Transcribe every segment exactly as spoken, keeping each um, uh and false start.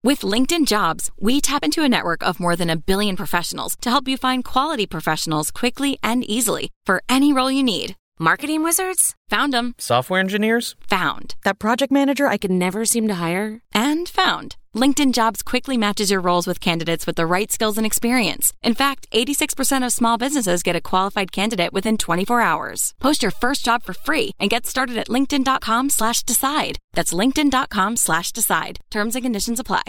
With LinkedIn Jobs, we tap into a network of more than a billion professionals to help you find quality professionals quickly and easily for any role you need. Marketing wizards? Found them. Software engineers? Found. That project manager I could never seem to hire? And found. LinkedIn Jobs quickly matches your roles with candidates with the right skills and experience. In fact, eighty-six percent of small businesses get a qualified candidate within twenty-four hours. Post your first job for free and get started at linkedin.com slash decide. That's linkedin.com slash decide. Terms and conditions apply.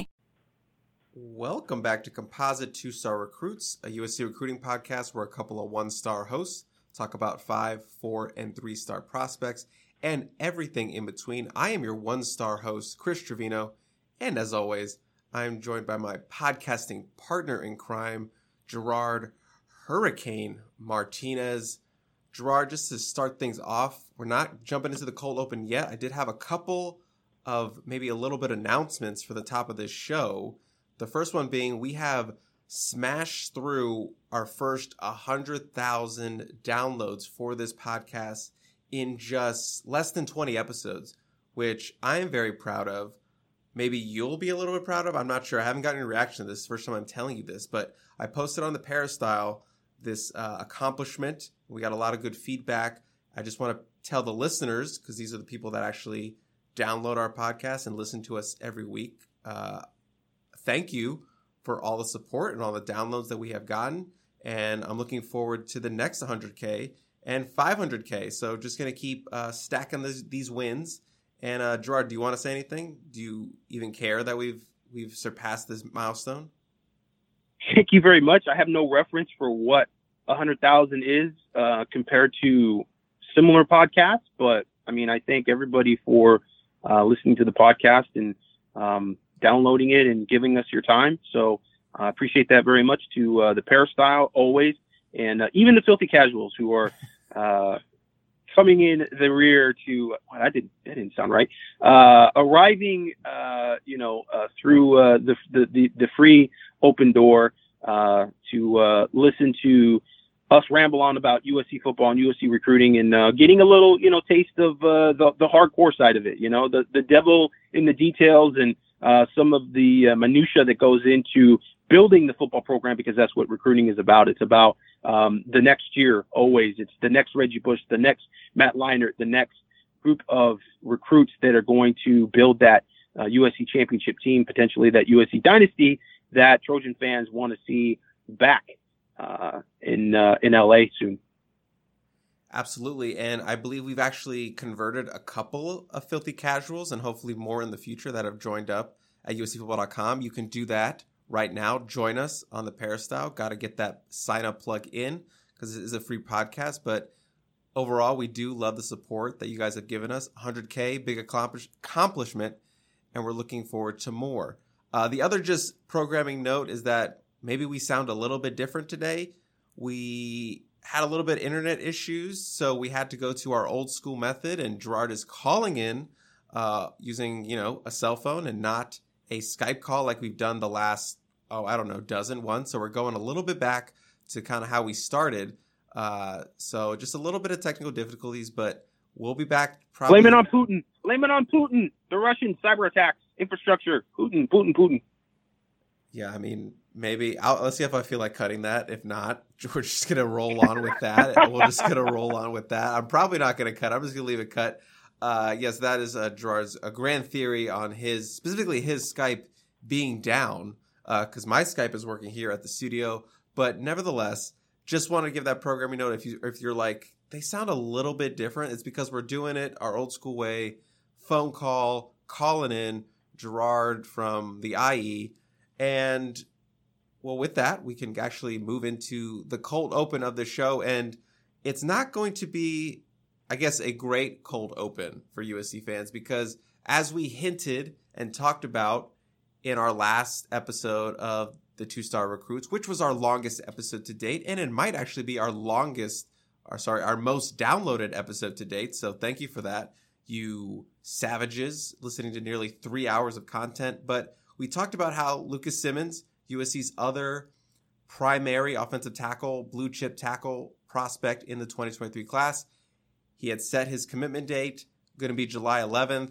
Welcome back to Composite Two-Star Recruits, a U S C recruiting podcast where a couple of one-star hosts talk about five, four, and three-star prospects and everything in between. I am your one-star host, Chris Trevino, and as always, I am joined by my podcasting partner in crime, Gerard Hurricane Martinez. Gerard, just to start things off, we're not jumping into the cold open yet. I did have a couple of maybe a little bit announcements for the top of this show. The first one being we have smashed through our first one hundred thousand downloads for this podcast in just less than twenty episodes, which I am very proud of. Maybe you'll be a little bit proud of. I'm not sure. I haven't gotten any reaction to this. It's the first time I'm telling you this, but I posted on the Peristyle this uh, accomplishment. We got a lot of good feedback. I just want to tell the listeners, because these are the people that actually download our podcast and listen to us every week. Uh, thank you for all the support and all the downloads that we have gotten. And I'm looking forward to the next one hundred K and five hundred K. So just going to keep uh, stacking this, these wins. And uh, Gerard, do you want to say anything? Do you even care that we've we've surpassed this milestone? Thank you very much. I have no reference for what one hundred thousand is uh, compared to similar podcasts. But, I mean, I thank everybody for uh, listening to the podcast and um, downloading it and giving us your time. So I uh, appreciate that very much to uh, the Peristyle always. And uh, even the Filthy Casuals who are uh, coming in the rear to, well, that didn't, that didn't sound right. Uh, arriving, uh, you know, uh, through uh, the, the, the, the free open door uh, to uh, listen to us ramble on about U S C football and U S C recruiting and uh, getting a little, you know, taste of uh, the, the hardcore side of it, you know, the, the devil in the details and uh, some of the uh, minutia that goes into building the football program, because that's what recruiting is about. It's about um, the next year, always. It's the next Reggie Bush, the next Matt Leinart, the next group of recruits that are going to build that uh, U S C championship team, potentially that U S C dynasty that Trojan fans want to see back uh, in uh, in L A soon. Absolutely. And I believe we've actually converted a couple of Filthy Casuals and hopefully more in the future that have joined up at U S C football dot com. You can do that right now. Join us on the Peristyle. Got to get that sign up plug in because it is a free podcast. But overall, we do love the support that you guys have given us. one hundred K, big accomplish- accomplishment, and we're looking forward to more. Uh, the other just programming note is that maybe we sound a little bit different today. We had a little bit of internet issues, so we had to go to our old school method, and Gerard is calling in uh, using, you know, a cell phone and not a Skype call like we've done the last, oh, I don't know, dozen ones. So we're going a little bit back to kind of how we started. Uh, so just a little bit of technical difficulties, but we'll be back. Probably. Blame it on Putin. Blame it on Putin. The Russian cyber attacks, infrastructure. Putin, Putin, Putin. Yeah, I mean, maybe. I'll, let's see if I feel like cutting that. If not, we're just going to roll on with that. We're just going to roll on with that. I'm probably not going to cut. I'm just going to leave it cut. Uh, yes, that is uh, Gerard's a grand theory on his, specifically his Skype being down, because uh, my Skype is working here at the studio. But nevertheless, just want to give that programming note. If you if you're like, they sound a little bit different, it's because we're doing it our old school way, phone call, calling in Gerard from the I E. And well, with that, we can actually move into the cold open of the show. And it's not going to be, I guess, a great cold open for U S C fans, because as we hinted and talked about in our last episode of the Two-Star Recruits, which was our longest episode to date, and it might actually be our longest, or sorry, our most downloaded episode to date. So thank you for that, you savages, listening to nearly three hours of content. But we talked about how Lucas Simmons, U S C's other primary offensive tackle, blue chip tackle prospect in the twenty twenty-three class, he had set his commitment date, going to be July eleventh.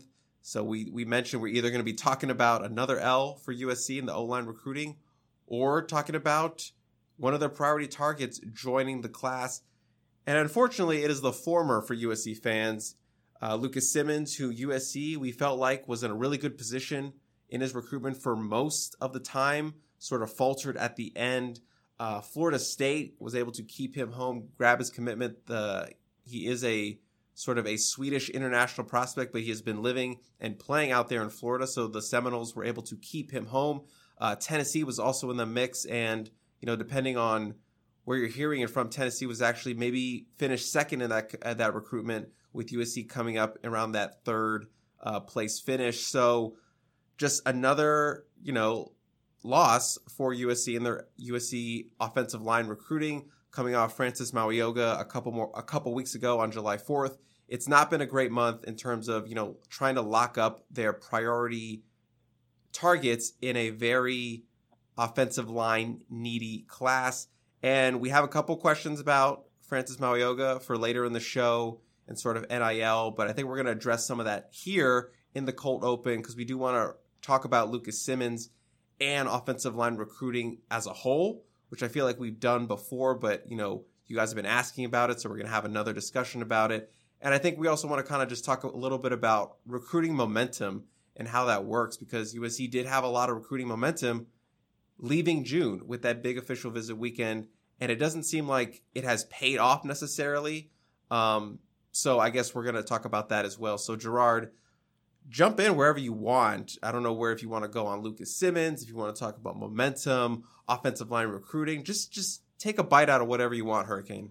So we, we mentioned we're either going to be talking about another L for U S C in the O-line recruiting or talking about one of their priority targets joining the class. And unfortunately, it is the former for U S C fans. Uh, Lucas Simmons, who U S C, we felt like was in a really good position in his recruitment for most of the time, sort of faltered at the end. Uh, Florida State was able to keep him home, grab his commitment. The He is a sort of a Swedish international prospect, but he has been living and playing out there in Florida, so the Seminoles were able to keep him home. Uh, Tennessee was also in the mix, and you know, depending on where you're hearing it from, Tennessee was actually maybe finished second in that uh, that recruitment, with U S C coming up around that third uh, place finish. So just another, you know, loss for U S C in their U S C offensive line recruiting, coming off Francis Mauigoa a couple more a couple weeks ago on July fourth. It's not been a great month in terms of, you know, trying to lock up their priority targets in a very offensive line needy class. And we have a couple questions about Francis Mauigoa for later in the show and sort of N I L, but I think we're going to address some of that here in the Colt Open because we do want to talk about Lucas Simmons and offensive line recruiting as a whole, which I feel like we've done before, but, you know, you guys have been asking about it, so we're going to have another discussion about it. And I think we also want to kind of just talk a little bit about recruiting momentum and how that works, because U S C did have a lot of recruiting momentum leaving June with that big official visit weekend, and it doesn't seem like it has paid off necessarily. Um, so I guess we're going to talk about that as well. So Gerard, jump in wherever you want. I don't know where, if you want to go on Lucas Simmons, if you want to talk about momentum, offensive line recruiting, just just take a bite out of whatever you want, Hurricane.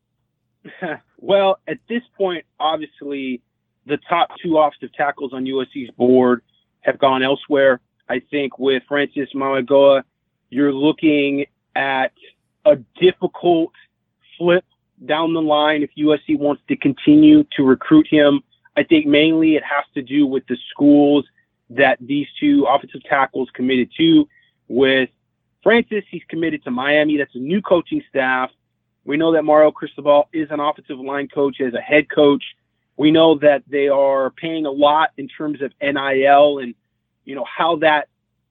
Well, at this point, obviously, the top two offensive tackles on U S C's board have gone elsewhere. I think with Francis Mauigoa, you're looking at a difficult flip down the line if U S C wants to continue to recruit him. I think mainly it has to do with the schools that these two offensive tackles committed to. With Francis, he's committed to Miami. That's a new coaching staff. We know that Mario Cristobal is an offensive line coach as a head coach. We know that they are paying a lot in terms of N I L and, you know, how that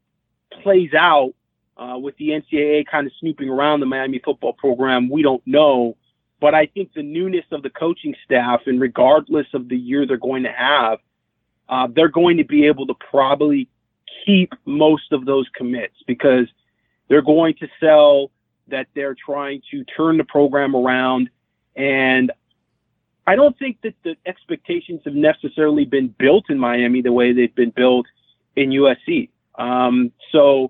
plays out uh, with the N C double A kind of snooping around the Miami football program. We don't know. But I think the newness of the coaching staff, and regardless of the year they're going to have, uh, they're going to be able to probably keep most of those commits because they're going to sell that they're trying to turn the program around. And I don't think that the expectations have necessarily been built in Miami the way they've been built in U S C. Um, so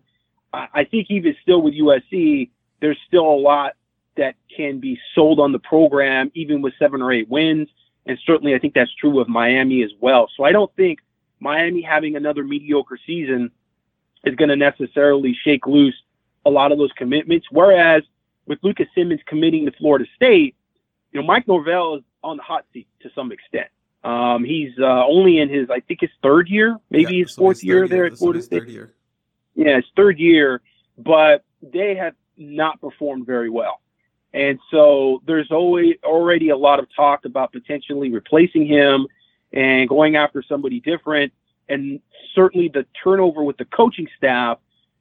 I think even still with U S C, there's still a lot that can be sold on the program, even with seven or eight wins. And certainly I think that's true of Miami as well. So I don't think Miami having another mediocre season is going to necessarily shake loose a lot of those commitments. Whereas with Lucas Simmons committing to Florida State, you know, Mike Norvell is on the hot seat to some extent. Um, he's uh, only in his, I think his third year, maybe yeah, his fourth his year there year. at Florida State. Year. Yeah, his third year, but they have not performed very well. And so there's always already a lot of talk about potentially replacing him and going after somebody different. And certainly the turnover with the coaching staff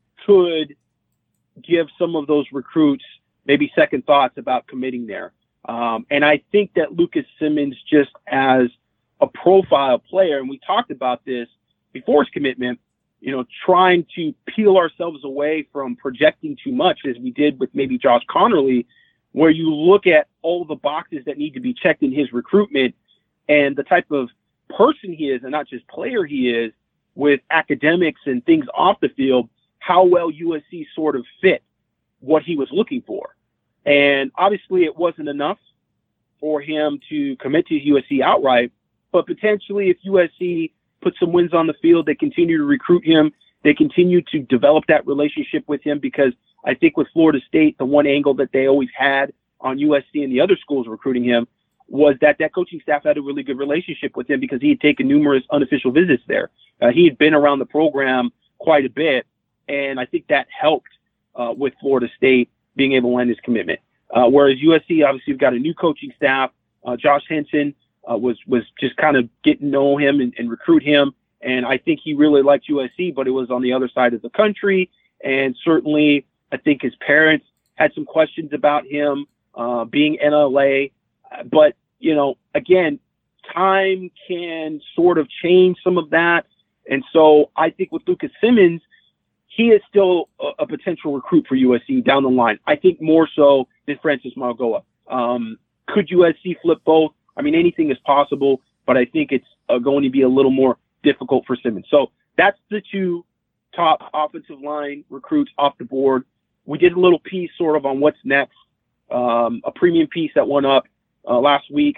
could give some of those recruits maybe second thoughts about committing there. Um, and I think that Lucas Simmons, just as a profile player, and we talked about this before his commitment, you know, trying to peel ourselves away from projecting too much as we did with maybe Josh Conerly, where you look at all the boxes that need to be checked in his recruitment and the type of person he is, and not just player he is, with academics and things off the field, how well U S C sort of fit what he was looking for. And obviously it wasn't enough for him to commit to U S C outright, but potentially if U S C put some wins on the field, they continue to recruit him, they continue to develop that relationship with him, because I think with Florida State, the one angle that they always had on U S C and the other schools recruiting him was that that coaching staff had a really good relationship with him because he had taken numerous unofficial visits there. Uh, he had been around the program quite a bit, and I think that helped uh, with Florida State being able to land his commitment. Uh, whereas U S C, obviously, we've got a new coaching staff. Uh, Josh Henson uh, was was just kind of getting to know him and, and recruit him, And I think he really liked U S C, but it was on the other side of the country. And certainly, I think his parents had some questions about him uh, being in L A. But, you know, again, time can sort of change some of that. And so I think with Lucas Simmons, he is still a, a potential recruit for U S C down the line. I think more so than Francis Mauigoa. Um, could U S C flip both? I mean, anything is possible, but I think it's uh, going to be a little more difficult for Simmons. So that's the two top offensive line recruits off the board. We did a little piece sort of on what's next, um, a premium piece that went up uh, last week,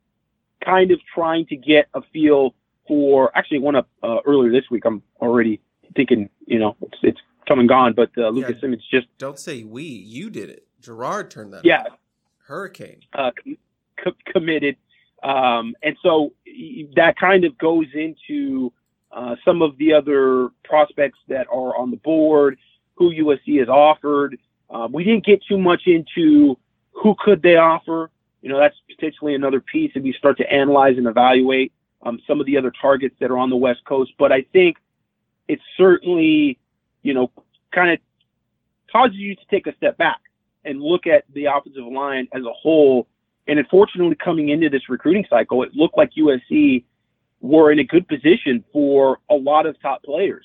kind of trying to get a feel for, actually it went up uh, earlier this week. I'm already thinking, you know, it's, it's come and gone, but uh, Lucas yeah, Simmons just. Don't say we, you did it. Gerard turned that Yeah. on. Hurricane. Uh, com- committed. Um, and so that kind of goes into uh, some of the other prospects that are on the board, who U S C has offered. Uh, we didn't get too much into who could they offer. You know, that's potentially another piece if you start to analyze and evaluate um, some of the other targets that are on the West Coast. But I think it's certainly, you know, kind of causes you to take a step back and look at the offensive line as a whole. And unfortunately, coming into this recruiting cycle, it looked like U S C were in a good position for a lot of top players.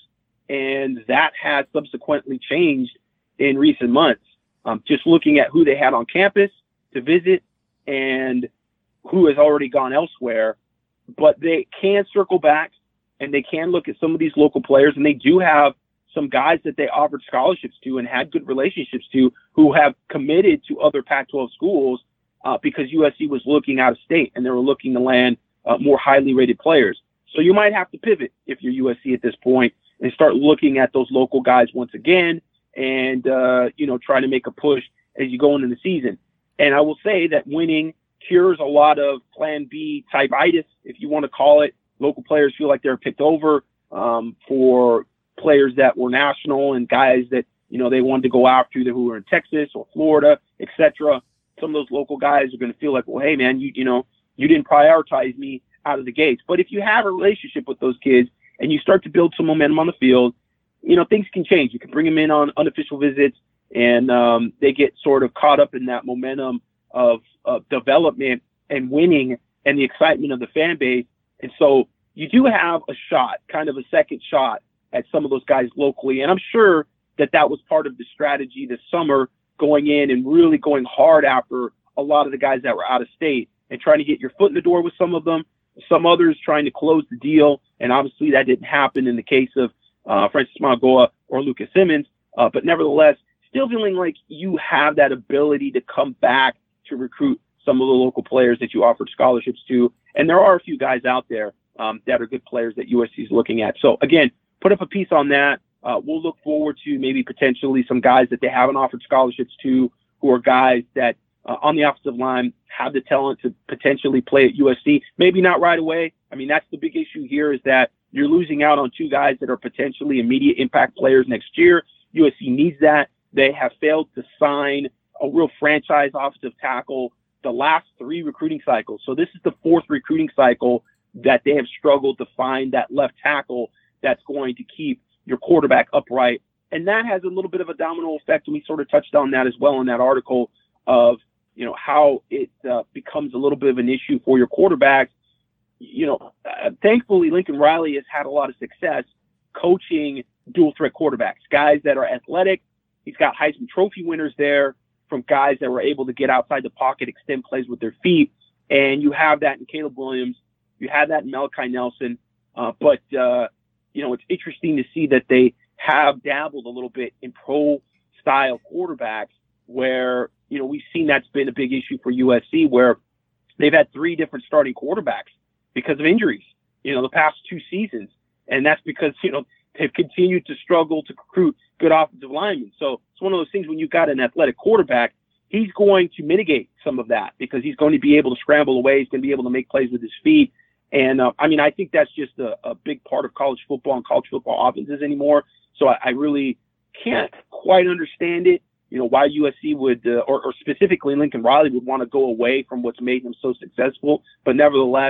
And that has subsequently changed in recent months. Um, just looking at who they had on campus to visit and who has already gone elsewhere. But they can circle back and they can look at some of these local players, and they do have some guys that they offered scholarships to and had good relationships to who have committed to other Pac twelve schools uh, because U S C was looking out of state and they were looking to land uh, more highly rated players. So you might have to pivot if you're U S C at this point and start looking at those local guys once again and, uh, you know, trying to make a push as you go into the season. And I will say that winning cures a lot of plan B type itis, if you want to call it. Local players feel like they're picked over um, for players that were national and guys that, you know, they wanted to go after either who were in Texas or Florida, et cetera. Some of those local guys are going to feel like, well, hey, man, you, you know, you didn't prioritize me out of the gates. But if you have a relationship with those kids and you start to build some momentum on the field, you know, things can change. You can bring them in on unofficial visits and um, they get sort of caught up in that momentum of, of development and winning and the excitement of the fan base. And so you do have a shot, kind of a second shot at some of those guys locally. And I'm sure that that was part of the strategy this summer, going in and really going hard after a lot of the guys that were out of state and trying to get your foot in the door with some of them, some others trying to close the deal. And obviously that didn't happen in the case of uh, Francis Mauigoa or Lucas Simmons. Uh, but nevertheless, still feeling like you have that ability to come back to recruit some of the local players that you offered scholarships to. And there are a few guys out there um, that are good players that U S C is looking at. So again, put up a piece on that. Uh, we'll look forward to maybe potentially some guys that they haven't offered scholarships to, who are guys that uh, on the offensive line have the talent to potentially play at U S C. Maybe not right away. I mean, that's the big issue here, is that you're losing out on two guys that are potentially immediate impact players next year. U S C needs that. They have failed to sign a real franchise offensive tackle the last three recruiting cycles. So this is the fourth recruiting cycle that they have struggled to find that left tackle that's going to keep your quarterback upright. And that has a little bit of a domino effect. And we sort of touched on that as well in that article of, you know, how it uh, becomes a little bit of an issue for your quarterbacks. You know, uh, thankfully, Lincoln Riley has had a lot of success coaching dual threat quarterbacks, guys that are athletic. He's got Heisman Trophy winners there from guys that were able to get outside the pocket, extend plays with their feet. And you have that in Caleb Williams. You have that in Malachi Nelson. Uh, but, uh, you know, it's interesting to see that they have dabbled a little bit in pro-style quarterbacks where, you know, we've seen that's been a big issue for U S C, where they've had three different starting quarterbacks because of injuries, you know, the past two seasons. And that's because, you know, they've continued to struggle to recruit good offensive linemen. So it's one of those things when you've got an athletic quarterback, he's going to mitigate some of that because he's going to be able to scramble away. He's going to be able to make plays with his feet. And, uh, I mean, I think that's just a, a big part of college football and college football offenses anymore. So I, I really can't quite understand it, you know, why U S C would, uh, or, or specifically Lincoln Riley would want to go away from what's made him so successful. But nevertheless,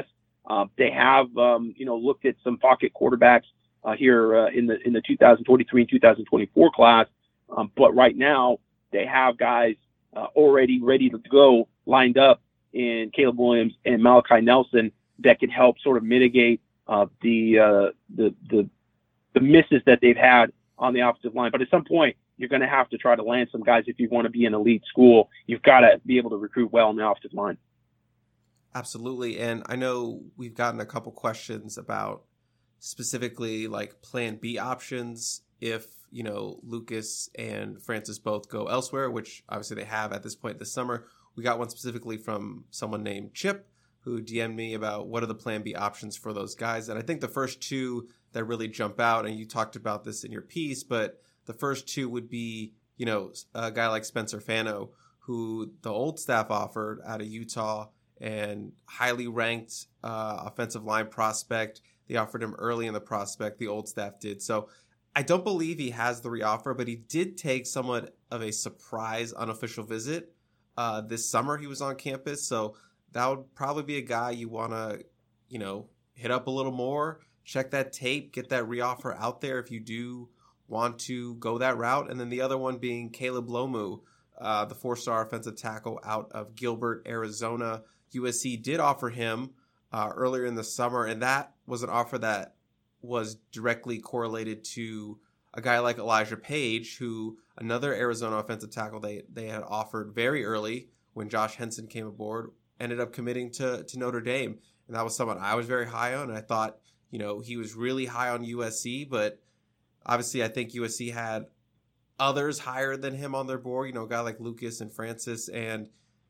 Uh, they have, um, you know, looked at some pocket quarterbacks uh, here uh, in the in the two thousand twenty-three and two thousand twenty-four class, um, but right now they have guys uh, already ready to go, lined up in Caleb Williams and Malachi Nelson that can help sort of mitigate uh, the, uh, the the the misses that they've had on the offensive line. But at some point, you're going to have to try to land some guys if you want to be an elite school. You've got to be able to recruit well on the offensive line. Absolutely. And I know we've gotten a couple questions about specifically like plan B options if, you know, Lucas and Francis both go elsewhere, which obviously they have at this point this summer. We got one specifically from someone named Chip who D M'd me about what are the plan B options for those guys. And I think the first two that really jump out, and you talked about this in your piece, but the first two would be, you know, a guy like Spencer Fano, who the old staff offered out of Utah, and highly ranked uh, offensive line prospect. They offered him early in the prospect, the old staff did. So I don't believe he has the reoffer, but he did take somewhat of a surprise unofficial visit uh, this summer. He was on campus. So that would probably be a guy you want to, you know, hit up a little more, check that tape, get that reoffer out there if you do want to go that route. And then the other one being Caleb Lomu, uh, the four-star offensive tackle out of Gilbert, Arizona. U S C did offer him uh, earlier in the summer, and that was an offer that was directly correlated to a guy like Elijah Page, who another Arizona offensive tackle they, they had offered very early when Josh Henson came aboard, ended up committing to, to Notre Dame. And that was someone I was very high on, and I thought, you know, he was really high on U S C, but obviously I think U S C had others higher than him on their board, you know, a guy like Lucas and Francis, and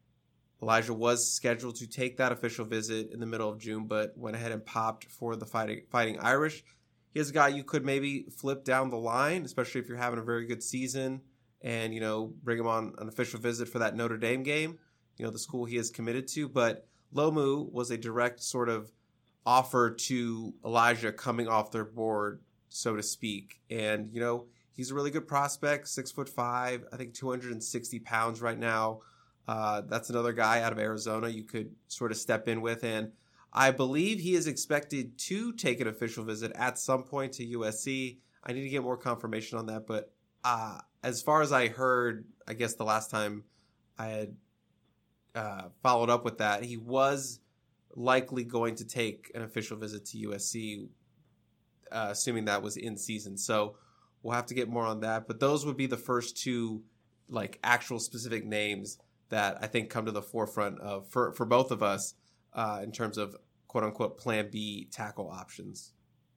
Elijah was scheduled to take that official visit in the middle of June, but went ahead and popped for the Fighting Fighting Irish. He's a guy you could maybe flip down the line, especially if you're having a very good season, and, you know, bring him on an official visit for that Notre Dame game, you know, the school he is committed to. But Lomu was a direct sort of offer to Elijah coming off their board, so to speak. And, you know, he's a really good prospect, six foot five, I think two hundred sixty pounds right now. Uh, that's another guy out of Arizona you could sort of step in with. And I believe he is expected to take an official visit at some point to U S C. I need to get more confirmation on that. But uh, as far as I heard, I guess the last time I had uh, followed up with that, he was likely going to take an official visit to U S C, uh, assuming that was in season. So we'll have to get more on that. But those would be the first two, like, actual specific names that I think come to the forefront of for, for both of us uh, in terms of quote unquote plan B tackle options.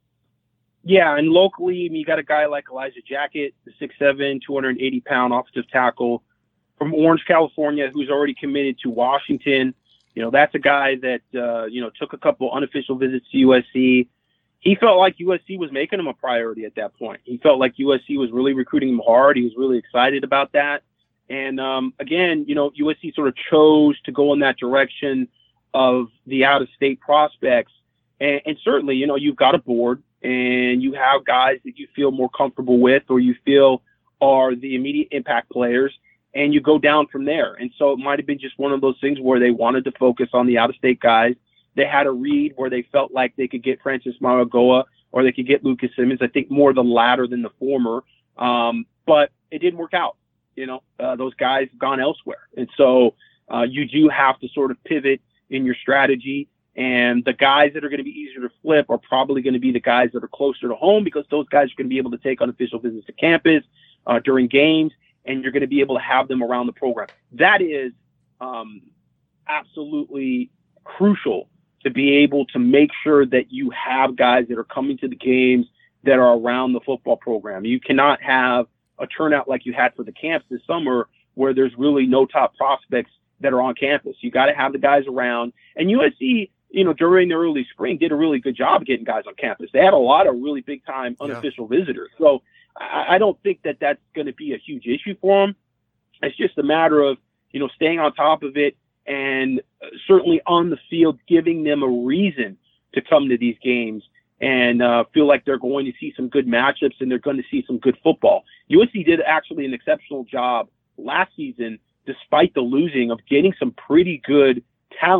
Yeah, and locally, I mean, you got a guy like Elijah Jacket, the six seven, two hundred eighty pound offensive tackle from Orange, California, who's already committed to Washington. You know, that's a guy that, uh, you know, took a couple unofficial visits to U S C. He felt like U S C was making him a priority at that point. He felt like U S C was really recruiting him hard. He was really excited about that. And um, again, you know, U S C sort of chose to go in that direction of the out-of-state prospects. And, and certainly, you know, you've got a board and you have guys that you feel more comfortable with or you feel are the immediate impact players, and you go down from there. And so it might have been just one of those things where they wanted to focus on the out-of-state guys. They had a read where they felt like they could get Francis Mauigoa or they could get Lucas Simmons. I think more the latter than the former. Um, but it didn't work out. You know, uh, those guys have gone elsewhere. And so uh, you do have to sort of pivot in your strategy. And the guys that are going to be easier to flip are probably going to be the guys that are closer to home, because those guys are going to be able to take unofficial visits to campus uh, during games, and you're going to be able to have them around the program. That is um, absolutely crucial to be able to make sure that you have guys that are coming to the games that are around the football program. You cannot have a turnout like you had for the camps this summer where there's really no top prospects that are on campus. You got to have the guys around. And U S C, you know, during the early spring did a really good job of getting guys on campus. They had a lot of really big time unofficial yeah. visitors. So I, I don't think that that's going to be a huge issue for them. It's just a matter of, you know, staying on top of it and certainly on the field, giving them a reason to come to these games and uh, feel like they're going to see some good matchups and they're going to see some good football. U S C did actually an exceptional job last season, despite the losing, of getting some pretty good talent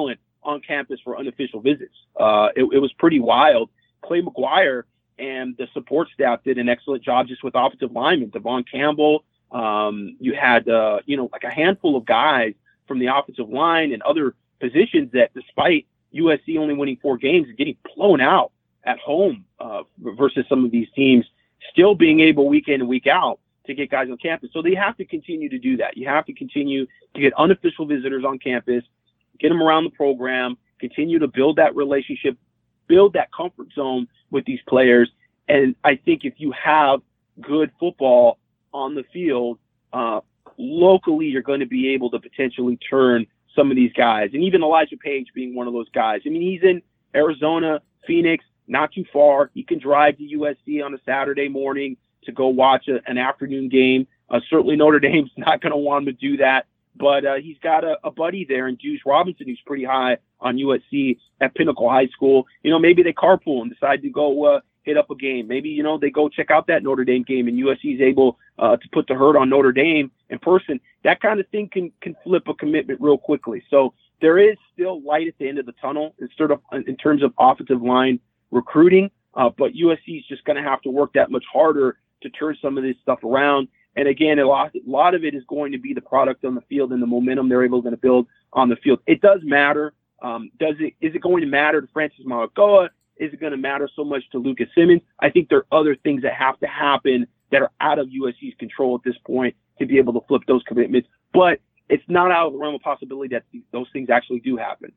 on campus for unofficial visits. Uh, it, it was pretty wild. Clay McGuire and the support staff did an excellent job just with offensive linemen. Devon Campbell, um, you had, uh, you know, like a handful of guys from the offensive line and other positions that, despite U S C only winning four games and getting blown out at home uh, versus some of these teams, still being able week in and week out to get guys on campus. So they have to continue to do that. You have to continue to get unofficial visitors on campus, get them around the program, continue to build that relationship, build that comfort zone with these players. And I think if you have good football on the field, uh, locally, you're going to be able to potentially turn some of these guys. And even Elijah Page being one of those guys. I mean, he's in Arizona, Phoenix, not too far. He can drive to U S C on a Saturday morning to go watch a, an afternoon game. Uh, certainly Notre Dame's not going to want him to do that. But uh, he's got a, a buddy there in Juice Robinson who's pretty high on U S C at Pinnacle High School. You know, maybe they carpool and decide to go uh, hit up a game. Maybe, you know, they go check out that Notre Dame game and U S C is able uh, to put the hurt on Notre Dame in person. That kind of thing can, can flip a commitment real quickly. So there is still light at the end of the tunnel in, sort of, in terms of offensive line recruiting. Uh, but U S C is just going to have to work that much harder to turn some of this stuff around. And again, a lot, a lot of it is going to be the product on the field and the momentum they're able to build on the field. It does matter. Um, does it? Is it going to matter to Francis Mauigoa? Is it going to matter so much to Lucas Simmons? I think there are other things that have to happen that are out of U S C's control at this point to be able to flip those commitments. But it's not out of the realm of possibility that those things actually do happen.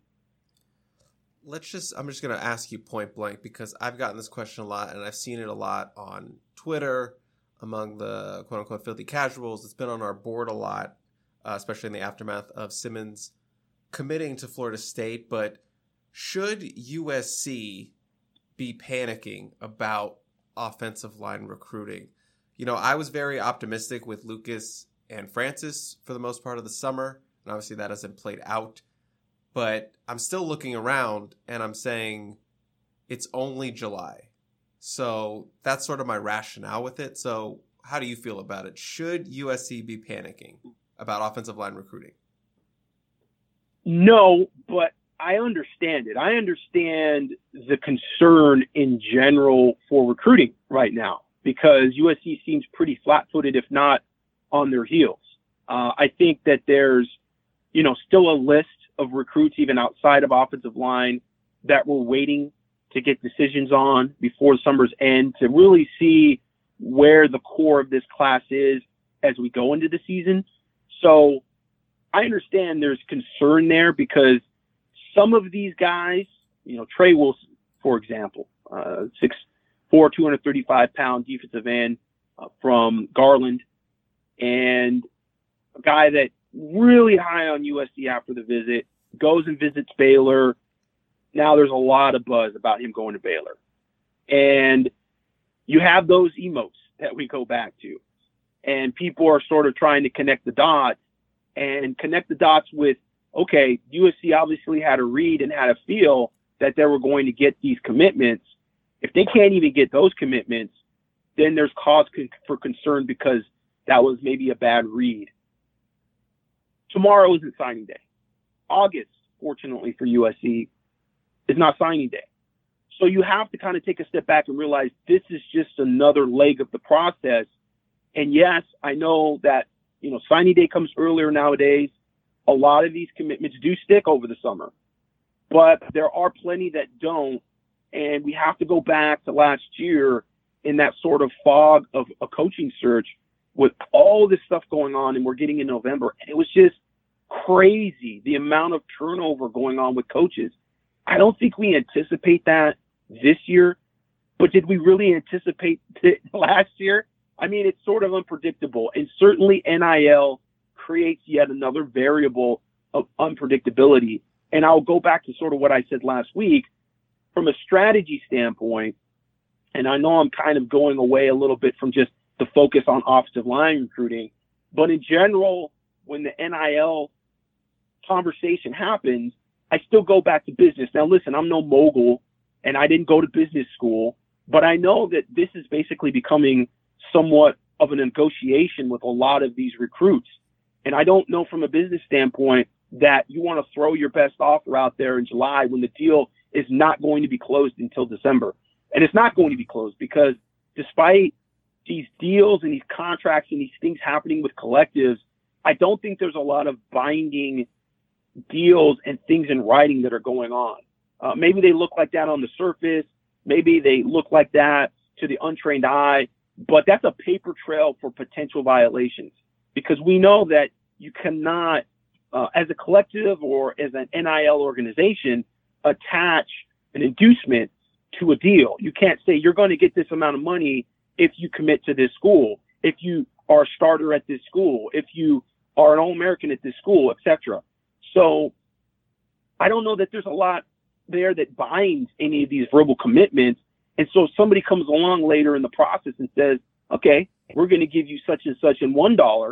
Let's just, I'm just going to ask you point blank, because I've gotten this question a lot and I've seen it a lot on Twitter among the quote unquote filthy casuals. It's been on our board a lot, uh, especially in the aftermath of Simmons committing to Florida State. But should U S C be panicking about offensive line recruiting? You know, I was very optimistic with Lucas and Francis for the most part of the summer, and obviously that hasn't played out. But I'm still looking around and I'm saying it's only July. So that's sort of my rationale with it. So how do you feel about it? Should U S C be panicking about offensive line recruiting? No, but I understand it. I understand the concern in general for recruiting right now, because U S C seems pretty flat-footed, if not on their heels. Uh, I think that there's, you know, still a list of recruits, even outside of offensive line, that we're waiting to get decisions on before summer's end to really see where the core of this class is as we go into the season. So I understand there's concern there, because some of these guys, you know, Trey Wilson, for example, uh, six four, two hundred thirty-five pound defensive end uh, from Garland, and a guy that really high on U S C after the visit, goes and visits Baylor. Now there's a lot of buzz about him going to Baylor. And you have those emotes that we go back to. And people are sort of trying to connect the dots and connect the dots with, okay, U S C obviously had a read and had a feel that they were going to get these commitments. If they can't even get those commitments, then there's cause for concern, because that was maybe a bad read. Tomorrow isn't signing day. August, fortunately for U S C, is not signing day. So you have to kind of take a step back and realize this is just another leg of the process. And yes, I know that, you know, signing day comes earlier nowadays. A lot of these commitments do stick over the summer, but there are plenty that don't. And we have to go back to last year in that sort of fog of a coaching search with all this stuff going on, and we're getting in November. And it was just crazy, the amount of turnover going on with coaches. I don't think we anticipate that this year, but did we really anticipate it last year? I mean, it's sort of unpredictable, and certainly N I L creates yet another variable of unpredictability. And I'll go back to sort of what I said last week from a strategy standpoint. And I know I'm kind of going away a little bit from just the focus on offensive line recruiting, but in general, when the N I L conversation happens, I still go back to business. Now, listen, I'm no mogul and I didn't go to business school, but I know that this is basically becoming somewhat of a negotiation with a lot of these recruits. And I don't know from a business standpoint that you want to throw your best offer out there in July when the deal is not going to be closed until December. And it's not going to be closed because despite these deals and these contracts and these things happening with collectives, I don't think there's a lot of binding deals and things in writing that are going on. Uh, maybe they look like that on the surface. Maybe they look like that to the untrained eye, but that's a paper trail for potential violations because we know that you cannot, uh, as a collective or as an N I L organization, attach an inducement to a deal. You can't say you're going to get this amount of money if you commit to this school, if you are a starter at this school, if you are an All-American at this school, et cetera. So I don't know that there's a lot there that binds any of these verbal commitments. And so if somebody comes along later in the process and says, okay, we're going to give you such and such in one dollar,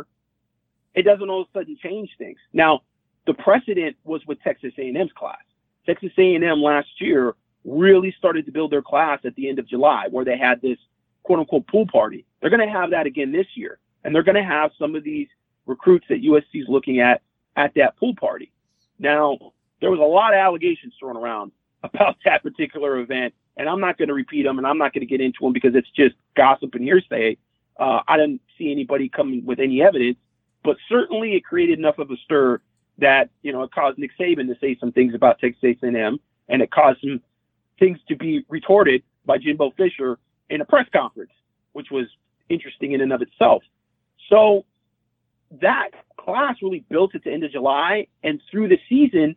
it doesn't all of a sudden change things. Now, the precedent was with Texas A and M's class. Texas A and M last year really started to build their class at the end of July, where they had this quote unquote pool party. They're going to have that again this year. And they're going to have some of these recruits that U S C is looking at at that pool party. Now, there was a lot of allegations thrown around about that particular event, and I'm not going to repeat them, and I'm not going to get into them because it's just gossip and hearsay. Uh, I didn't see anybody coming with any evidence, but certainly it created enough of a stir that, you know, it caused Nick Saban to say some things about Texas A and M, and it caused some things to be retorted by Jimbo Fisher in a press conference, which was interesting in and of itself. So that class really built at the end of July, and through the season,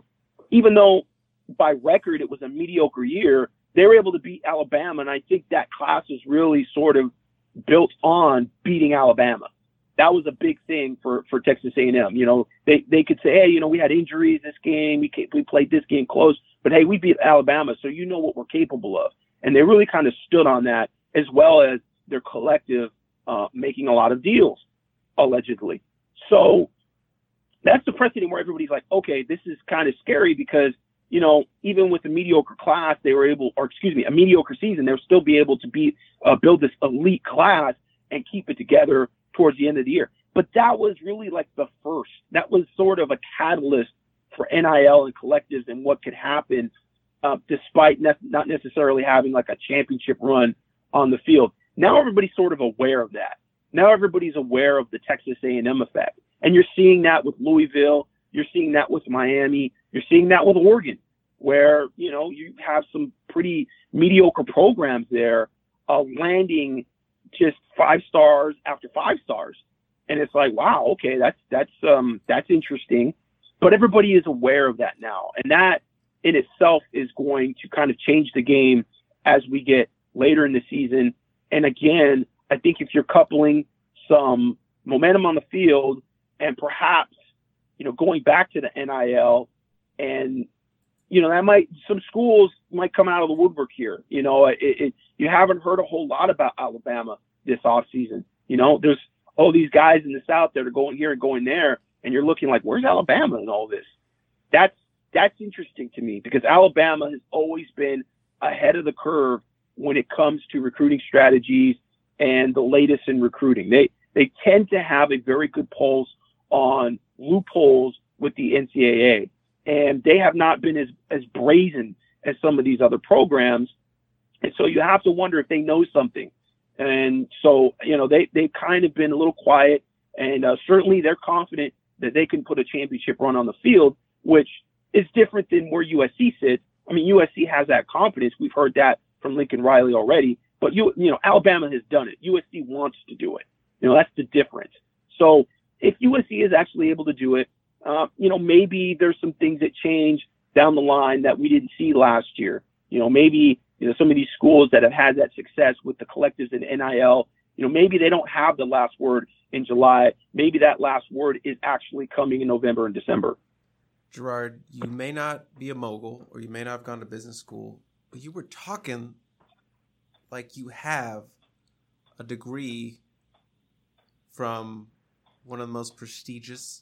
even though by record it was a mediocre year, they were able to beat Alabama, and I think that class is really sort of built on beating Alabama. That was a big thing for, for Texas A and M. You know, they, they could say, hey, you know, we had injuries this game, we we played this game close, but hey, we beat Alabama, so you know what we're capable of. And they really kind of stood on that, as well as their collective uh, making a lot of deals, allegedly. So that's the precedent where everybody's like, okay, this is kind of scary because, you know, even with a mediocre class, they were able, or excuse me, a mediocre season, they'll still be able to be uh, build this elite class and keep it together towards the end of the year. But that was really like the first. That was sort of a catalyst for N I L and collectives and what could happen, uh, despite ne- not necessarily having like a championship run on the field. Now everybody's sort of aware of that. Now everybody's aware of the Texas A and M effect. And you're seeing that with Louisville. You're seeing that with Miami. You're seeing that with Oregon, where, you know, you have some pretty mediocre programs there uh, landing just five stars after five stars. And it's like, wow, okay, that's, that's, um, that's interesting. But everybody is aware of that now. And that in itself is going to kind of change the game as we get later in the season. And again, I think if you're coupling some momentum on the field and perhaps, you know, going back to the N I L, and, you know, that might, some schools might come out of the woodwork here. You know, it, it, you haven't heard a whole lot about Alabama this offseason. You know, there's all these guys in the South that are going here and going there, and you're looking like, where's Alabama in all this? That's, that's interesting to me because Alabama has always been ahead of the curve when it comes to recruiting strategies and the latest in recruiting. They, they tend to have a very good pulse on loopholes with the N C double A. And they have not been as, as brazen as some of these other programs. And so you have to wonder if they know something. And so, you know, they, they've kind of been a little quiet, and uh, certainly they're confident that they can put a championship run on the field, which is different than where U S C sits. I mean, U S C has that confidence. We've heard that from Lincoln Riley already, but you, you know, Alabama has done it. U S C wants to do it. You know, that's the difference. So if U S C is actually able to do it, uh, you know, maybe there's some things that change down the line that we didn't see last year. You know, maybe, you know, some of these schools that have had that success with the collectives and N I L, you know, maybe they don't have the last word in July. Maybe that last word is actually coming in November and December. Gerard, you may not be a mogul or you may not have gone to business school, but you were talking like you have a degree from one of the most prestigious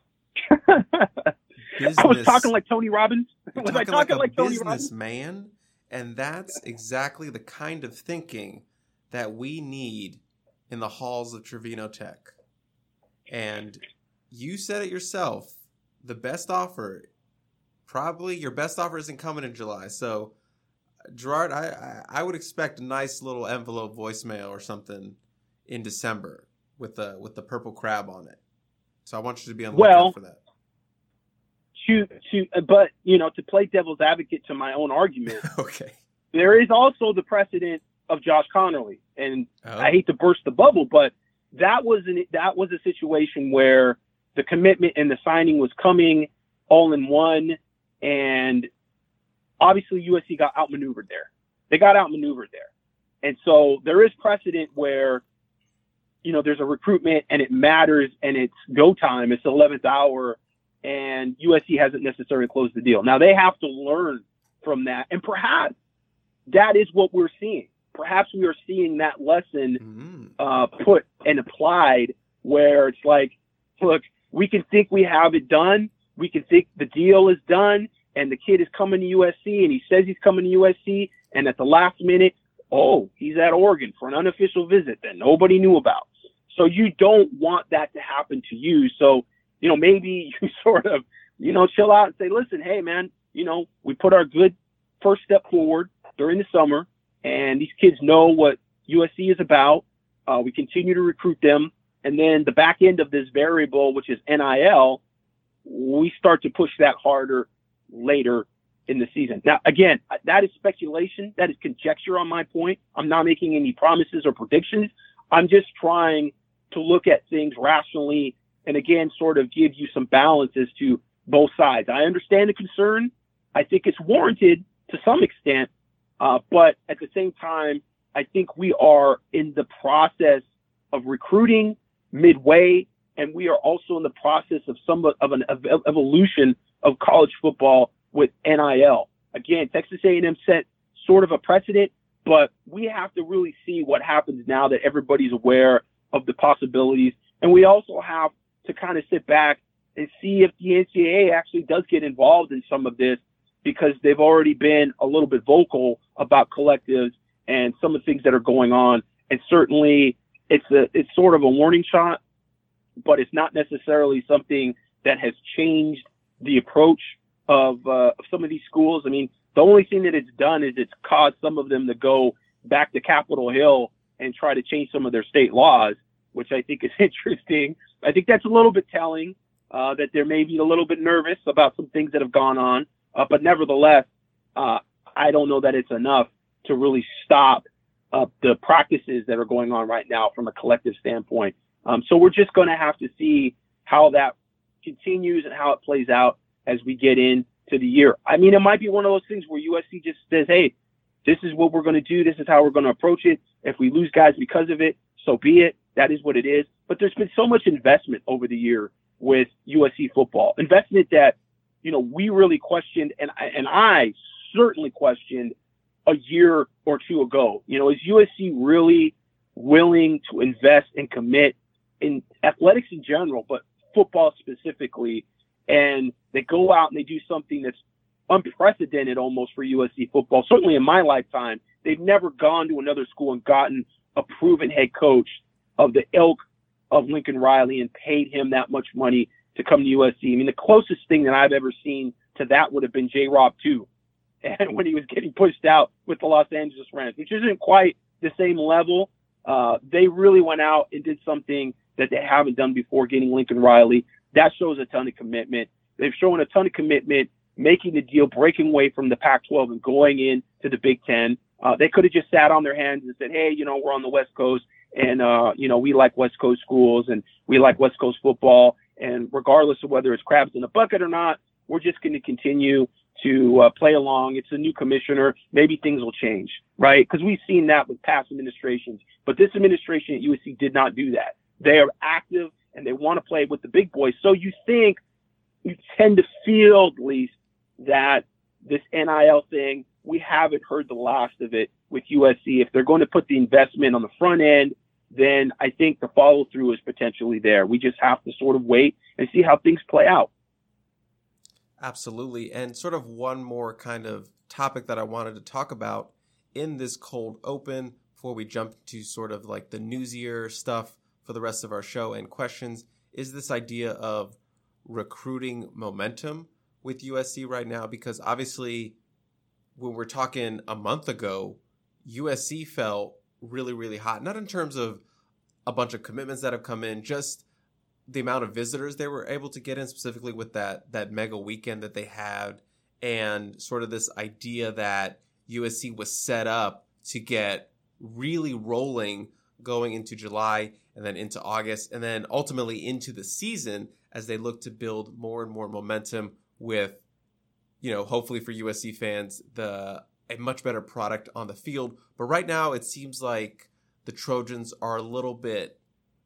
business. I was talking like Tony Robbins. You're was talking I talking like a like Tony Robbins? businessman, and that's exactly the kind of thinking that we need in the halls of Trevino Tech. And you said it yourself. the best offer, probably your best offer isn't coming in July. So, Gerard, I, I, I would expect a nice little envelope voicemail or something in December with the with the purple crab on it. So I want you to be on the well, lookout for that. To to, but you know, to play devil's advocate to my own argument, okay, there is also the precedent of Josh Connerly, and oh. I hate to burst the bubble, but that was an that was a situation where the commitment and the signing was coming all in one, and obviously U S C got outmaneuvered there. They got outmaneuvered there, and so there is precedent where, you know, there's a recruitment and it matters and it's go time. It's the eleventh hour, and U S C hasn't necessarily closed the deal. Now they have to learn from that, and perhaps that is what we're seeing. Perhaps we are seeing that lesson mm. uh, put and applied, where it's like, look, we can think we have it done. We can think the deal is done, and the kid is coming to U S C, and he says he's coming to U S C, and at the last minute, oh, he's at Oregon for an unofficial visit that nobody knew about. So you don't want that to happen to you. So, you know, maybe you sort of, you know, chill out and say, listen, hey, man, you know, we put our good first step forward during the summer, and these kids know what U S C is about. Uh, we continue to recruit them. And then the back end of this variable, which is N I L, we start to push that harder later in the season. Now, again, that is speculation. That is conjecture on my point. I'm not making any promises or predictions. I'm just trying to look at things rationally and, again, sort of give you some balance as to both sides. I understand the concern. I think it's warranted to some extent. Uh, but at the same time, I think we are in the process of recruiting midway, and we are also in the process of some of an ev- evolution of college football with N I L. Again, Texas A and M set sort of a precedent, but we have to really see what happens now that everybody's aware of the possibilities. And we also have to kind of sit back and see if the N C double A actually does get involved in some of this, because they've already been a little bit vocal about collectives and some of the things that are going on. And certainly it's a, it's sort of a warning shot, but it's not necessarily something that has changed the approach of, uh, of some of these schools. I mean, the only thing that it's done is it's caused some of them to go back to Capitol Hill and try to change some of their state laws, which I think is interesting. I think that's a little bit telling, uh, that they're maybe a little bit nervous about some things that have gone on. Uh, but nevertheless, uh, I don't know that it's enough to really stop uh, the practices that are going on right now from a collective standpoint. Um, so we're just going to have to see how that continues and how it plays out as we get into the year. I mean, it might be one of those things where U S C just says, hey, this is what we're going to do. This is how we're going to approach it. If we lose guys because of it, so be it. That is what it is. But there's been so much investment over the year with U S C football, investment that, you know, we really questioned, and I, and I certainly questioned a year or two ago. You know, is U S C really willing to invest and commit in athletics in general, but football specifically? And they go out and they do something that's unprecedented almost for U S C football. Certainly in my lifetime, they've never gone to another school and gotten a proven head coach of the ilk of Lincoln Riley and paid him that much money to come to U S C. I mean, the closest thing that I've ever seen to that would have been J-Rob too. And when he was getting pushed out with the Los Angeles Rams, which isn't quite the same level, uh, they really went out and did something that they haven't done before, getting Lincoln Riley. That shows a ton of commitment. They've shown a ton of commitment, making the deal, breaking away from the Pac twelve and going into the Big Ten. Uh, they could have just sat on their hands and said, hey, you know, we're on the West Coast, and, uh, you know, we like West Coast schools, and we like West Coast football. And regardless of whether it's crabs in a bucket or not, we're just going to continue to uh, play along. It's a new commissioner. Maybe things will change, right? Because we've seen that with past administrations. But this administration at U S C did not do that. They are active, and they want to play with the big boys. So you think, you tend to feel at least that this N I L thing, we haven't heard the last of it with U S C. If they're going to put the investment on the front end, then I think the follow through is potentially there. We just have to sort of wait and see how things play out. Absolutely. And sort of one more kind of topic that I wanted to talk about in this cold open before we jump to sort of like the newsier stuff for the rest of our show and questions is this idea of recruiting momentum with U S C right now? Because obviously when we're talking a month ago, U S C felt really, really hot, not in terms of a bunch of commitments that have come in, just the amount of visitors they were able to get in, specifically with that that mega weekend that they had, and sort of this idea that U S C was set up to get really rolling going into July and then into August and then ultimately into the season as they look to build more and more momentum with, you know, hopefully for U S C fans, the a much better product on the field. But right now it seems like the Trojans are a little bit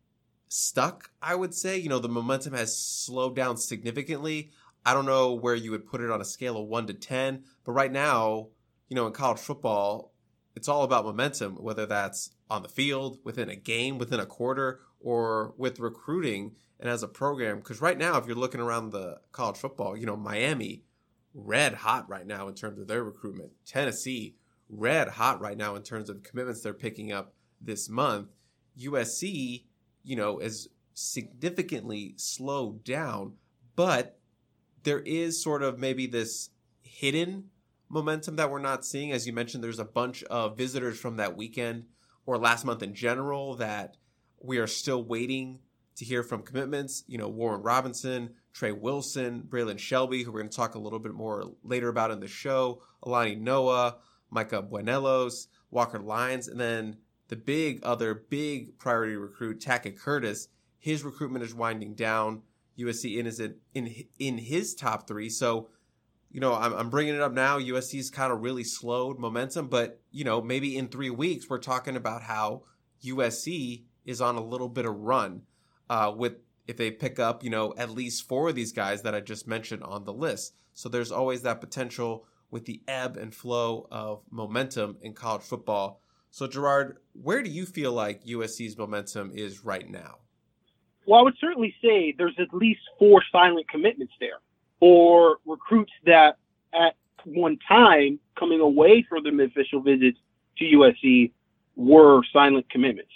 stuck, I would say. You know, the momentum has slowed down significantly. I don't know where you would put it on a scale of one to ten, but right now, you know, in college football, it's all about momentum, whether that's on the field, within a game, within a quarter, or with recruiting and as a program. Because right now, if you're looking around the college football, you know, Miami, red hot right now in terms of their recruitment. Tennessee, red hot right now in terms of commitments they're picking up this month. U S C, you know, is significantly slowed down, but there is sort of maybe this hidden momentum that we're not seeing. As you mentioned, there's a bunch of visitors from that weekend or last month in general that we are still waiting to hear from commitments. You know, Warren Robinson, Trey Wilson, Braylon Shelby, who we're going to talk a little bit more later about in the show, Alani Noah, Micah Buenelos, Walker Lyons, and then the big other big priority recruit, Tackett Curtis. His recruitment is winding down. U S C in is in in, in his top three. So, you know, I'm, I'm bringing it up now. U S C's kind of really slowed momentum, but, you know, maybe in three weeks we're talking about how U S C is on a little bit of run uh, with if they pick up, you know, at least four of these guys that I just mentioned on the list. So there's always that potential with the ebb and flow of momentum in college football. So, Gerard, where do you feel like U S C's momentum is right now? Well, I would certainly say there's at least four silent commitments there, or recruits that at one time coming away from the official visits to U S C were silent commitments.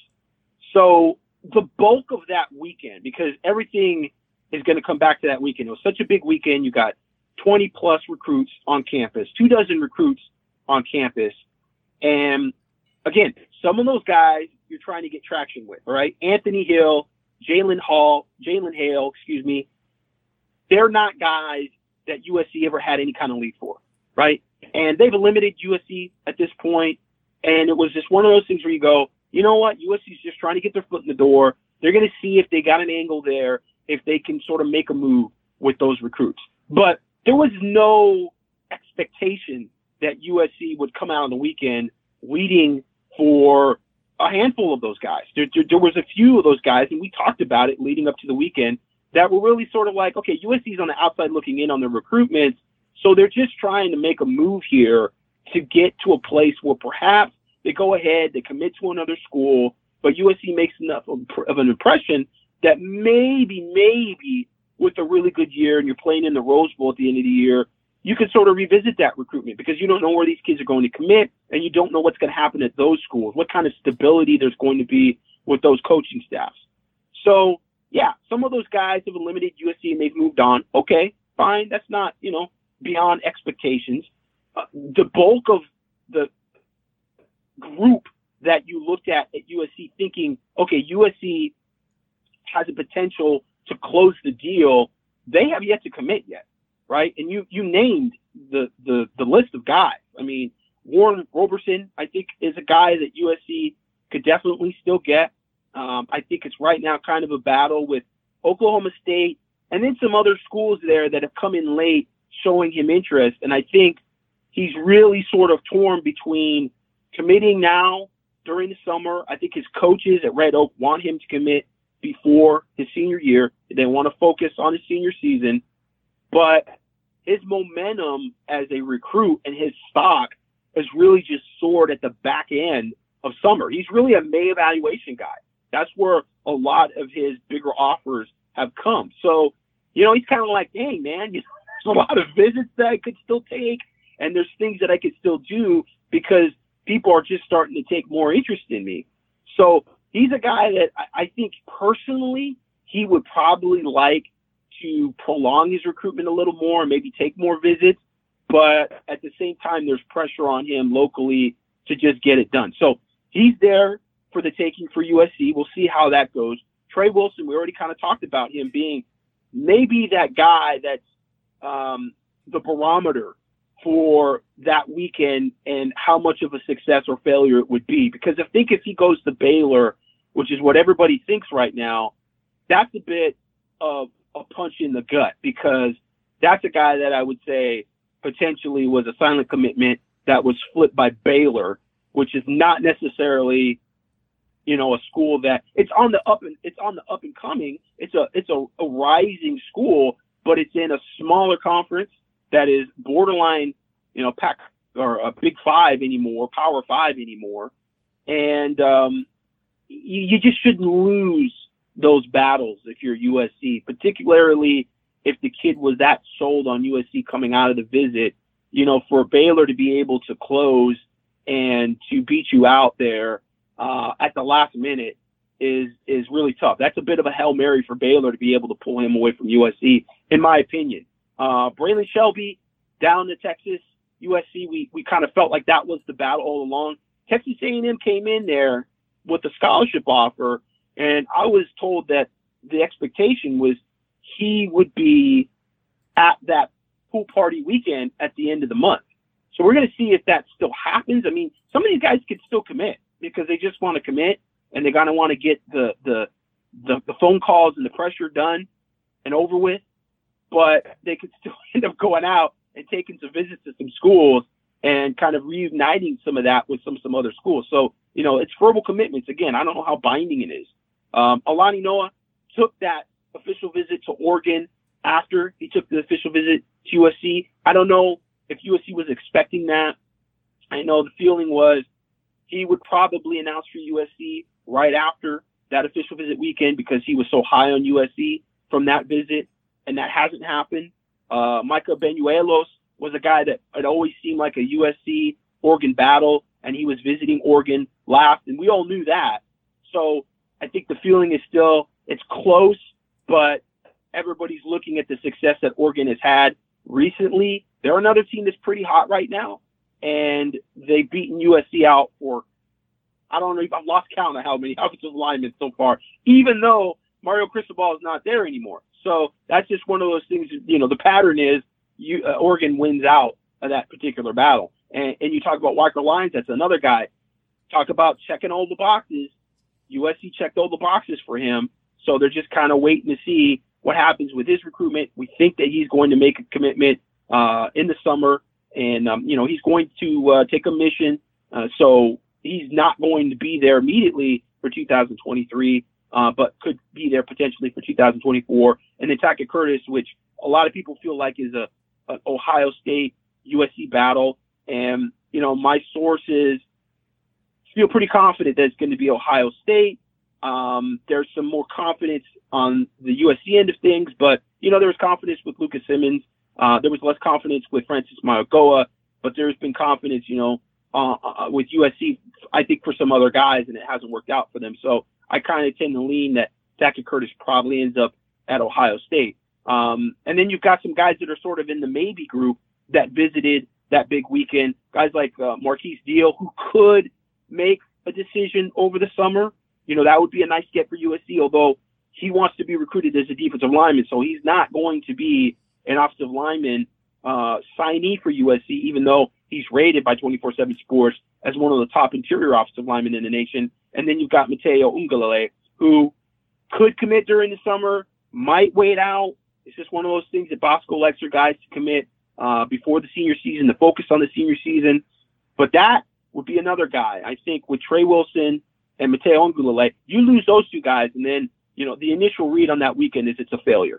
So the bulk of that weekend, because everything is going to come back to that weekend. It was such a big weekend. You got twenty plus recruits on campus, two dozen recruits on campus. And again, some of those guys you're trying to get traction with, all right? Anthony Hill, Jalen Hall, Jalen Hale, excuse me. They're not guys that U S C ever had any kind of lead for, right? And they've eliminated U S C at this point. And it was just one of those things where you go, you know what? U S C's just trying to get their foot in the door. They're going to see if they got an angle there, if they can sort of make a move with those recruits. But there was no expectation that U S C would come out on the weekend leading for a handful of those guys. There, there, there was a few of those guys, and we talked about it leading up to the weekend, that were really sort of like, okay, U S C's on the outside looking in on their recruitment, so they're just trying to make a move here to get to a place where perhaps they go ahead, they commit to another school, but U S C makes enough of, of an impression that maybe, maybe with a really good year and you're playing in the Rose Bowl at the end of the year, you can sort of revisit that recruitment because you don't know where these kids are going to commit and you don't know what's going to happen at those schools, what kind of stability there's going to be with those coaching staffs. So, yeah, some of those guys have eliminated U S C and they've moved on. Okay, fine. That's not, you know, beyond expectations. Uh, the bulk of the group that you looked at at U S C thinking, okay, U S C has a potential to close the deal, they have yet to commit yet, right? And you you named the the the list of guys. I mean, Warren Roberson, I think, is a guy that U S C could definitely still get. Um, I think it's right now kind of a battle with Oklahoma State and then some other schools there that have come in late showing him interest. And I think he's really sort of torn between committing now during the summer. I think his coaches at Red Oak want him to commit before his senior year. They want to focus on his senior season. But his momentum as a recruit and his stock has really just soared at the back end of summer. He's really a May evaluation guy. That's where a lot of his bigger offers have come. So, you know, he's kind of like, dang, man, you know, there's a lot of visits that I could still take, and there's things that I could still do because people are just starting to take more interest in me. So he's a guy that I think personally he would probably like to prolong his recruitment a little more, maybe take more visits. But at the same time, there's pressure on him locally to just get it done. So he's there for the taking for U S C. We'll see how that goes. Trey Wilson, we already kind of talked about him being maybe that guy that's um, the barometer for that weekend and how much of a success or failure it would be. Because I think if he goes to Baylor, which is what everybody thinks right now, that's a bit of a punch in the gut, because that's a guy that I would say potentially was a silent commitment that was flipped by Baylor, which is not necessarily, you know, a school that it's on the up and it's on the up and coming. It's a it's a, a rising school, but it's in a smaller conference that is borderline, you know, Pac or a Big Five anymore, Power Five anymore, and um, you, you just shouldn't lose those battles if you're U S C, particularly if the kid was that sold on U S C coming out of the visit. You know, for Baylor to be able to close and to beat you out there uh, at the last minute is is really tough. That's a bit of a Hail Mary for Baylor to be able to pull him away from U S C, in my opinion. Uh, Braylon Shelby down to Texas, U S C, we, we kind of felt like that was the battle all along. Texas A and M came in there with a scholarship offer, and I was told that the expectation was he would be at that pool party weekend at the end of the month. So we're going to see if that still happens. I mean, some of these guys could still commit because they just want to commit and they're going to want to get the, the, the, the phone calls and the pressure done and over with, but they could still end up going out and taking some visits to some schools and kind of reuniting some of that with some, some other schools. So, you know, it's verbal commitments. Again, I don't know how binding it is. Um, Alani Noah took that official visit to Oregon after he took the official visit to U S C. I don't know if U S C was expecting that. I know the feeling was he would probably announce for U S C right after that official visit weekend because he was so high on U S C from that visit, and that hasn't happened. Uh, Micah Benuelos was a guy that had always seemed like a U S C Oregon battle, and he was visiting Oregon last, and we all knew that. So I think the feeling is still it's close, but everybody's looking at the success that Oregon has had recently. They're another team that's pretty hot right now, and they've beaten U S C out for, I don't know, I've lost count of how many offensive linemen so far, even though Mario Cristobal is not there anymore. So that's just one of those things, you know, the pattern is you, uh, Oregon wins out of that particular battle. And, and you talk about Walker Lyons, that's another guy. Talk about checking all the boxes. U S C checked all the boxes for him. So they're just kind of waiting to see what happens with his recruitment. We think that he's going to make a commitment uh, in the summer. And, um, you know, he's going to uh, take a mission. Uh, so he's not going to be there immediately for two thousand twenty-three, uh, but could be there potentially for two thousand twenty-four. And then Tackett Curtis, which a lot of people feel like is a, a Ohio State U S C battle. And, you know, my sources feel pretty confident that it's going to be Ohio State. Um, there's some more confidence on the U S C end of things, but, you know, there was confidence with Lucas Simmons. Uh, there was less confidence with Francis Mauigoa, but there's been confidence, you know, uh, uh, with U S C, I think, for some other guys, and it hasn't worked out for them. So I kind of tend to lean that Tackett Curtis probably ends up at Ohio State. Um, and then you've got some guys that are sort of in the maybe group that visited that big weekend, guys like uh, Marquise Deal, who could make a decision over the summer. You know, that would be a nice get for U S C, although he wants to be recruited as a defensive lineman, so he's not going to be an offensive lineman uh, signee for U S C, even though he's rated by twenty-four seven Sports as one of the top interior offensive linemen in the nation. And then you've got Mateo Ungalale, who could commit during the summer, might wait out. It's just one of those things that Bosco likes their guys to commit uh, before the senior season, to focus on the senior season. But that would be another guy. I think with Trey Wilson and Mateo Ungalale, you lose those two guys, and then, you know, the initial read on that weekend is it's a failure.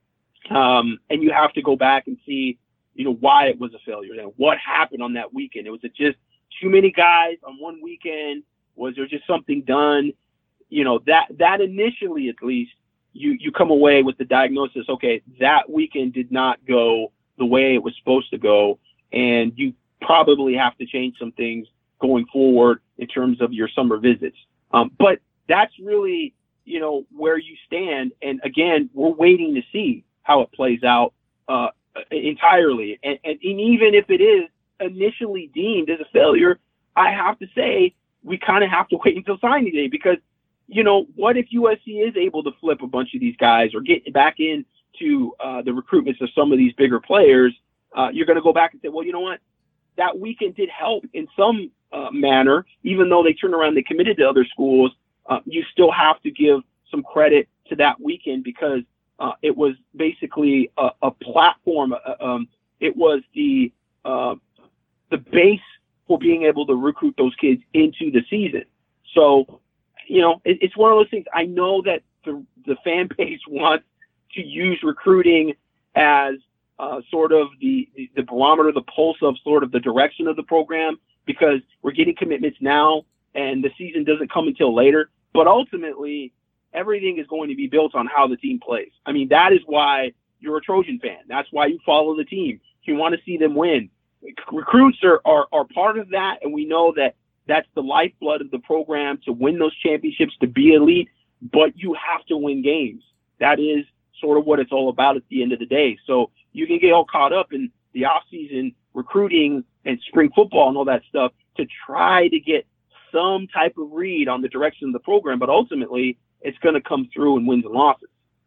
Um, and you have to go back and see, you know, why it was a failure and what happened on that weekend. It was it just too many guys on one weekend? Was there just something done? You know, that, that initially, at least, you, you come away with the diagnosis, okay, that weekend did not go the way it was supposed to go. And you probably have to change some things going forward in terms of your summer visits. Um, but that's really, you know, where you stand. And again, we're waiting to see how it plays out uh, entirely. And, and, and even if it is initially deemed as a failure, I have to say we kind of have to wait until signing day, because, you know, what if U S C is able to flip a bunch of these guys or get back into uh, the recruitments of some of these bigger players? Uh, you're going to go back and say, well, you know what? That weekend did help in some uh, manner, even though they turned around, they committed to other schools. Uh, you still have to give some credit to that weekend, because uh, it was basically a, a platform. Uh, um, it was the uh, the base for being able to recruit those kids into the season. So, you know, it, it's one of those things. I know that the, the fan base wants to use recruiting as uh, sort of the, the, the barometer, the pulse of sort of the direction of the program, because we're getting commitments now and the season doesn't come until later. But ultimately, everything is going to be built on how the team plays. I mean, that is why you're a Trojan fan. That's why you follow the team. You want to see them win. Recruits are, are, are part of that, and we know that that's the lifeblood of the program, to win those championships, to be elite, but you have to win games. That is sort of what it's all about at the end of the day. So you can get all caught up in the offseason recruiting and spring football and all that stuff to try to get some type of read on the direction of the program, but ultimately it's going to come through in wins and losses.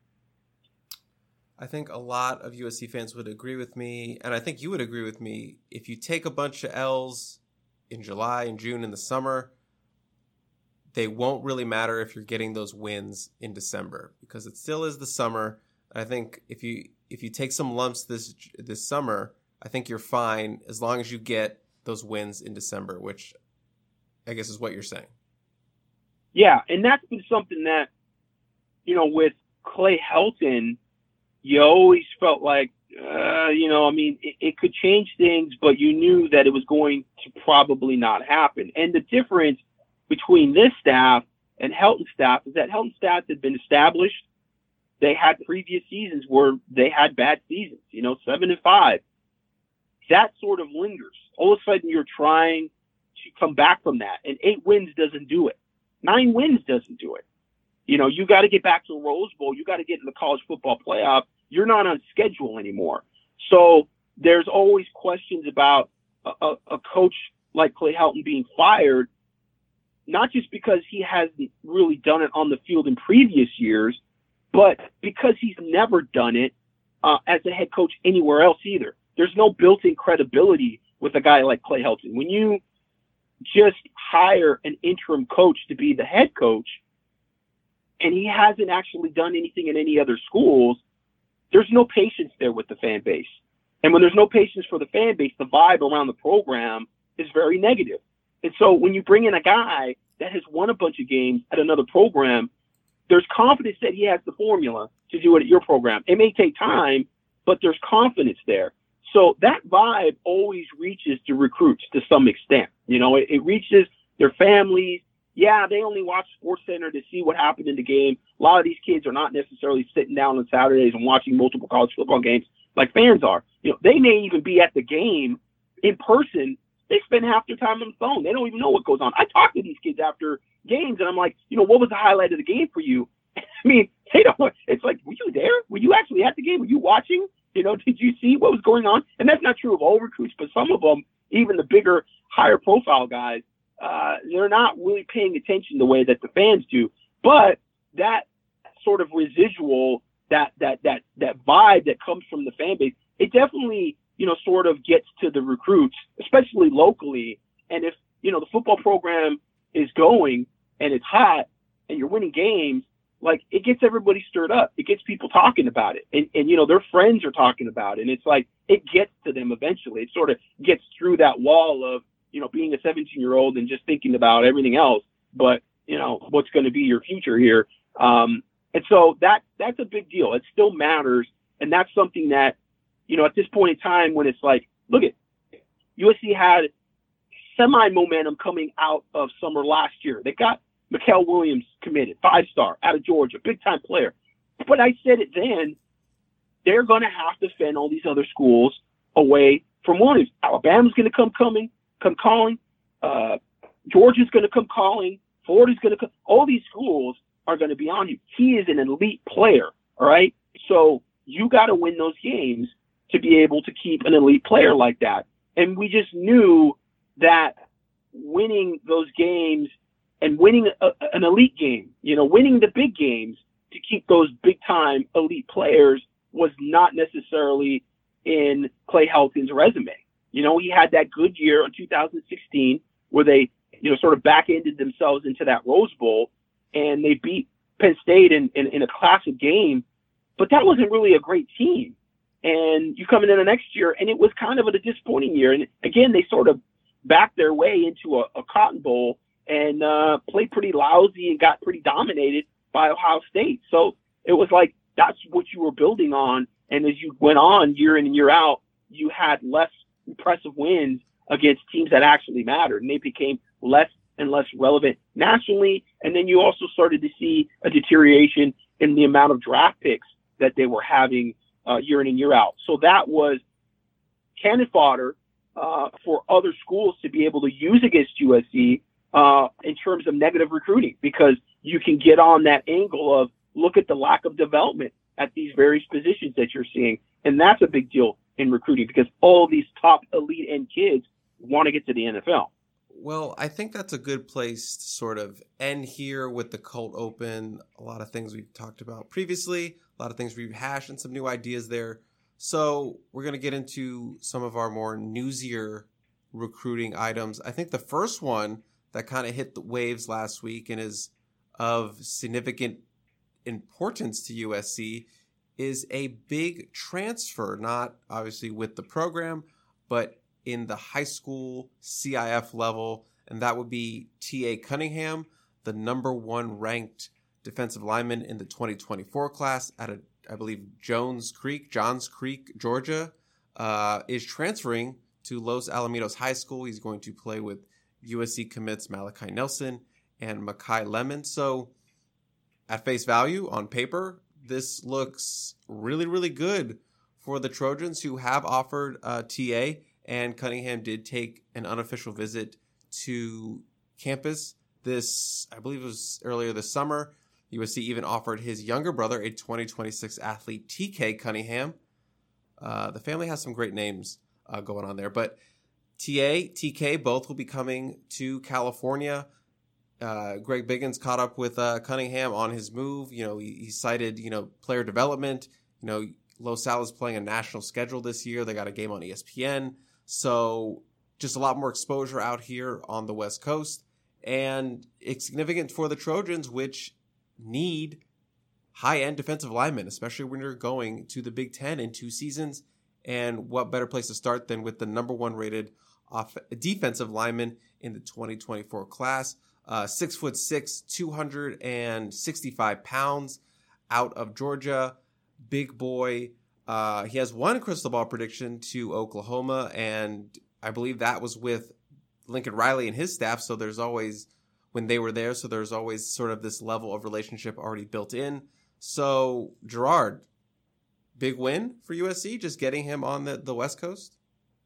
I think a lot of U S C fans would agree with me, and I think you would agree with me. If you take a bunch of L's in July and June in the summer, they won't really matter if you're getting those wins in December, because it still is the summer. I think if you if you take some lumps this this summer, I think you're fine as long as you get those wins in December, which I guess is what you're saying. Yeah, and that's been something that, you know, with Clay Helton, you always felt like, uh, you know, I mean, it, it could change things, but you knew that it was going to probably not happen. And the difference between this staff and Helton's staff is that Helton's staff had been established. They had previous seasons where they had bad seasons, you know, seven and five. That sort of lingers. All of a sudden, you're trying to come back from that, and eight wins doesn't do it. Nine wins doesn't do it. You know, you got to get back to the Rose Bowl. You got to get in the college football playoff. You're not on schedule anymore. So there's always questions about a, a, a coach like Clay Helton being fired, not just because he hasn't really done it on the field in previous years, but because he's never done it uh, as a head coach anywhere else either. There's no built-in credibility with a guy like Clay Helton. When you just hire an interim coach to be the head coach, and he hasn't actually done anything in any other schools, there's no patience there with the fan base. And when there's no patience for the fan base, the vibe around the program is very negative. And so when you bring in a guy that has won a bunch of games at another program, there's confidence that he has the formula to do it at your program. It may take time, but there's confidence there. So that vibe always reaches to recruits to some extent. You know, it, it reaches their families. Yeah, they only watch SportsCenter to see what happened in the game. A lot of these kids are not necessarily sitting down on Saturdays and watching multiple college football games like fans are. You know, they may even be at the game in person. They spend half their time on the phone. They don't even know what goes on. I talk to these kids after games, and I'm like, you know, what was the highlight of the game for you? I mean, they don't. It's like, were you there? Were you actually at the game? Were you watching? You know, did you see what was going on? And that's not true of all recruits, but some of them, even the bigger, higher profile guys, uh, they're not really paying attention the way that the fans do. But that sort of residual, that that that that vibe that comes from the fan base, it definitely, you know, sort of gets to the recruits, especially locally. And if, you know, the football program is going and it's hot and you're winning games, like, it gets everybody stirred up. It gets people talking about it. And, and, you know, their friends are talking about it. And it's like, it gets to them eventually. It sort of gets through that wall of, you know, being a seventeen-year-old and just thinking about everything else, but, you know, what's going to be your future here. Um, and so that that's a big deal. It still matters. And that's something that, you know, at this point in time when it's like, look at, U S C had semi-momentum coming out of summer last year. They got Mikael Williams committed, five-star, out of Georgia, big-time player. But I said it then, they're going to have to fend all these other schools away from Williams. Alabama's going to come coming, come calling. Uh, Georgia's going to come calling. Florida's going to come. All these schools are going to be on him. He is an elite player, all right? So you got to win those games to be able to keep an elite player like that. And we just knew that winning those games and winning a, an elite game, you know, winning the big games to keep those big time elite players was not necessarily in Clay Helton's resume. You know, he had that good year in two thousand sixteen where they, you know, sort of back-ended themselves into that Rose Bowl, and they beat Penn State in, in, in a classic game, but that wasn't really a great team. And you come into the next year, and it was kind of a disappointing year. And again, they sort of backed their way into a, a Cotton Bowl and uh, played pretty lousy and got pretty dominated by Ohio State. So it was like that's what you were building on. And as you went on year in and year out, you had less impressive wins against teams that actually mattered, and they became less and less relevant nationally. And then you also started to see a deterioration in the amount of draft picks that they were having uh, year in and year out. So that was cannon fodder uh, for other schools to be able to use against U S C uh, in terms of negative recruiting, because you can get on that angle of look at the lack of development at these various positions that you're seeing. And that's a big deal in recruiting, because all these top elite end kids want to get to the N F L. Well, I think that's a good place to sort of end here with the Colt Open. A lot of things we've talked about previously, a lot of things we've hashed, and some new ideas there. So we're going to get into some of our more newsier recruiting items. I think the first one that kind of hit the waves last week and is of significant importance to U S C is a big transfer, not obviously with the program, but in the high school C I F level, and that would be T A Cunningham, the number one ranked defensive lineman in the twenty twenty-four class at, a, I believe, Jones Creek, Johns Creek, Georgia, uh, is transferring to Los Alamitos High School. He's going to play with U S C commits Malachi Nelson and Makai Lemon. So at face value, on paper, this looks really, really good for the Trojans, who have offered uh, T A, and Cunningham did take an unofficial visit to campus this, I believe it was earlier this summer. U S C even offered his younger brother, a twenty twenty-six athlete, T K Cunningham. Uh, the family has some great names uh, going on there, but T A, T K, both will be coming to California. Uh, Greg Biggins caught up with uh, Cunningham on his move. You know, he, he cited, you know, player development. You know, Los Al is playing a national schedule this year. They got a game on E S P N. So just a lot more exposure out here on the West Coast. And it's significant for the Trojans, which need high-end defensive linemen, especially when you're going to the Big Ten in two seasons. And what better place to start than with the number one rated off- defensive lineman in the twenty twenty-four class. Uh, six foot six, two hundred sixty-five pounds, out of Georgia, big boy. Uh, he has one crystal ball prediction to Oklahoma, and I believe that was with Lincoln Riley and his staff. So there's always, when they were there, so there's always sort of this level of relationship already built in. So Gerard, big win for U S C, just getting him on the, the West Coast.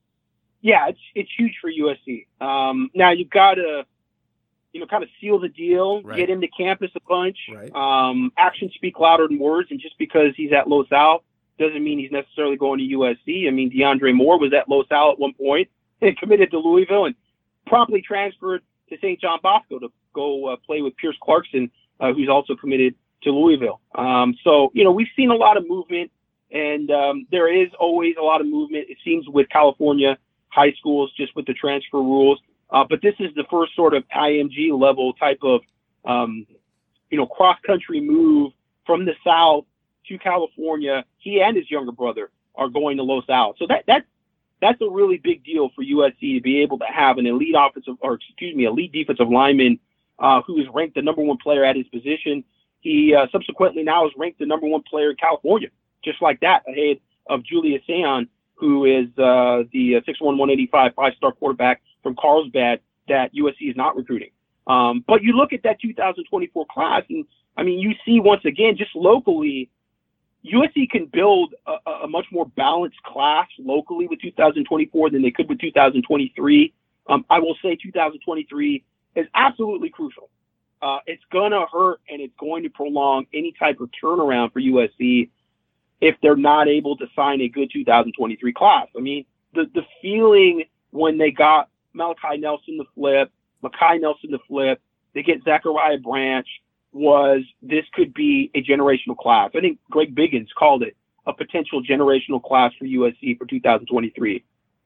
Yeah, it's it's huge for U S C. Um, now you've got to, you know, kind of seal the deal, right. Get him to campus a bunch. Right. Um, actions speak louder than words, and just because he's at Los Al doesn't mean he's necessarily going to U S C. I mean, DeAndre Moore was at Los Al at one point and committed to Louisville and promptly transferred to Saint John Bosco to go uh, play with Pierce Clarkson, uh, who's also committed to Louisville. Um, so, you know, we've seen a lot of movement, and um, there is always a lot of movement, it seems, with California high schools, just with the transfer rules. Uh, but this is the first sort of I M G level type of, um, you know, cross-country move from the South to California. He and his younger brother are going to Los Al. So that, that, that's a really big deal for U S C to be able to have an elite offensive, or excuse me, elite defensive lineman uh, who is ranked the number one player at his position. He uh, subsequently now is ranked the number one player in California, just like that, ahead of Julius Sayon, who is uh, the six one, one eighty-five, five-star quarterback from Carlsbad that U S C is not recruiting. Um, but you look at that two thousand twenty-four class, and, I mean, you see once again, just locally, U S C can build a, a much more balanced class locally with two thousand twenty-four than they could with two thousand twenty-three. Um, I will say two thousand twenty-three is absolutely crucial. Uh, it's going to hurt, and it's going to prolong any type of turnaround for U S C. if they're not able to sign a good two thousand twenty-three class. I mean, the, the feeling when they got Malachi Nelson to flip, Makai Nelson to flip, they get Zachariah Branch, was this could be a generational class. I think Greg Biggins called it a potential generational class for U S C for two thousand twenty-three.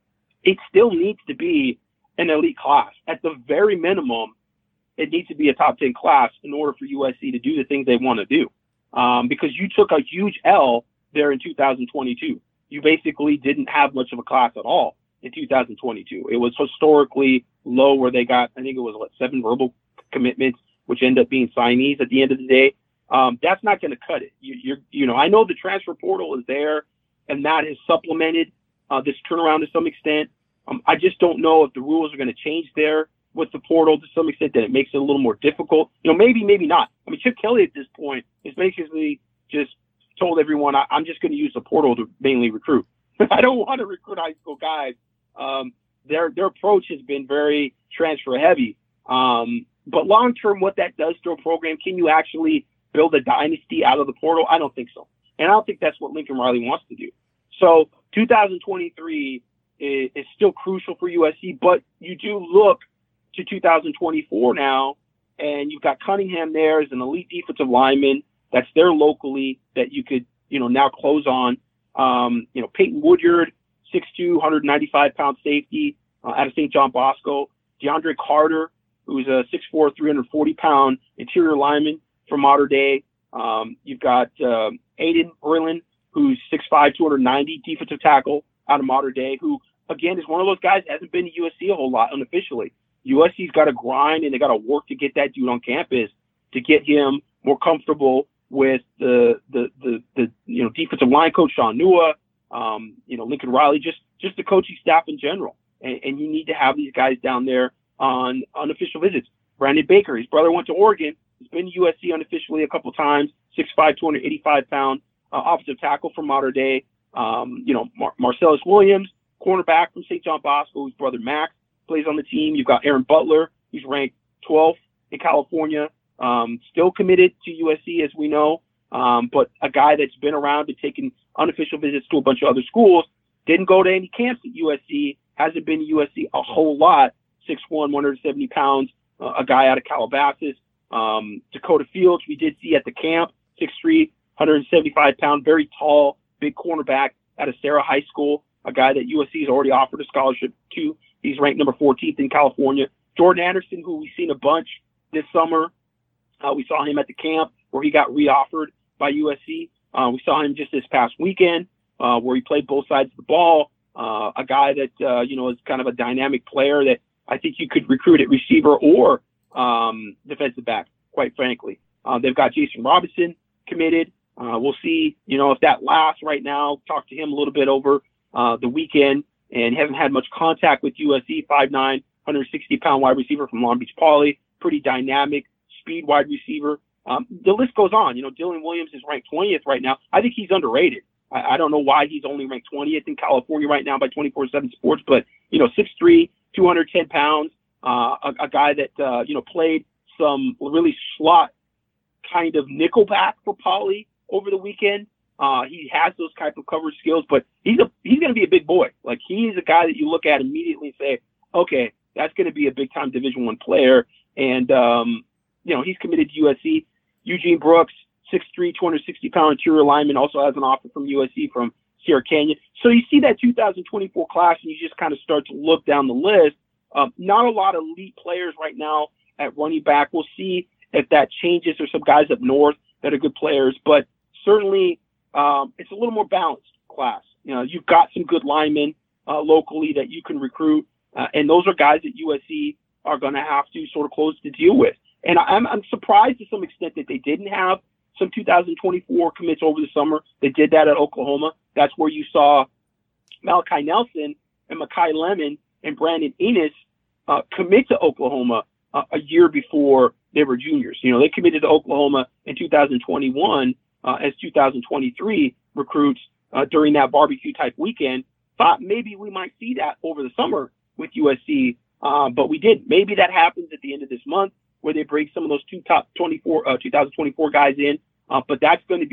It still needs to be an elite class. At the very minimum, it needs to be a top ten class in order for U S C to do the things they want to do. Um, because you took a huge L there in two thousand twenty-two. You basically didn't have much of a class at all in two thousand twenty-two. It was historically low where they got, I think it was what, seven verbal commitments, which end up being signees at the end of the day. Um, that's not going to cut it. You, you're, you know, I know the transfer portal is there, and that has supplemented uh, this turnaround to some extent. Um, I just don't know if the rules are going to change there with the portal to some extent, that it makes it a little more difficult. You know, maybe, maybe not. I mean, Chip Kelly at this point is basically just told everyone, I, I'm just going to use the portal to mainly recruit. I don't want to recruit high school guys. Um, their their approach has been very transfer heavy. Um, but long term, what that does to a program, can you actually build a dynasty out of the portal? I don't think so. And I don't think that's what Lincoln Riley wants to do. So two thousand twenty-three is, is still crucial for U S C, but you do look to two thousand twenty-four now, and you've got Cunningham there as an elite defensive lineman that's there locally that you could, you know, now close on. Um, you know, Peyton Woodyard, six two, one ninety-five pound safety uh, out of Saint John Bosco. DeAndre Carter, who's a six four, three forty pound interior lineman from Mater Dei. Um, you've got uh, Aiden Berlin, who's six five, two ninety defensive tackle out of Mater Dei, who, again, is one of those guys that hasn't been to U S C a whole lot unofficially. U S C's got to grind, and they got to work to get that dude on campus to get him more comfortable with the the the, the you know defensive line coach Sean Nua, um, you know Lincoln Riley, just just the coaching staff in general. And, and you need to have these guys down there on unofficial visits. Brandon Baker, his brother went to Oregon. He's been to U S C unofficially a couple times. six five, two eighty-five pound uh, offensive tackle from Mater Dei. Um, you know Mar- Marcellus Williams, cornerback from Saint John Bosco, whose brother Max plays on the team. You've got Aaron Butler, who's ranked twelfth in California, um, still committed to U S C, as we know, um, but a guy that's been around and taken unofficial visits to a bunch of other schools, didn't go to any camps at U S C, hasn't been to U S C a whole lot, six one, one seventy pounds, uh, a guy out of Calabasas. Um, Dakota Fields, we did see at the camp, six three, one seventy-five pound, very tall, big cornerback out of Sarah High School, a guy that U S C has already offered a scholarship to. He's ranked number fourteenth in California. Jordan Anderson, who we've seen a bunch this summer. Uh, we saw him at the camp where he got reoffered by U S C. Uh, we saw him just this past weekend uh, where he played both sides of the ball. Uh, a guy that, uh, you know, is kind of a dynamic player that I think you could recruit at receiver or um, defensive back, quite frankly. Uh, they've got Jason Robinson committed. Uh, we'll see, you know, if that lasts right now. Talked to him a little bit over uh, the weekend, and hasn't had much contact with U S C. five nine, one sixty pound wide receiver from Long Beach Poly. Pretty dynamic, speed wide receiver. Um, the list goes on. You know, Dylan Williams is ranked twentieth right now. I think he's underrated. I, I don't know why he's only ranked twentieth in California right now by twenty-four seven Sports, but, you know, six three, two ten pounds, uh, a, a guy that, uh, you know, played some really slot kind of nickelback for Poly over the weekend. Uh, he has those type of coverage skills, but he's a, he's going to be a big boy. Like, he's a guy that you look at immediately and say, okay, that's going to be a big time Division One player. And, um, you know, he's committed to U S C. Eugene Brooks, six three, two sixty pound interior lineman, also has an offer from U S C from Sierra Canyon. So you see that two thousand twenty-four class, and you just kind of start to look down the list. Um, not a lot of elite players right now at running back. We'll see if that changes. There's some guys up north that are good players, but certainly um, it's a little more balanced class. You know, you've got some good linemen uh, locally that you can recruit, uh, and those are guys that U S C are going to have to sort of close the deal with. And I'm, I'm surprised to some extent that they didn't have some two thousand twenty-four commits over the summer. They did that at Oklahoma. That's where you saw Malachi Nelson and Makai Lemon and Brandon Enos uh, commit to Oklahoma uh, a year before they were juniors. You know, they committed to Oklahoma in two thousand twenty-one uh, as two thousand twenty-three recruits uh, during that barbecue type weekend. Thought maybe we might see that over the summer with U S C, uh, but we didn't. Maybe that happens at the end of this month, where they bring some of those two top twenty-four, uh, two thousand twenty-four guys in. Uh, but that's going to be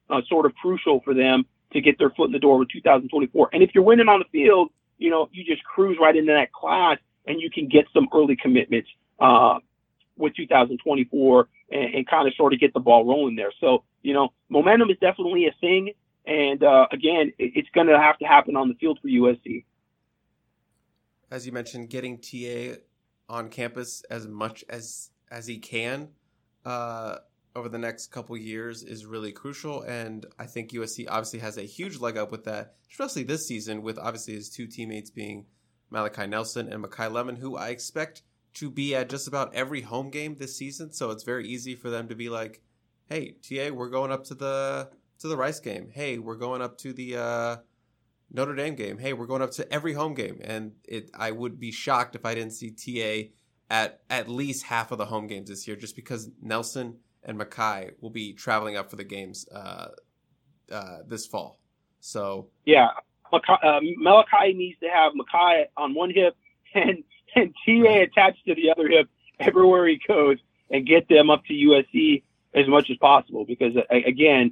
uh, sort of crucial for them to get their foot in the door with two thousand twenty-four. And if you're winning on the field, you know, you just cruise right into that class and you can get some early commitments uh, with two thousand twenty-four and, and kind of sort of get the ball rolling there. So, you know, momentum is definitely a thing. And uh, again, it, it's going to have to happen on the field for U S C. As you mentioned, getting T A on campus as much as as he can uh, over the next couple years is really crucial. And I think U S C obviously has a huge leg up with that, especially this season, with obviously his two teammates being Malachi Nelson and Makai Lemon, who I expect to be at just about every home game this season. So it's very easy for them to be like, hey, T A, we're going up to the to the Rice game. Hey, we're going up to the uh, Notre Dame game. Hey, we're going up to every home game. And it I would be shocked if I didn't see T A at at least half of the home games this year, just because Nelson and Makai will be traveling up for the games uh, uh, this fall. So yeah, Makai, uh, Malachi needs to have Makai on one hip and and T A attached to the other hip everywhere he goes, and get them up to U S C as much as possible. Because again,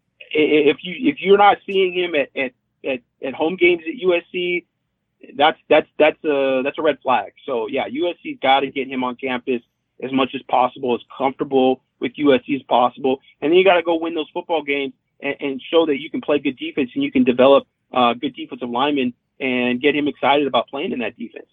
if you if you're not seeing him at at, at, at home games at U S C, that's that's that's a that's a red flag. So yeah, U S C's got to get him on campus as much as possible, as comfortable with U S C as possible, and then you got to go win those football games and, and show that you can play good defense and you can develop uh, good defensive linemen and get him excited about playing in that defense.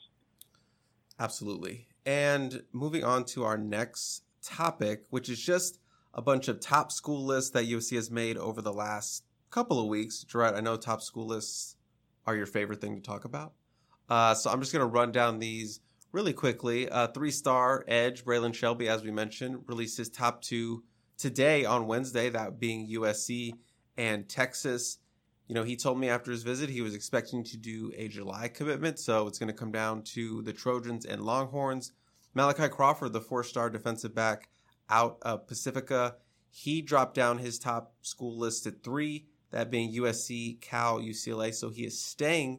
Absolutely. And moving on to our next topic, which is just a bunch of top school lists that U S C has made over the last couple of weeks. Gerard, I know top school lists are your favorite thing to talk about. Uh, so I'm just going to run down these really quickly. Uh, three-star edge, Braylon Shelby, as we mentioned, released his top two today on Wednesday, that being U S C and Texas. You know, he told me after his visit he was expecting to do a July commitment, so it's going to come down to the Trojans and Longhorns. Malachi Crawford, the four-star defensive back out of Pacifica, he dropped down his top school list at three, that being U S C, Cal, U C L A, so he is staying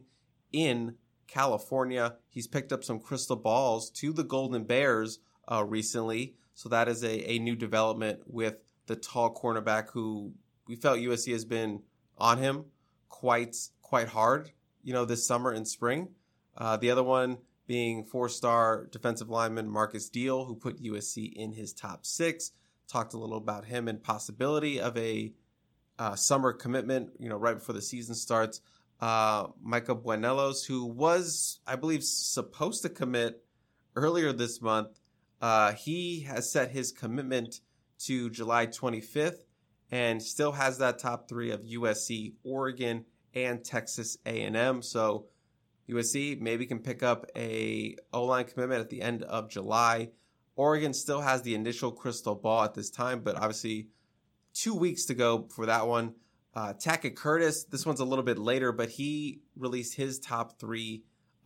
in California. He's picked up some crystal balls to the Golden Bears uh, recently, so that is a, a new development with the tall cornerback who we felt U S C has been on him quite quite hard, you know, this summer and spring. Uh, the other one being four-star defensive lineman Marcus Deal, who put U S C in his top six. Talked a little about him and possibility of a uh, summer commitment, you know, right before the season starts. Uh, Micah Buenelos, who was, I believe, supposed to commit earlier this month, uh, he has set his commitment to July twenty-fifth and still has that top three of U S C, Oregon, and Texas A and M. So U S C maybe can pick up a O-line commitment at the end of July. Oregon still has the initial crystal ball at this time, but obviously two weeks to go for that one. Uh, Tackett Curtis, this one's a little bit later, but he released his top three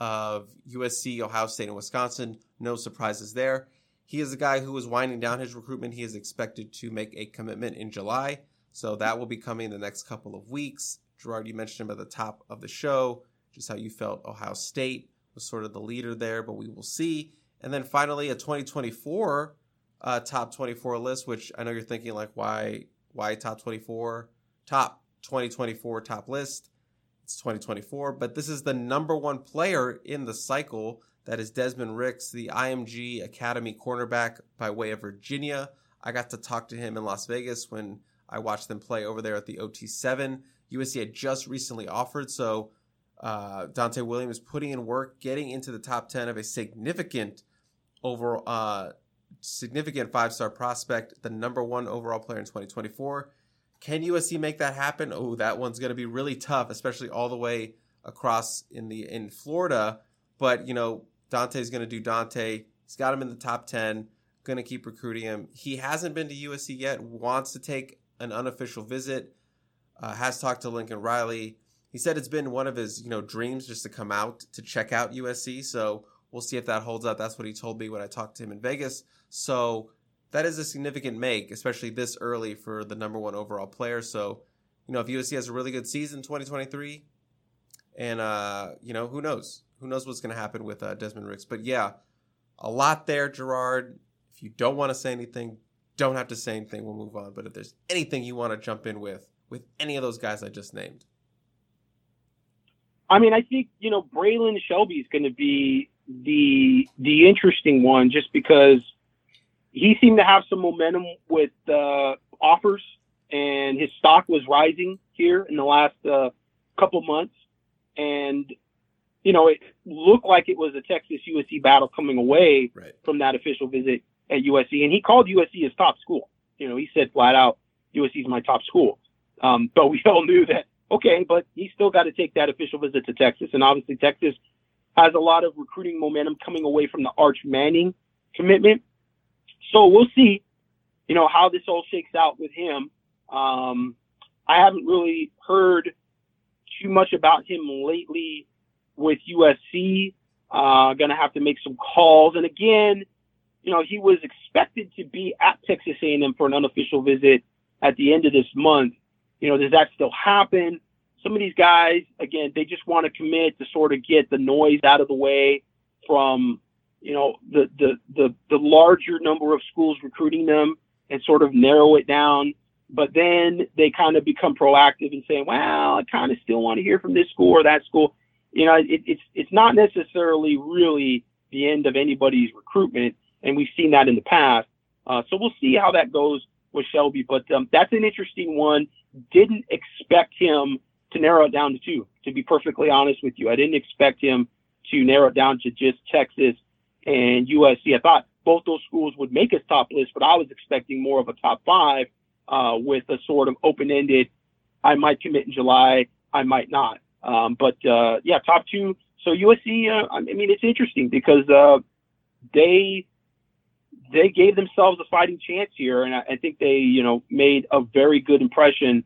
of U S C, Ohio State, and Wisconsin. No surprises there. He is a guy who is winding down his recruitment. He is expected to make a commitment in July, so that will be coming in the next couple of weeks. Gerard, you mentioned him at the top of the show, just how you felt Ohio State was sort of the leader there, but we will see. And then finally, a twenty twenty-four uh, top twenty-four list, which I know you're thinking, like, why, why top twenty-four? Top twenty twenty-four top list. It's twenty twenty-four, but this is the number one player in the cycle. That is Desmond Ricks, the I M G Academy cornerback by way of Virginia. I got to talk to him in Las Vegas when I watched them play over there at the O T seven. U S C had just recently offered, so uh, Dante Williams putting in work, getting into the top ten of a significant over uh, significant five-star prospect, the number one overall player in twenty twenty-four. Can U S C make that happen? Oh, that one's going to be really tough, especially all the way across in the in Florida. But, you know, Dante's going to do Dante. He's got him in the top ten, going to keep recruiting him. He hasn't been to U S C yet, wants to take an unofficial visit, uh, has talked to Lincoln Riley. He said it's been one of his, you know, dreams just to come out to check out U S C. So we'll see if that holds up. That's what he told me when I talked to him in Vegas. So that is a significant make, especially this early for the number one overall player. So, you know, if U S C has a really good season twenty twenty-three, and, uh, you know, who knows? Who knows what's going to happen with uh, Desmond Ricks. But, yeah, a lot there, Gerard. If you don't want to say anything, don't have to say anything. We'll move on. But if there's anything you want to jump in with, with any of those guys I just named? I mean, I think, you know, Braylon Shelby is going to be the the interesting one just because he seemed to have some momentum with uh, offers, and his stock was rising here in the last uh, couple months. And, you know, it looked like it was a Texas U S C battle coming away right. from that official visit at U S C. And he called U S C his top school. You know, he said flat out, U S C is my top school. Um, but we all knew that, okay, but he's still got to take that official visit to Texas. And obviously Texas has a lot of recruiting momentum coming away from the Arch Manning commitment. So we'll see, you know, how this all shakes out with him. Um, I haven't really heard too much about him lately with U S C. Uh, going to have to make some calls. And again, you know, he was expected to be at Texas A and M for an unofficial visit at the end of this month. You know, does that still happen? Some of these guys, again, they just want to commit to sort of get the noise out of the way from, you know, the, the, the, the larger number of schools recruiting them and sort of narrow it down. But then they kind of become proactive and saying, well, I kind of still want to hear from this school or that school. You know, it, it's, it's not necessarily really the end of anybody's recruitment. And we've seen that in the past. Uh, so we'll see how that goes with Shelby. But um, that's an interesting one. Didn't expect him to narrow it down to two, to be perfectly honest with you. I didn't expect him to narrow it down to just Texas and U S C. I thought both those schools would make his top list, but I was expecting more of a top five uh, with a sort of open-ended, I might commit in July, I might not. Um, but, uh, yeah, top two. So U S C, uh, I mean, it's interesting because uh, they they gave themselves a fighting chance here, and I, I think they, you know, made a very good impression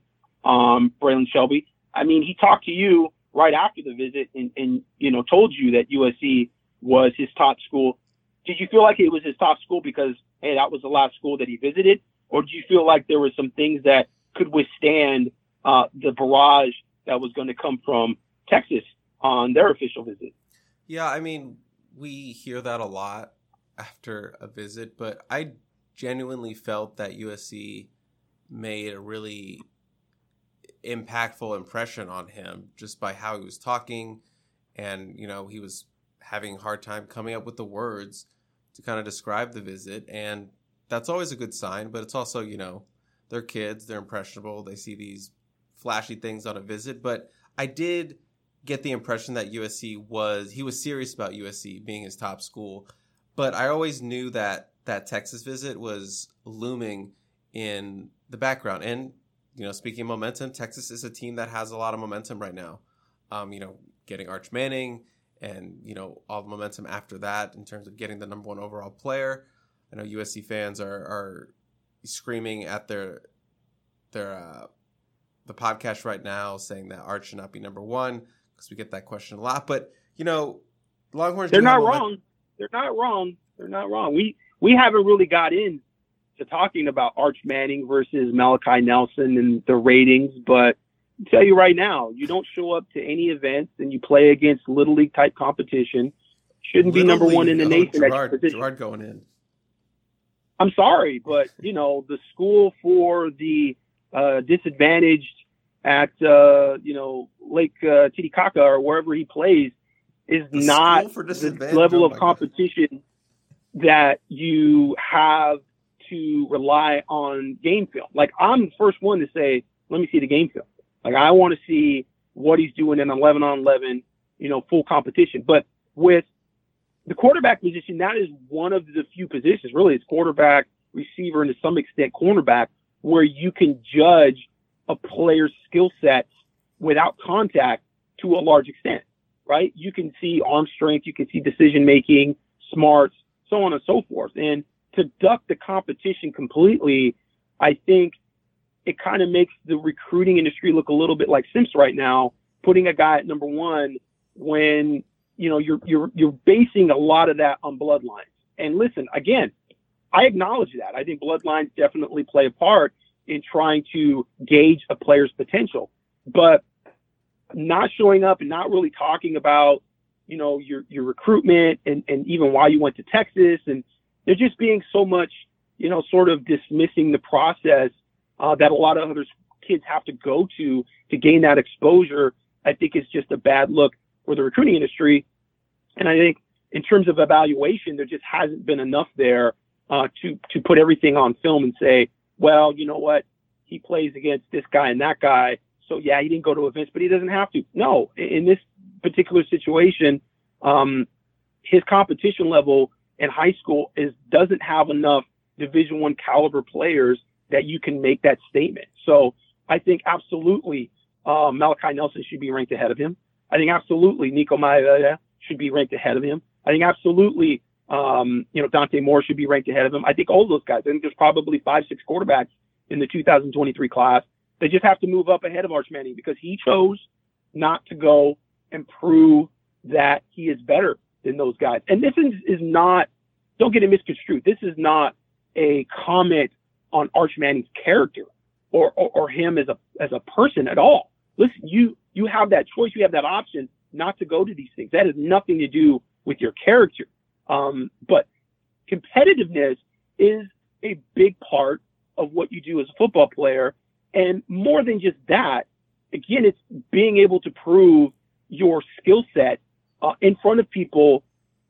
on Braylon Shelby. I mean, he talked to you right after the visit and, and, you know, told you that U S C was his top school. Did you feel like it was his top school because, hey, that was the last school that he visited? Or do you feel like there were some things that could withstand uh, the barrage that was going to come from Texas on their official visit? Yeah, I mean, we hear that a lot after a visit, but I genuinely felt that U S C made a really impactful impression on him just by how he was talking. And, you know, he was having a hard time coming up with the words to kind of describe the visit. And that's always a good sign, but it's also, you know, they're kids, they're impressionable. They see these flashy things on a visit. But I did get the impression that U S C was, he was serious about U S C being his top school. But I always knew that that Texas visit was looming in the background. And, you know, speaking of momentum, Texas is a team that has a lot of momentum right now. Um, you know, getting Arch Manning and, you know, all the momentum after that in terms of getting the number one overall player. I know U S C fans are, are screaming at their their uh, the podcast right now saying that Arch should not be number one because we get that question a lot. But, you know, Longhorns... They're not wrong. They're not wrong. They're not wrong. We we haven't really got in to talking about Arch Manning versus Malachi Nelson and the ratings, but I'll tell you right now, you don't show up to any events and you play against Little League type competition, shouldn't Little be number League. one in the oh, nation. Gerard, Gerard going in. I'm sorry, but, you know, the school for the uh, disadvantaged at, uh, you know, Lake uh, Titicaca or wherever he plays is the not the level oh of competition God. that you have to rely on game film. Like, I'm the first one to say, let me see the game film. Like, I want to see what he's doing in eleven on eleven, you know, full competition. But with the quarterback position, that is one of the few positions, really, it's quarterback, receiver, and to some extent cornerback, where you can judge a player's skill sets without contact to a large extent, right? You can see arm strength, you can see decision-making, smarts, so on and so forth. And to duck the competition completely, I think it kind of makes the recruiting industry look a little bit like Simps right now, putting a guy at number one when, you know, you're, you're, you're basing a lot of that on bloodlines. And listen, again, I acknowledge that. I think bloodlines definitely play a part in trying to gauge a player's potential, but not showing up and not really talking about, you know, your, your recruitment and, and even why you went to Texas. And they're just being so much, you know, sort of dismissing the process uh, that a lot of other kids have to go to to gain that exposure, I think is just a bad look for the recruiting industry. And I think in terms of evaluation, there just hasn't been enough there uh, to to put everything on film and say, well, you know what, he plays against this guy and that guy, so yeah, he didn't go to events, but he doesn't have to. No, in this particular situation, um, his competition level in high school is doesn't have enough Division One caliber players that you can make that statement. So I think absolutely uh, Malachi Nelson should be ranked ahead of him. I think absolutely Nico Maeda should be ranked ahead of him. I think absolutely, um, you know, Dante Moore should be ranked ahead of him. I think all those guys. I think there's probably five, six quarterbacks in the two thousand twenty-three class. They just have to move up ahead of Arch Manning because he chose not to go and prove that he is better than those guys. And this is, is not, don't get it misconstrued. This is not a comment on Arch Manning's character or, or, or him as a, as a person at all. Listen, you, you have that choice. You have that option not to go to these things. That has nothing to do with your character. Um, but competitiveness is a big part of what you do as a football player. And more than just that, again, it's being able to prove your skill set uh, in front of people,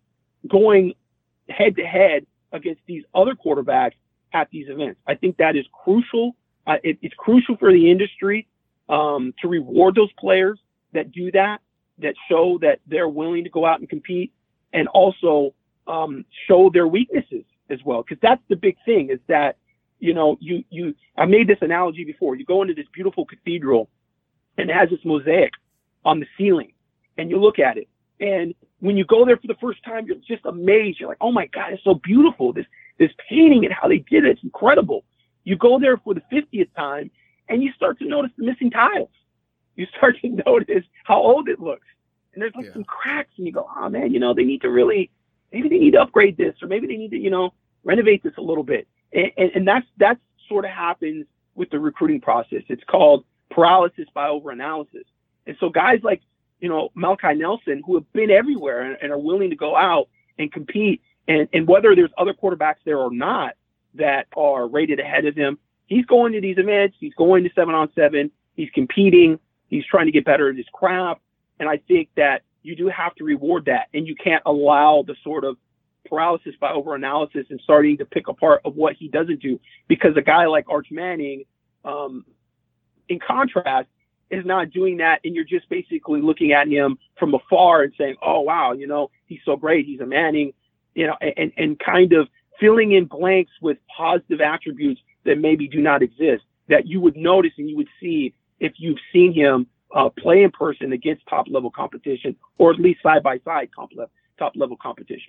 going head to head against these other quarterbacks at these events. I think that is crucial. Uh, it, it's crucial for the industry um, to reward those players that do that, that show that they're willing to go out and compete, and also um, show their weaknesses as well. Because that's the big thing, is that, you know, you, you, I made this analogy before. You go into this beautiful cathedral and it has this mosaic on the ceiling, and you look at it. And when you go there for the first time, you're just amazed. You're like, oh my God, it's so beautiful. This, this painting and how they did it, it's incredible. You go there for the fiftieth time and you start to notice the missing tiles. You start to notice how old it looks. And there's like yeah. some cracks, and you go, oh man, you know, they need to really, maybe they need to upgrade this, or maybe they need to, you know, renovate this a little bit. And, and, and that's, that's sort of happens with the recruiting process. It's called paralysis by overanalysis. And so guys like, you know, Malachi Nelson, who have been everywhere and, and are willing to go out and compete, and, and whether there's other quarterbacks there or not that are rated ahead of him, he's going to these events, he's going to seven on seven, he's competing, he's trying to get better at his craft. And I think that you do have to reward that, and you can't allow the sort of paralysis by overanalysis and starting to pick apart of what he doesn't do, because a guy like Arch Manning, um, in contrast, is not doing that, and you're just basically looking at him from afar and saying, oh, wow, you know, he's so great, he's a Manning, you know, and, and kind of filling in blanks with positive attributes that maybe do not exist, that you would notice and you would see if you've seen him uh, play in person against top-level competition, or at least side-by-side comp le- top-level competition.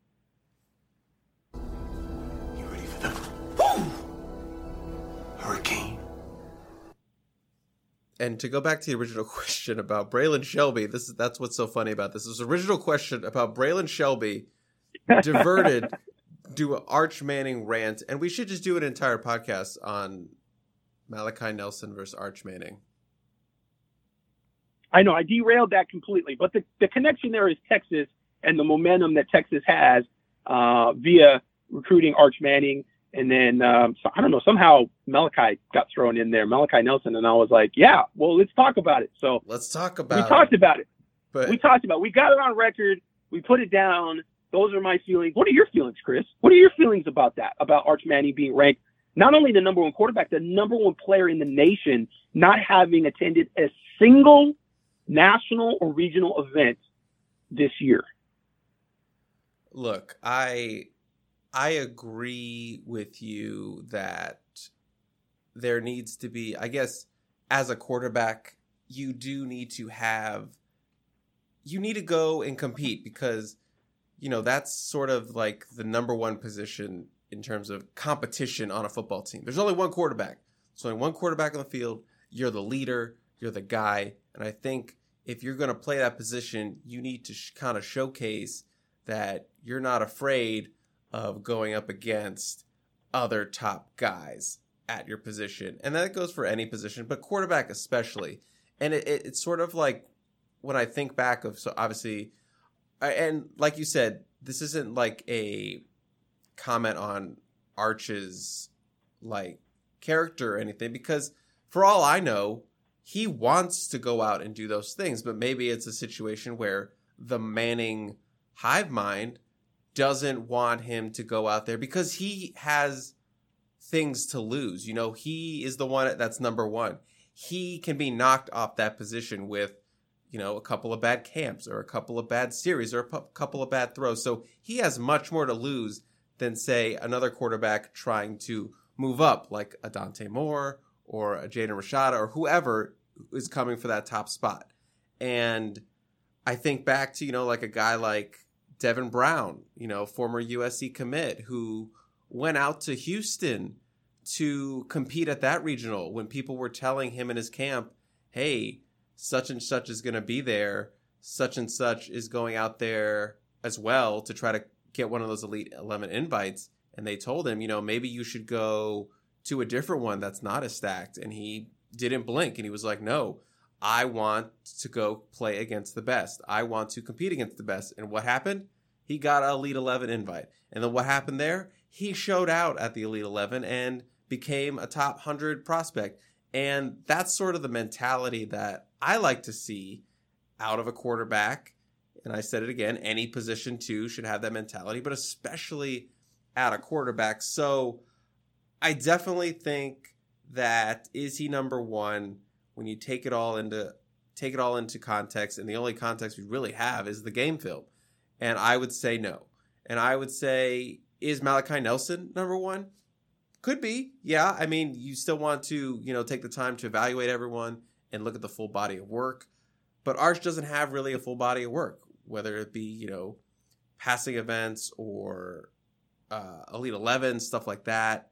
You ready for the Woo! Hurricane? And to go back to the original question about Braylon Shelby, this is that's what's so funny about this. This original question about Braylon Shelby diverted do an Arch Manning rant, and we should just do an entire podcast on Malachi Nelson versus Arch Manning. I know I derailed that completely, but the, the connection there is Texas and the momentum that Texas has uh, via recruiting Arch Manning. And then, um, so, I don't know, somehow Malachi got thrown in there, Malachi Nelson. And I was like, yeah, well, let's talk about it. So let's talk about we it. We talked about it. But... We talked about it. We got it on record. We put it down. Those are my feelings. What are your feelings, Chris? What are your feelings about that, about Arch Manning being ranked not only the number one quarterback, the number one player in the nation, not having attended a single national or regional event this year? Look, I... I agree with you that there needs to be, I guess, as a quarterback, you do need to have, you need to go and compete, because, you know, that's sort of like the number one position in terms of competition on a football team. There's only one quarterback. There's only one quarterback on the field. You're the leader. You're the guy. And I think if you're going to play that position, you need to sh- kind of showcase that you're not afraid of going up against other top guys at your position. And that goes for any position, but quarterback especially. And it, it, it's sort of like when I think back of, so obviously, and like you said, this isn't like a comment on Arch's like character or anything, because for all I know, he wants to go out and do those things, but maybe it's a situation where the Manning hive mind doesn't want him to go out there because he has things to lose. You know, he is the one that's number one. He can be knocked off that position with, you know, a couple of bad camps or a couple of bad series or a pu- couple of bad throws. So he has much more to lose than, say, another quarterback trying to move up like a Dante Moore or a Jaden Rashada or whoever is coming for that top spot. And I think back to, you know, like a guy like Devin Brown, you know, former U S C commit, who went out to Houston to compete at that regional when people were telling him in his camp, hey, such and such is going to be there. Such and such is going out there as well to try to get one of those Elite eleven invites. And they told him, you know, maybe you should go to a different one that's not as stacked. And he didn't blink. And he was like, no, I want to go play against the best. I want to compete against the best. And what happened? He got an Elite eleven invite. And then what happened there? He showed out at the Elite eleven and became a top one hundred prospect. And that's sort of the mentality that I like to see out of a quarterback. And I said it again, any position too should have that mentality, but especially at a quarterback. So I definitely think that, is he number one when you take it all into take it all into context? And the only context we really have is the game film. And I would say no. And I would say, is Malachi Nelson number one? Could be. Yeah. I mean, you still want to, you know, take the time to evaluate everyone and look at the full body of work. But Arch doesn't have really a full body of work, whether it be, you know, passing events or uh, Elite eleven, stuff like that.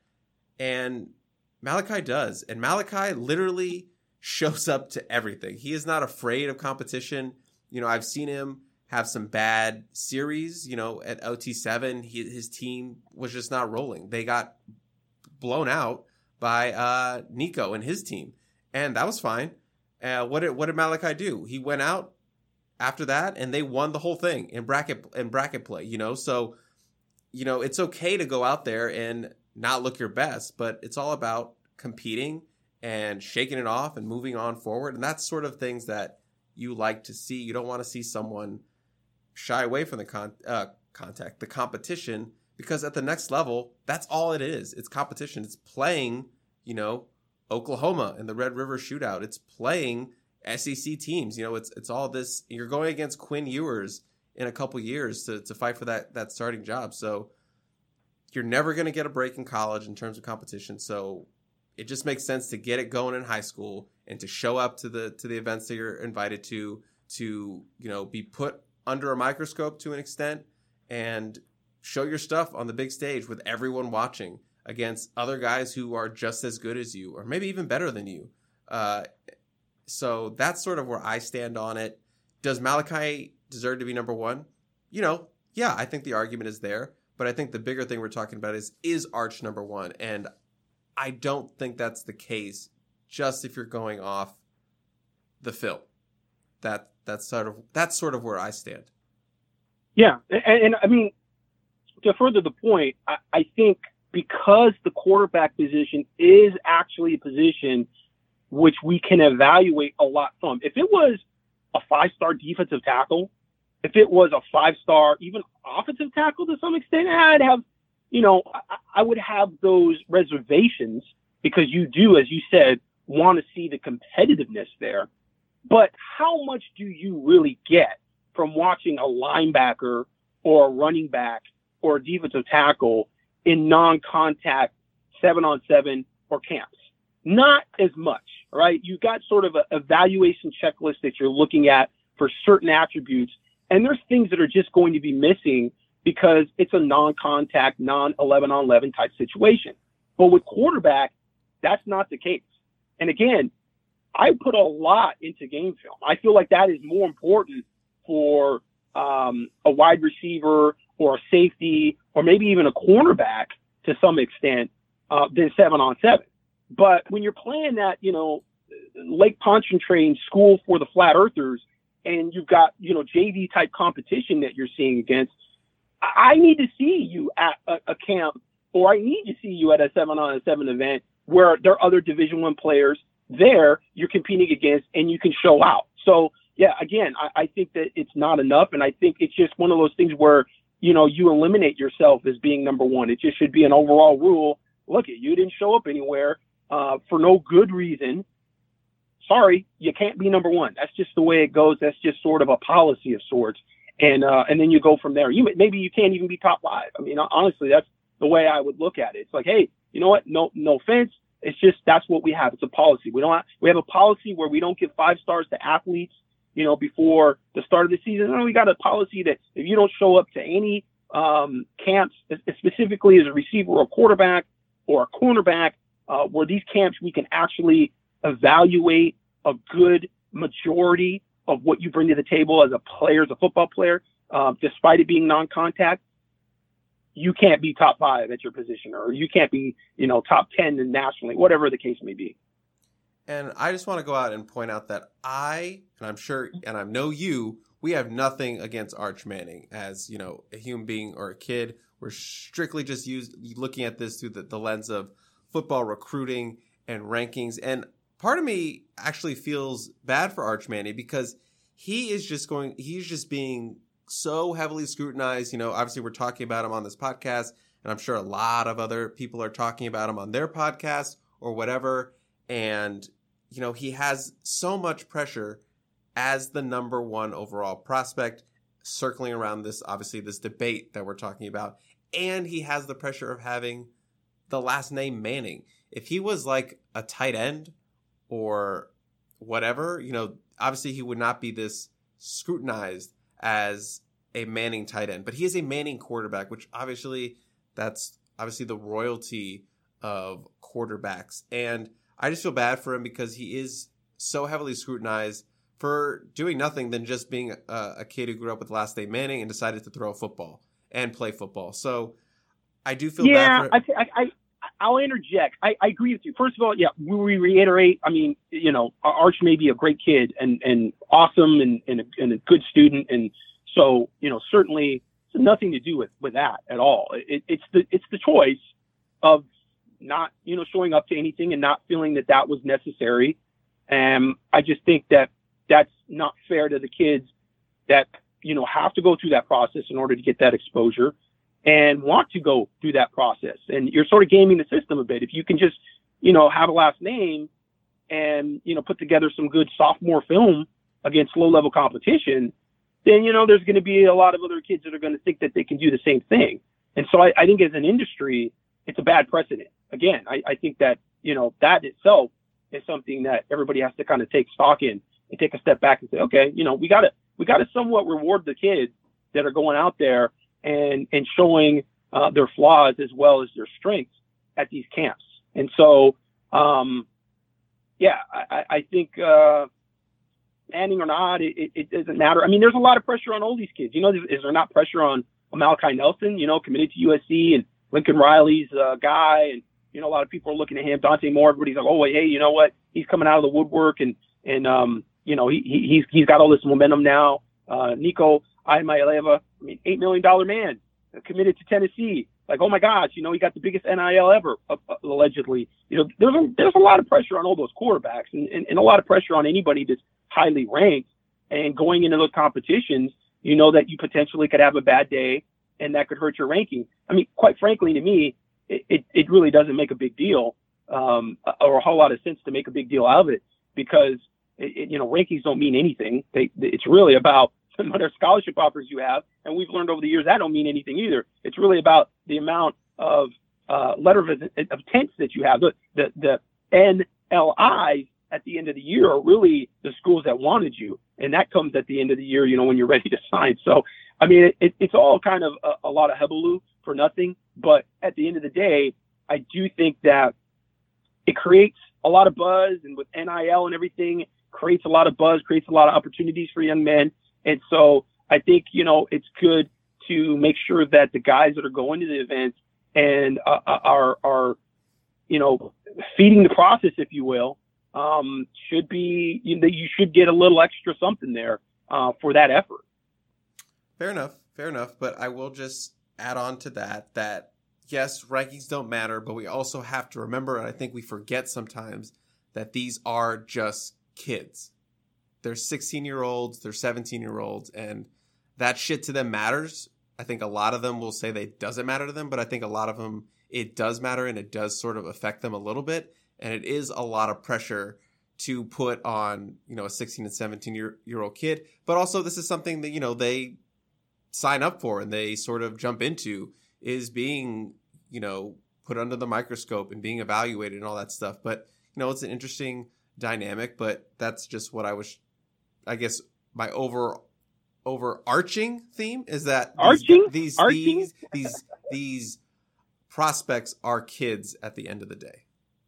And Malachi does. And Malachi literally shows up to everything. He is not afraid of competition. You know, I've seen him have some bad series. You know, at O T seven, he, his team was just not rolling. They got blown out by uh, Nico and his team. And that was fine. Uh, what did what did Malachi do? He went out after that and they won the whole thing in bracket in bracket play, you know? So, you know, it's okay to go out there and not look your best, but it's all about competing and shaking it off and moving on forward. And that's sort of things that you like to see. You don't want to see someone shy away from the con- uh, contact, the competition, because at the next level, that's all it is. It's competition. It's playing, you know, Oklahoma in the Red River Shootout. It's playing S E C teams. You know, it's it's all this. You're going against Quinn Ewers in a couple years to, to fight for that that starting job. So you're never going to get a break in college in terms of competition. So it just makes sense to get it going in high school and to show up to the to the events that you're invited to, to, you know, be put under a microscope to an extent and show your stuff on the big stage with everyone watching against other guys who are just as good as you or maybe even better than you. Uh, so that's sort of where I stand on it. Does Malachi deserve to be number one? You know, yeah, I think the argument is there. But I think the bigger thing we're talking about is, is Arch number one? And I don't think that's the case just if you're going off the film. That that's sort of that's sort of where I stand. Yeah, and, and I mean, to further the point, I, I think because the quarterback position is actually a position which we can evaluate a lot from. If it was a five-star defensive tackle, if it was a five-star, even offensive tackle to some extent, I'd have, you know, I, I would have those reservations because you do, as you said, want to see the competitiveness there. But how much do you really get from watching a linebacker or a running back or a defensive tackle in non-contact seven-on-seven or camps? Not as much, right? You've got sort of an evaluation checklist that you're looking at for certain attributes, and there's things that are just going to be missing because it's a non-contact, non-eleven on eleven type situation. But with quarterback, that's not the case. And again, I put a lot into game film. I feel like that is more important for um, a wide receiver or a safety or maybe even a cornerback to some extent uh, than seven on seven. But when you're playing that, you know, Lake Pontchartrain school for the flat earthers, and you've got, you know, J V type competition that you're seeing against, I need to see you at a, a camp, or I need to see you at a seven on seven event where there are other Division One players there you're competing against and you can show out. So, yeah, again, I, I think that it's not enough. And I think it's just one of those things where, you know, you eliminate yourself as being number one. It just should be an overall rule. Look, you didn't show up anywhere uh, for no good reason. Sorry, you can't be number one. That's just the way it goes. That's just sort of a policy of sorts. And uh, and then you go from there. You maybe you can't even be top five. I mean, honestly, that's the way I would look at it. It's like, hey, you know what? No, no offense. It's just that's what we have. It's a policy. We don't have, we have a policy where we don't give five stars to athletes, you know, before the start of the season. No, we got a policy that if you don't show up to any um, camps, specifically as a receiver or a quarterback or a cornerback, uh, where these camps we can actually evaluate a good majority of what you bring to the table as a player, as a football player, uh, despite it being non-contact, you can't be top five at your position, or you can't be, you know, top ten nationally, whatever the case may be. And I just want to go out and point out that I, and I'm sure, and I know you, we have nothing against Arch Manning as, you know, a human being or a kid. We're strictly just used, looking at this through the, the lens of football recruiting and rankings. And part of me actually feels bad for Arch Manning because he is just going, he's just being so heavily scrutinized. You know, obviously we're talking about him on this podcast, and I'm sure a lot of other people are talking about him on their podcast or whatever. And, you know, he has so much pressure as the number one overall prospect circling around this, obviously this debate that we're talking about. And he has the pressure of having the last name Manning. If he was like a tight end or whatever, you know, obviously he would not be this scrutinized as a Manning tight end, but he is a Manning quarterback, which obviously that's obviously the royalty of quarterbacks. And I just feel bad for him because he is so heavily scrutinized for doing nothing than just being a, a kid who grew up with the last name Manning and decided to throw a football and play football. So I do feel yeah, bad for I, I, I I'll interject. I, I agree with you. First of all, yeah, we reiterate. I mean, you know, Arch may be a great kid and, and awesome and, and, a, and a good student. And so, you know, certainly it's nothing to do with, with that at all. It, it's the, it's the choice of not, you know, showing up to anything and not feeling that that was necessary. And I just think that that's not fair to the kids that, you know, have to go through that process in order to get that exposure and want to go through that process. And you're sort of gaming the system a bit. If you can just, you know, have a last name and, you know, put together some good sophomore film against low level competition, then, you know, there's going to be a lot of other kids that are going to think that they can do the same thing. And so I, I think as an industry, it's a bad precedent. Again, I, I think that, you know, that itself is something that everybody has to kind of take stock in and take a step back and say, okay, you know, we got to, we got to somewhat reward the kids that are going out there and, and showing uh, their flaws as well as their strengths at these camps. And so, um, yeah, I, I think uh, Manning or not, it, it doesn't matter. I mean, there's a lot of pressure on all these kids. You know, is there not pressure on Malachi Nelson, you know, committed to U S C, and Lincoln Riley's uh, guy, and, you know, a lot of people are looking at him. Dante Moore, everybody's like, oh, hey, you know what? He's coming out of the woodwork, and, and um, you know, he, he, he's he's got all this momentum now. Uh, Nico Iamaleava, I mean, eight million dollars man, committed to Tennessee. Like, oh my gosh, you know, he got the biggest N I L ever, uh, allegedly. You know, there's a, there's a lot of pressure on all those quarterbacks, and, and, and a lot of pressure on anybody that's highly ranked. And going into those competitions, you know that you potentially could have a bad day, and that could hurt your ranking. I mean, quite frankly, to me, it, it, it really doesn't make a big deal, um, or a whole lot of sense to make a big deal out of it, because, it, it, you know, rankings don't mean anything. They, it's really about the amount of scholarship offers you have. And we've learned over the years that don't mean anything either. It's really about the amount of uh, letter of, of intent that you have. The, the, the N L Is at the end of the year are really the schools that wanted you. And that comes at the end of the year, you know, when you're ready to sign. So, I mean, it, it, it's all kind of a, a lot of hullabaloo for nothing. But at the end of the day, I do think that it creates a lot of buzz, and with N I L and everything, creates a lot of buzz, creates a lot of opportunities for young men. And so I think, you know, it's good to make sure that the guys that are going to the events and uh, are, are, you know, feeding the process, if you will, um, should be, you know, you should get a little extra something there uh, for that effort. Fair enough. Fair enough. But I will just add on to that, that yes, rankings don't matter, but we also have to remember, and I think we forget sometimes, that these are just kids. They're sixteen year olds, they're seventeen year olds, and that shit to them matters. I think a lot of them will say that it doesn't matter to them, but I think a lot of them, it does matter, and it does sort of affect them a little bit. And it is a lot of pressure to put on, you know, a sixteen and seventeen year, year old kid. But also this is something that, you know, they sign up for and they sort of jump into, is being, you know, put under the microscope and being evaluated and all that stuff. But, you know, it's an interesting dynamic, but that's just what I was, I guess my over overarching theme is that these, Arching? these, Arching? these, these, these prospects are kids at the end of the day.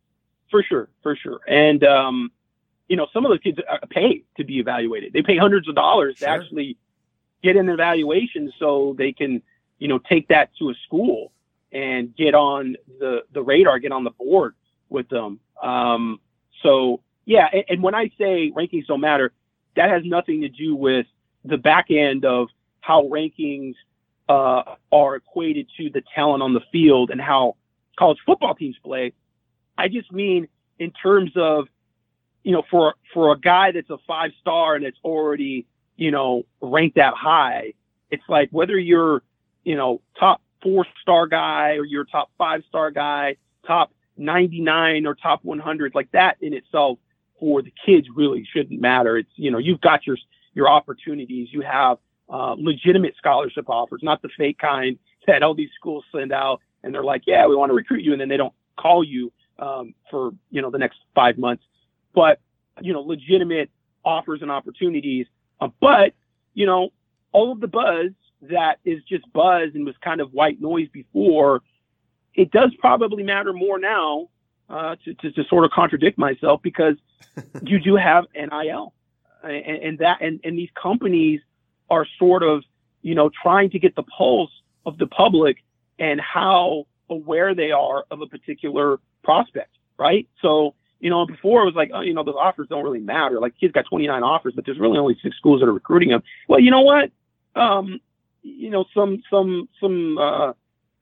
For sure, for sure. And, um, you know, some of those kids pay to be evaluated. They pay hundreds of dollars Sure. to actually get an evaluation so they can, you know, take that to a school and get on the, the radar, get on the board with them. Um, so, yeah, and, and when I say rankings don't matter, that has nothing to do with the back end of how rankings uh, are equated to the talent on the field and how college football teams play. I just mean in terms of, you know, for for a guy that's a five star and it's already, you know, ranked that high, it's like whether you're, you know, top four star guy or you're top five star guy, top ninety-nine or top one hundred, like that in itself for the kids really shouldn't matter. It's, you know, you've got your your opportunities. You have uh, legitimate scholarship offers, not the fake kind that all these schools send out and they're like, yeah, we want to recruit you, and then they don't call you um, for, you know, the next five months. But, you know, legitimate offers and opportunities. Uh, but, you know, all of the buzz that is just buzz and was kind of white noise before, it does probably matter more now, uh, to, to, to sort of contradict myself, because you do have N I L. And, and that, and, and these companies are sort of, you know, trying to get the pulse of the public and how aware they are of a particular prospect, right? So, you know, before it was like, oh, you know, those offers don't really matter. Like, kids got twenty-nine offers, but there's really only six schools that are recruiting them. Well, you know what? Um, you know, some, some, some, uh,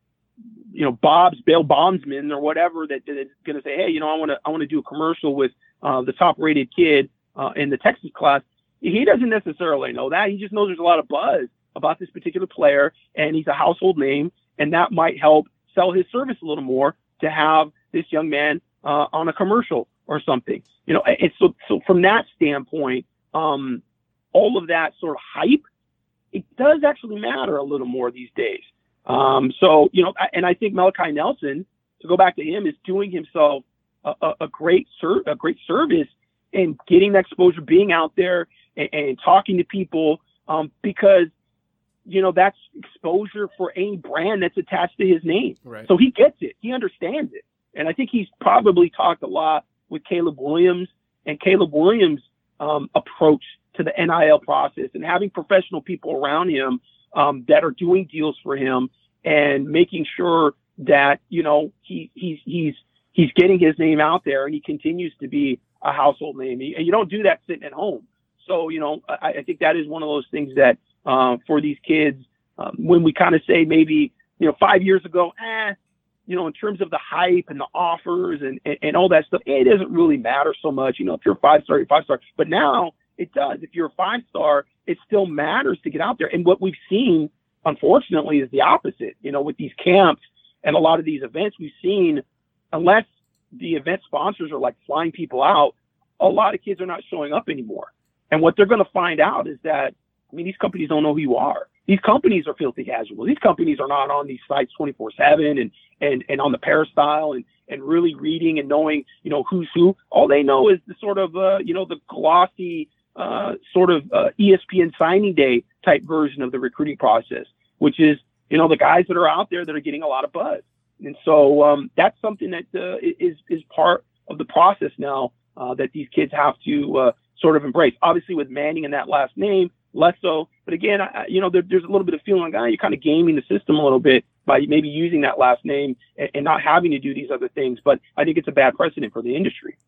you know, Bob's bail bondsman or whatever that, that is going to say, hey, you know, I want to, I want to do a commercial with uh, the top rated kid uh, in the Texas class. He doesn't necessarily know that. He just knows there's a lot of buzz about this particular player and he's a household name, and that might help sell his service a little more to have this young man uh, on a commercial or something, you know. And so, so from that standpoint, um, all of that sort of hype, it does actually matter a little more these days. Um, so, you know, and I think Malachi Nelson, to go back to him, is doing himself a, a, a great ser- a great service in getting that exposure, being out there and, and talking to people, um, because, you know, that's exposure for any brand that's attached to his name. Right. So he gets it. He understands it. And I think he's probably talked a lot with Caleb Williams and Caleb Williams' um, approach to the N I L process and having professional people around him um, that are doing deals for him and making sure that, you know, he, he's, he's, he's getting his name out there and he continues to be a household name. And you don't do that sitting at home. So, you know, I, I think that is one of those things that uh, for these kids, um, when we kind of say maybe, you know, five years ago, eh, you know, in terms of the hype and the offers and, and, and all that stuff, it doesn't really matter so much. You know, if you're a five star, you're five star. But now it does. If you're a five star, it still matters to get out there. And what we've seen, unfortunately, is the opposite. You know, with these camps and a lot of these events, we've seen, unless the event sponsors are like flying people out, a lot of kids are not showing up anymore. And what they're going to find out is that, I mean, these companies don't know who you are. These companies are filthy casual. These companies are not on these sites twenty-four seven and, and, and on the peristyle and, and really reading and knowing, you know, who's who. All they know is the sort of, uh, you know, the glossy uh, sort of uh, E S P N signing day type version of the recruiting process, which is, you know, the guys that are out there that are getting a lot of buzz. And so um, that's something that uh, is, is part of the process now uh, that these kids have to uh, sort of embrace. Obviously with Manning and that last name, less so. But again, I, you know, there, there's a little bit of feeling like, ah, you're kind of gaming the system a little bit by maybe using that last name and, and not having to do these other things. But I think it's a bad precedent for the industry.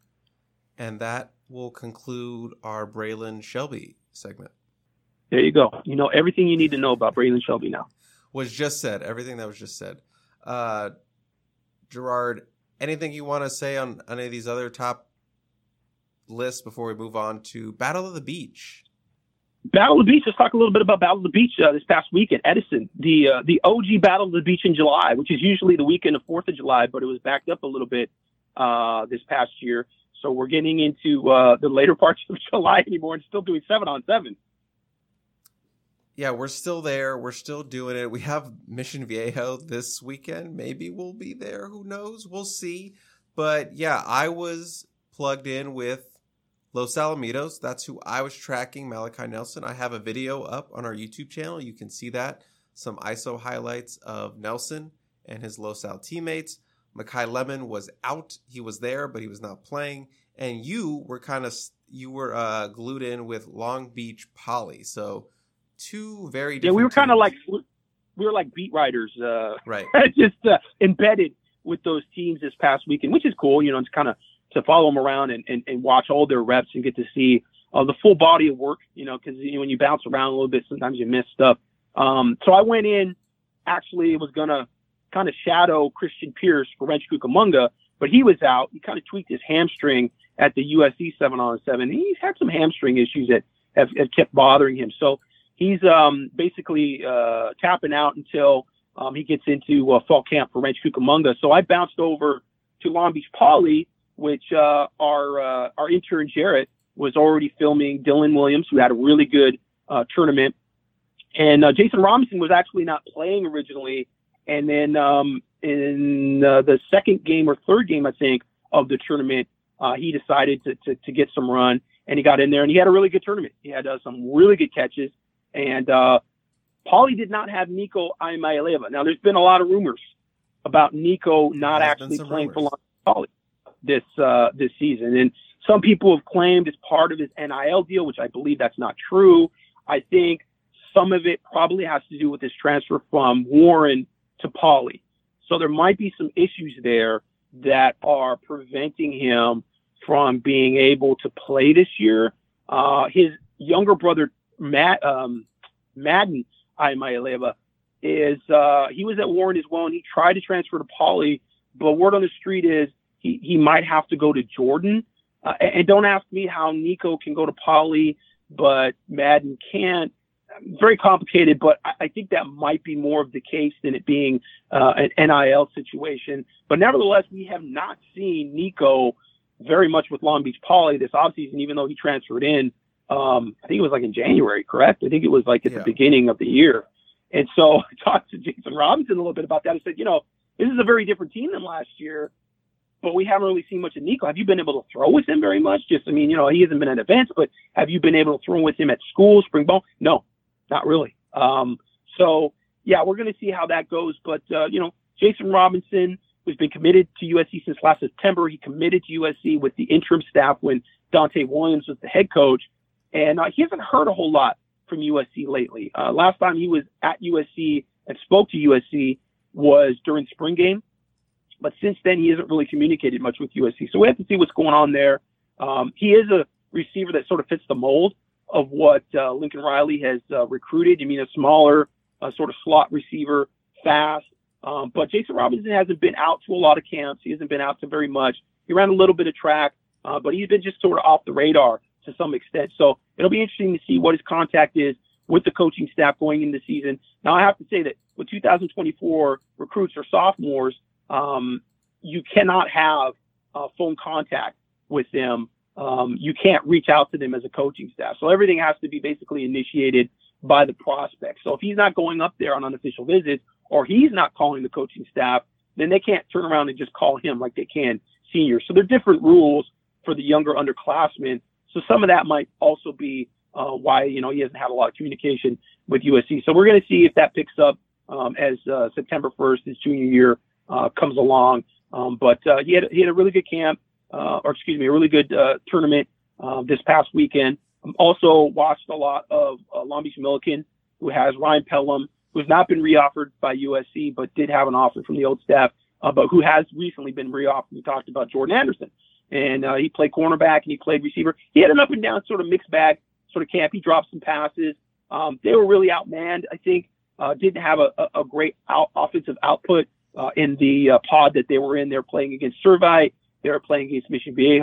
And that will conclude our Braylon Shelby segment. There you go. You know, everything you need to know about Braylon Shelby now. Was just said. Everything that was just said. Uh, Gerard, anything you want to say on any of these other top list before we move on to Battle of the Beach. Battle of the Beach. Let's talk a little bit about Battle of the Beach uh, this past week at Edison. The uh, the O G Battle of the Beach in July, which is usually the weekend of fourth of July, but it was backed up a little bit uh, this past year. So we're getting into uh, the later parts of July anymore and still doing seven on seven. Yeah, we're still there. We're still doing it. We have Mission Viejo this weekend. Maybe we'll be there. Who knows? We'll see. But yeah, I was plugged in with Los Alamitos. That's who I was tracking, Malachi Nelson. I have a video up on our YouTube channel. You can see that. Some I S O highlights of Nelson and his Los Al teammates. Makai Lemon was out. He was there, but he was not playing. And you were kind of, you were uh, glued in with Long Beach Poly. So two very different Yeah, we were kind of teams. like, we were like beat writers, uh, right? just uh, embedded with those teams this past weekend, which is cool, you know, it's kind of to follow them around and, and, and watch all their reps and get to see uh, the full body of work, you know, because you know, when you bounce around a little bit, sometimes you miss stuff. Um, so I went in, actually was going to kind of shadow Christian Pierce for Rancho Cucamonga, but he was out. He kind of tweaked his hamstring at the U S C seven on seven. He's had some hamstring issues that have, have kept bothering him. So he's um, basically uh, tapping out until um, he gets into uh, fall camp for Rancho Cucamonga. So I bounced over to Long Beach Poly, which uh, our uh, our intern Jarrett was already filming Dylan Williams, who had a really good uh, tournament. And uh, Jason Robinson was actually not playing originally. And then um, in uh, the second game or third game, I think, of the tournament, uh, he decided to, to to get some run. And he got in there, and he had a really good tournament. He had uh, some really good catches. And uh, Pauly did not have Nico Iamaleava. Now, there's been a lot of rumors about Nico not There's actually playing rumors. for Pauly this uh, this season. And some people have claimed it's part of his N I L deal, which I believe that's not true. I think some of it probably has to do with his transfer from Warren to Pauly. So there might be some issues there that are preventing him from being able to play this year. Uh, his younger brother, Matt, um, Madden Iamaleava, is uh, he was at Warren as well, and he tried to transfer to Pauly, but word on the street is he, he might have to go to Jordan. Uh, and, and don't ask me how Nico can go to Pauly, but Madden can't. Very complicated, but I, I think that might be more of the case than it being uh, an N I L situation. But nevertheless, we have not seen Nico very much with Long Beach Poly this offseason, even though he transferred in, um, I think it was like in January, correct? I think it was like at Yeah. the beginning of the year. And so I talked to Jason Robinson a little bit about that. I said, you know, this is a very different team than last year, but we haven't really seen much of Nico. Have you been able to throw with him very much? Just, I mean, you know, he hasn't been at events, but have you been able to throw with him at school, spring ball? No, not really. Um, so, yeah, we're going to see how that goes. But, uh, you know, Jason Robinson, who's been committed to U S C since last September, he committed to U S C with the interim staff when Dante Williams was the head coach. And uh, he hasn't heard a whole lot from U S C lately. Uh, last time he was at U S C and spoke to U S C was during spring game. But since then, he hasn't really communicated much with U S C. So we have to see what's going on there. Um, he is a receiver that sort of fits the mold of what uh, Lincoln Riley has uh, recruited. I mean, a smaller uh, sort of slot receiver, fast. Um, but Jason Robinson hasn't been out to a lot of camps. He hasn't been out to very much. He ran a little bit of track, uh, but he's been just sort of off the radar to some extent. So it'll be interesting to see what his contact is with the coaching staff going into the season. Now, I have to say that with two thousand twenty-four recruits or sophomores, um, you cannot have uh, phone contact with them. Um, you can't reach out to them as a coaching staff. So everything has to be basically initiated by the prospect. So if he's not going up there on unofficial visits or he's not calling the coaching staff, then they can't turn around and just call him like they can seniors. So there are different rules for the younger underclassmen. So some of that might also be uh, why, you know, he hasn't had a lot of communication with U S C. So we're going to see if that picks up um, as uh, September first, his junior year, uh, comes along. Um, but uh, he had he had a really good camp, uh, or excuse me, a really good uh, tournament uh, this past weekend. Um, also watched a lot of uh, Long Beach Milliken, who has Ryan Pelham, who has not been reoffered by U S C, but did have an offer from the old staff, uh, but who has recently been reoffered. We talked about Jordan Anderson, and uh, he played cornerback and he played receiver. He had an up and down sort of mixed bag sort of camp. He dropped some passes. Um, they were really outmanned, I think. Uh, didn't have a, a, a great out, offensive output uh, in the uh, pod that they were in. They were playing against Servite. They were playing against Mission Viejo.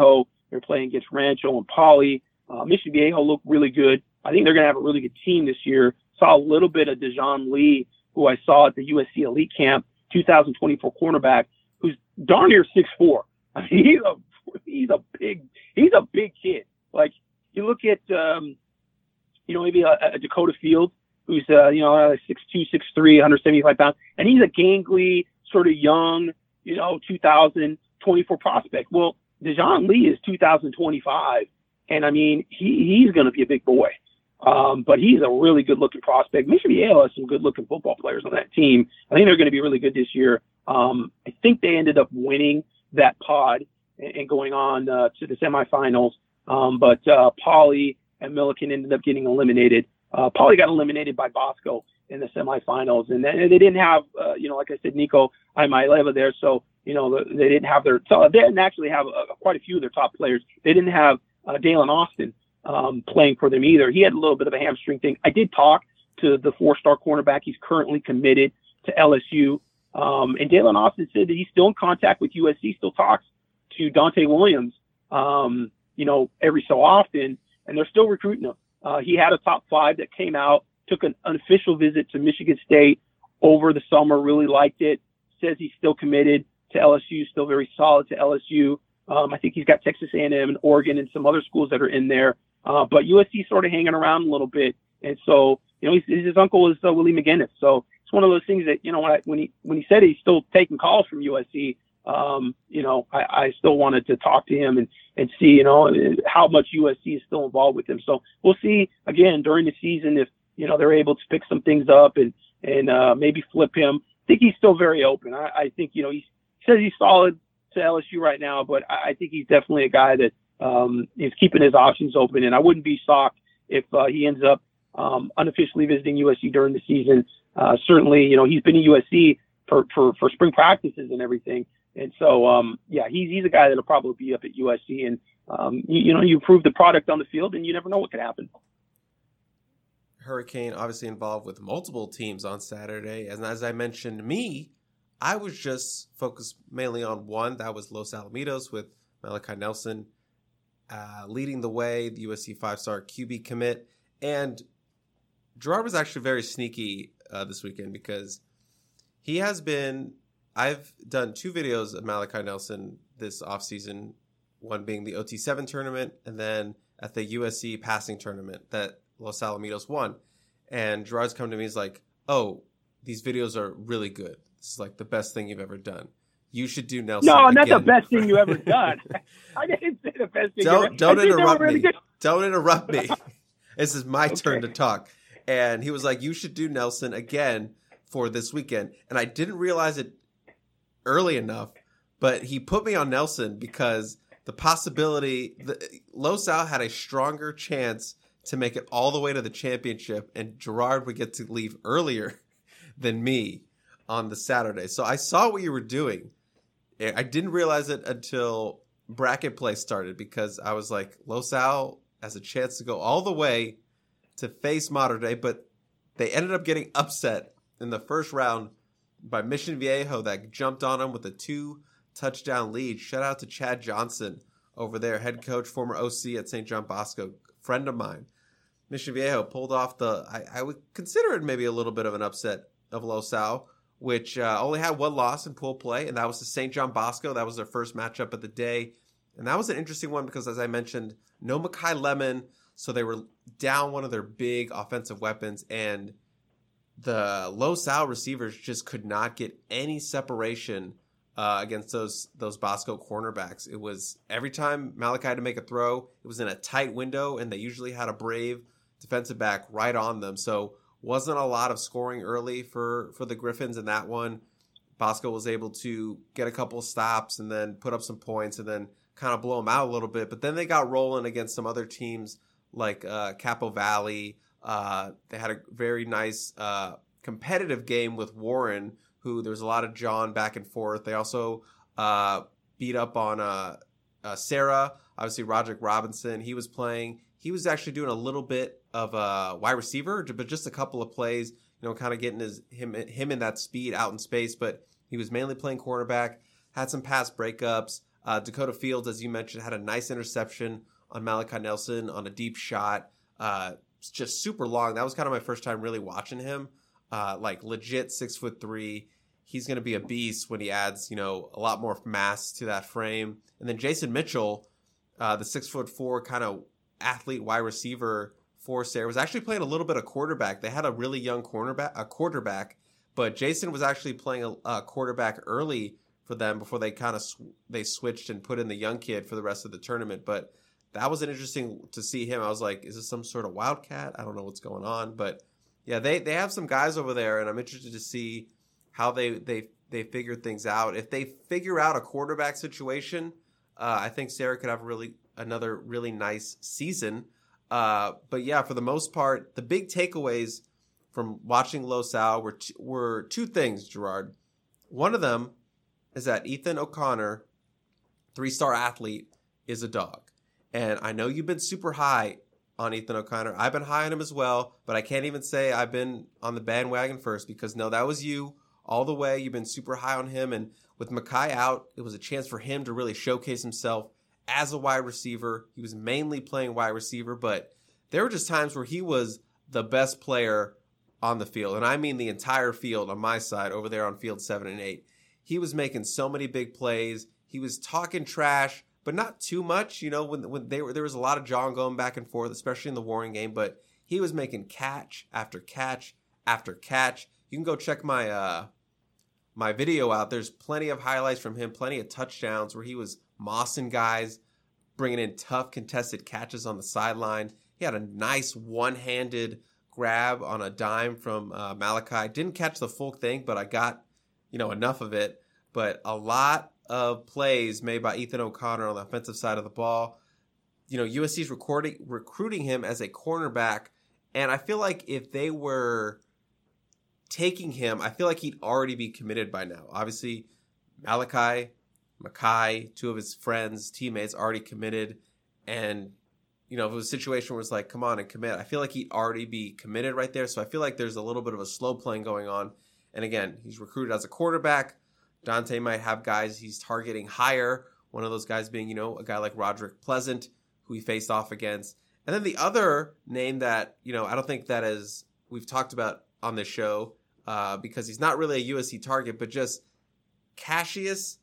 They're playing against Rancho and Poly. Uh, Mission Viejo looked really good. I think they're going to have a really good team this year. Saw a little bit of Dejon Lee, who I saw at the U S C Elite Camp, two thousand twenty-four cornerback, who's darn near six foot four. I mean, he's a he's a big he's a big kid. Like you look at um, you know maybe a, a Dakota Fields, who's uh, you know six two, six three, one hundred seventy-five pounds, and he's a gangly, sort of young, you know, two thousand twenty-four prospect. Well, Dejon Lee is two thousand twenty-five, and I mean he he's going to be a big boy. Um, but he's a really good-looking prospect. Mission Viejo has some good-looking football players on that team. I think they're going to be really good this year. Um, I think they ended up winning that pod and, and going on uh, to the semifinals. Um, but uh, Poly and Milliken ended up getting eliminated. Uh, Poly got eliminated by Bosco in the semifinals, and then they didn't have, uh, you know, like I said, Nico Imaileva there. So, you know, they didn't have their. So they didn't actually have uh, quite a few of their top players. They didn't have uh, Dalen Austin Um, playing for them either. He had a little bit of a hamstring thing. I did talk to the four-star cornerback. He's currently committed to L S U. Um, and Dalen Austin said that he's still in contact with U S C, still talks to Dante Williams, um, you know, every so often, and they're still recruiting him. Uh, he had a top five that came out, took an unofficial visit to Michigan State over the summer, really liked it, says he's still committed to L S U, still very solid to L S U. Um, I think he's got Texas A and M and Oregon and some other schools that are in there. Uh, but U S C sort of hanging around a little bit. And so, you know, he's, his uncle is uh, Willie McGinnis. So it's one of those things that, you know, when, I, when he when he said he's still taking calls from U S C, um, you know, I, I still wanted to talk to him and, and see, you know, how much U S C is still involved with him. So we'll see, again, during the season if, you know, they're able to pick some things up and, and uh, maybe flip him. I think he's still very open. I, I think, you know, he's, he says he's solid to L S U right now, but I, I think he's definitely a guy that, Um, he's keeping his options open, and I wouldn't be shocked if uh, he ends up um, unofficially visiting U S C during the season. Uh, certainly, you know, he's been at U S C for, for, for spring practices and everything. And so, um, yeah, he's he's a guy that'll probably be up at U S C. And, um, you, you know, you prove the product on the field, and you never know what could happen. Hurricane obviously involved with multiple teams on Saturday. And as I mentioned, me, I was just focused mainly on one. That was Los Alamitos with Malachi Nelson Uh, leading the way, the U S C five-star Q B commit. And Gerard was actually very sneaky uh, this weekend because he has been, I've done two videos of Malachi Nelson this offseason, one being the O T seven tournament and then at the U S C passing tournament that Los Alamitos won. And Gerard's come to me, he's like, oh, these videos are really good. This is like the best thing you've ever done. You should do Nelson. No, again. not the best thing you ever done. I didn't say the best thing. Don't you don't ever. interrupt really me. Good. Don't interrupt me. This is my Okay. turn to talk. And he was like, "You should do Nelson again for this weekend." And I didn't realize it early enough, but he put me on Nelson because the possibility the, Los Al had a stronger chance to make it all the way to the championship, and Gerard would get to leave earlier than me on the Saturday. So I saw what you were doing. I didn't realize it until bracket play started because I was like, Los Al has a chance to go all the way to face Mater Dei, but they ended up getting upset in the first round by Mission Viejo that jumped on them with a two touchdown lead. Shout out to Chad Johnson over there, head coach, former O C at Saint John Bosco, friend of mine. Mission Viejo pulled off the, I, I would consider it maybe a little bit of an upset of Los Al, which uh, only had one loss in pool play, and that was to Saint John Bosco. That was their first matchup of the day. And that was an interesting one because, as I mentioned, no Makai Lemon, so they were down one of their big offensive weapons, and the Los Al receivers just could not get any separation uh, against those those Bosco cornerbacks. It was every time Malachi had to make a throw, it was in a tight window, and they usually had a brave defensive back right on them. So wasn't a lot of scoring early for, for the Griffins in that one. Bosco was able to get a couple stops and then put up some points and then kind of blow them out a little bit. But then they got rolling against some other teams like uh, Capo Valley. Uh, they had a very nice uh, competitive game with Warren, who there was a lot of John back and forth. They also uh, beat up on uh, uh, Sarah. Obviously, Roderick Robinson, he was playing. He was actually doing a little bit of a wide receiver, but just a couple of plays, you know, kind of getting his him him in that speed out in space. But he was mainly playing quarterback, had some pass breakups. Uh, Dakota Fields, as you mentioned, had a nice interception on Malachi Nelson on a deep shot. Uh, just super long. That was kind of my first time really watching him. Uh, like legit six foot three. He's going to be a beast when he adds, you know, a lot more mass to that frame. And then Jason Mitchell, uh, the six foot four kind of athlete wide receiver force there, was actually playing a little bit of quarterback. They had a really young cornerback, a quarterback, but Jason was actually playing a, a quarterback early for them before they kind of sw- they switched and put in the young kid for the rest of the tournament. But that was an interesting to see him. I was like, is this some sort of wildcat? I don't know what's going on, but yeah, they they have some guys over there, and I'm interested to see how they they they figure things out. If they figure out a quarterback situation, uh, I think Sarah could have really another really nice season. Uh, but yeah, for the most part, the big takeaways from watching Los Al were t- were two things, Gerard. One of them is that Ethan O'Connor, three-star athlete, is a dog. And I know you've been super high on Ethan O'Connor. I've been high on him as well, but I can't even say I've been on the bandwagon first because, no, that was you all the way. You've been super high on him. And with Mekhi out, it was a chance for him to really showcase himself as a wide receiver. He was mainly playing wide receiver, but there were just times where he was the best player on the field. And I mean the entire field on my side over there on field seven and eight. He was making so many big plays. He was talking trash, but not too much. You know, when when they were, there was a lot of jawing going back and forth, especially in the Warring game, but he was making catch after catch after catch. You can go check my uh, my video out. There's plenty of highlights from him, plenty of touchdowns where he was mossing guys, bringing in tough contested catches on the sideline. He had a nice one-handed grab on a dime from uh, Malachi. Didn't catch the full thing, but I got, you know, enough of it. But a lot of plays made by Ethan O'Connor on the offensive side of the ball. You know, U S C's recording, recruiting him as a cornerback, and I feel like if they were taking him, I feel like he'd already be committed by now. Obviously, Malachi, Mekhi, two of his friends, teammates, already committed, and you know, if it was a situation where it's like, come on and commit, I feel like he'd already be committed right there. So I feel like there's a little bit of a slow playing going on. And again, he's recruited as a quarterback. Dante might have guys he's targeting higher. One of those guys being, you know, a guy like Roderick Pleasant, who he faced off against. And then the other name that, you know, I don't think that is, we've talked about on this show, uh, because he's not really a U S C target, but just Cassius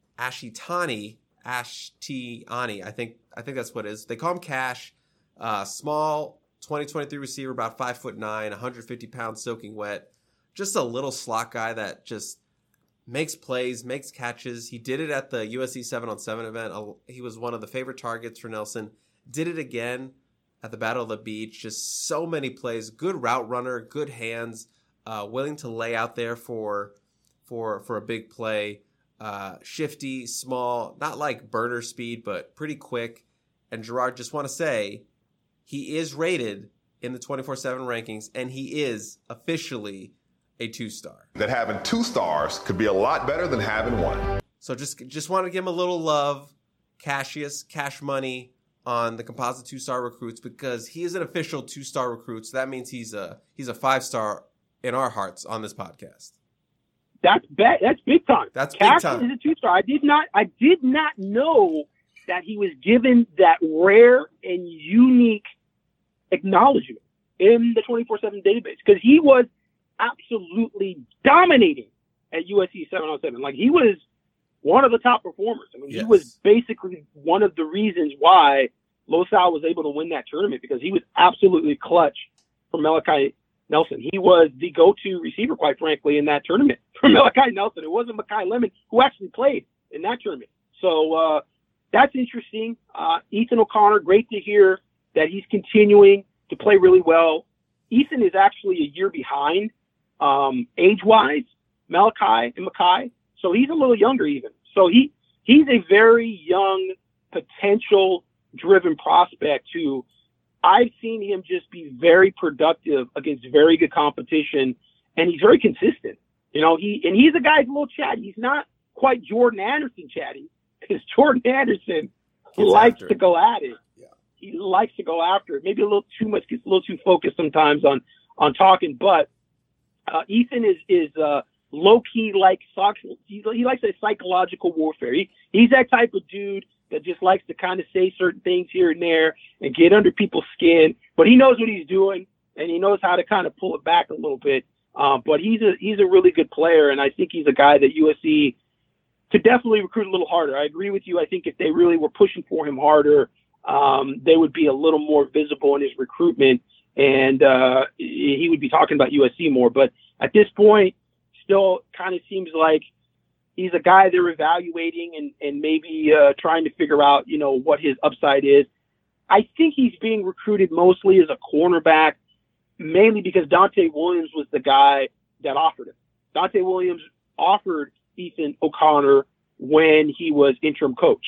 Ashitani, Ashtiani, I think I think that's what it is. They call him Cash. Uh, small, twenty twenty-three receiver, about five foot nine, one hundred fifty pounds, soaking wet. Just a little slot guy that just makes plays, makes catches. He did it at the U S C seven on seven event. He was one of the favorite targets for Nelson. Did it again at the Battle of the Beach. Just so many plays. Good route runner, good hands, uh, willing to lay out there for for for a big play. Uh, shifty, small, not like burner speed, but pretty quick. And Gerard, just want to say, he is rated in the twenty-four seven rankings, and he is officially a two-star. That having two stars could be a lot better than having one. So just just want to give him a little love, Cassius, Cash Money, on the composite two-star recruits, because he is an official two-star recruit. So that means he's a he's a five-star in our hearts on this podcast. That's bad. That's big time. That's Cash big time. Is a two-star. I did not. I did not know that he was given that rare and unique acknowledgement in the twenty-four seven database, because he was absolutely dominating at U S C seven on seven. Like, he was one of the top performers. I mean, yes. He was basically one of the reasons why Los Al was able to win that tournament, because he was absolutely clutch for Malachi Nelson. He was the go-to receiver, quite frankly, in that tournament for Malachi Nelson. It wasn't Mekhi Lemon who actually played in that tournament. So uh, that's interesting. Uh, Ethan O'Connor, great to hear that he's continuing to play really well. Ethan is actually a year behind um, age-wise, Malachi and Mekhi. So he's a little younger even. So he he's a very young, potential-driven prospect who I've seen him just be very productive against very good competition, and he's very consistent. You know, he and he's a guy who's a little chatty. He's not quite Jordan Anderson chatty, because Jordan Anderson Gets likes after to it. go at it. Yeah. He likes to go after it. Maybe a little too much, gets a little too focused sometimes on on talking. But uh, Ethan is is uh, low-key like he, he likes a psychological warfare. He, he's that type of dude that just likes to kind of say certain things here and there and get under people's skin. But he knows what he's doing, and he knows how to kind of pull it back a little bit. Um, but he's a he's a really good player, and I think he's a guy that U S C could definitely recruit a little harder. I agree with you. I think if they really were pushing for him harder, um, they would be a little more visible in his recruitment, and uh, he would be talking about U S C more. But at this point, still kind of seems like he's a guy they're evaluating and, and maybe uh, trying to figure out, you know, what his upside is. I think he's being recruited mostly as a cornerback, mainly because Dante Williams was the guy that offered him. Dante Williams offered Ethan O'Connor when he was interim coach.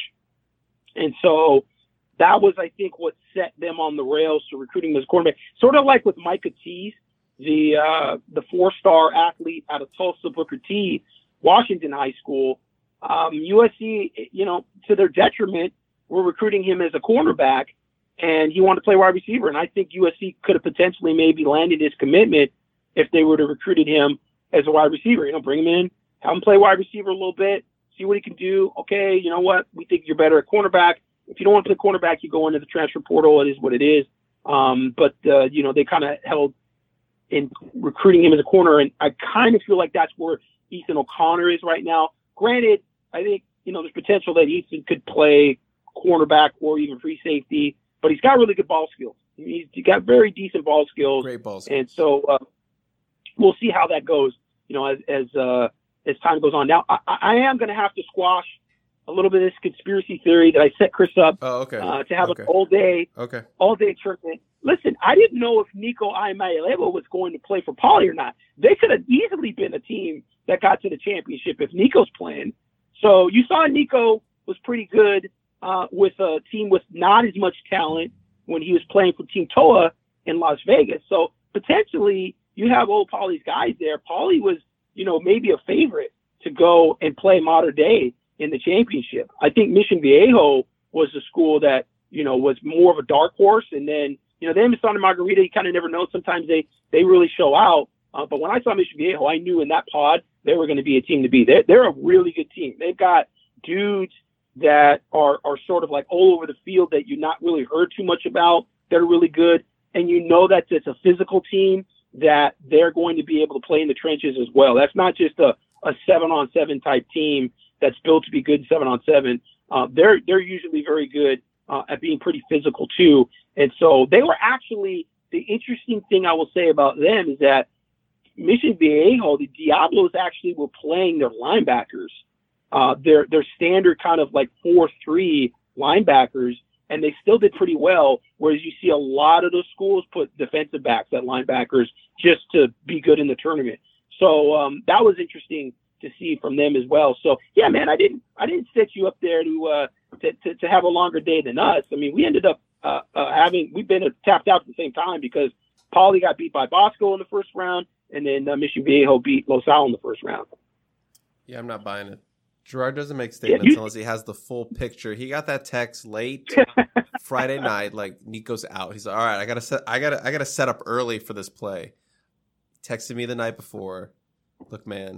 And so that was, I think, what set them on the rails to recruiting him as a cornerback. Sort of like with Micah Tease, the uh, the four-star athlete out of Tulsa, Booker T, Washington High School. Um, U S C, you know, to their detriment, were recruiting him as a cornerback, and he wanted to play wide receiver. And I think U S C could have potentially maybe landed his commitment if they would have recruited him as a wide receiver. You know, bring him in, have him play wide receiver a little bit, see what he can do. Okay, you know what? We think you're better at cornerback. If you don't want to play cornerback, you go into the transfer portal. It is what it is. Um, but, uh, you know, they kind of held in recruiting him as a corner, and I kind of feel like that's where Ethan O'Connor is right now. Granted, I think, you know, there's potential that Ethan could play cornerback or even free safety, but he's got really good ball skills. He's got very decent ball skills. Great ball skills. And so uh, we'll see how that goes, you know, as as, uh, as time goes on. Now, I, I am going to have to squash a little bit of this conspiracy theory that I set Chris up oh, okay. uh, to have okay. an all-day okay. all-day tournament. Listen, I didn't know if Nico Iamaleava was going to play for Poly or not. They could have easily been a team that got to the championship if Nico's playing. So you saw Nico was pretty good uh, with a team with not as much talent when he was playing for Team T O A in Las Vegas. So potentially you have old Poly's guys there. Poly was, you know, maybe a favorite to go and play Mater Dei in the championship. I think Mission Viejo was the school that, you know, was more of a dark horse. And then, you know, them and Santa Margarita, you kind of never know. Sometimes they, they really show out. Uh, but when I saw Mission Viejo, I knew in that pod they were going to be a team to be. They're, they're a really good team. They've got dudes that are, are sort of like all over the field that you not really heard too much about that are really good. And you know that it's a physical team that they're going to be able to play in the trenches as well. That's not just a, a seven on seven type team that's built to be good seven on seven. Uh, they're, they're usually very good uh, at being pretty physical too. And so they were actually, the interesting thing I will say about them is that Mission Viejo, the Diablos actually were playing their linebackers, uh, their, their standard kind of like four three linebackers, and they still did pretty well. Whereas you see a lot of those schools put defensive backs at linebackers just to be good in the tournament. So um, that was interesting to see from them as well. So yeah, man, I didn't, I didn't set you up there to, uh, to, to, to have a longer day than us. I mean, we ended up uh, uh, having, we've been uh, tapped out at the same time because Poly got beat by Bosco in the first round, and then uh, Mission Viejo beat Los Al in the first round. Yeah, I'm not buying it. Gerard doesn't make statements yeah, you, unless he has the full picture. He got that text late Friday night, like Nico's out. He's like, all right, I gotta set, I gotta, I gotta set up early for this play. Texted me the night before. Look, man,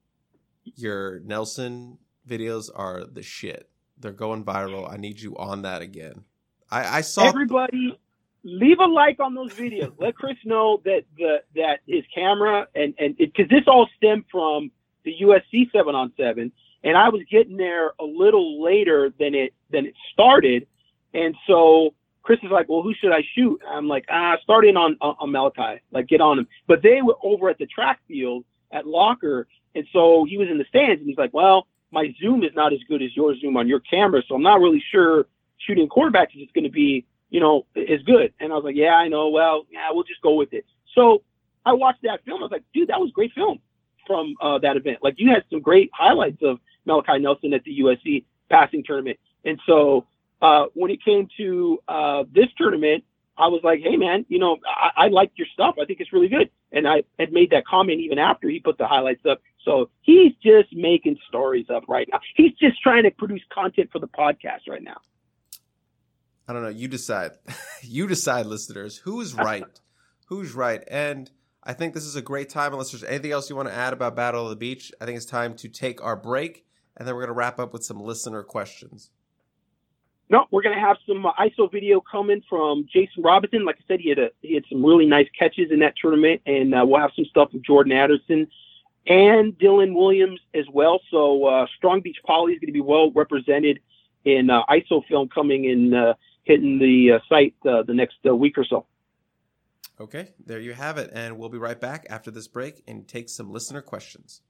your Nelson videos are the shit. They're going viral. I need you on that again. I, I saw everybody leave a like on those videos. Let Chris know that the that his camera and and because this all stemmed from the U S C seven on seven, and I was getting there a little later than it than it started, and so Chris is like, well, who should I shoot? I'm like, ah, start in on on Malachi, like get on him. But they were over at the track field at Locker, and so he was in the stands, and he's like, well, my zoom is not as good as your zoom on your camera, so I'm not really sure shooting quarterbacks is going to be, you know, is good. And I was like, yeah, I know. Well, yeah, we'll just go with it. So I watched that film. I was like, dude, that was great film from uh, that event. Like, you had some great highlights of Malachi Nelson at the U S C passing tournament. And so uh, when it came to uh, this tournament, I was like, hey, man, you know, I, I like your stuff. I think it's really good. And I had made that comment even after he put the highlights up. So he's just making stories up right now. He's just trying to produce content for the podcast right now. I don't know. You decide. You decide, listeners. Who's right? Who's right? And I think this is a great time. Unless there's anything else you want to add about Battle of the Beach, I think it's time to take our break, and then we're going to wrap up with some listener questions. No, we're going to have some uh, I S O video coming from Jason Robinson. Like I said, he had a, he had some really nice catches in that tournament, and uh, we'll have some stuff from Jordan Addison and Dylan Williams as well. So uh, Strong Beach Poly is going to be well represented in uh, I S O film coming in, uh, hitting the uh, site uh, the next uh, week or so. Okay, there you have it, and we'll be right back after this break and take some listener questions.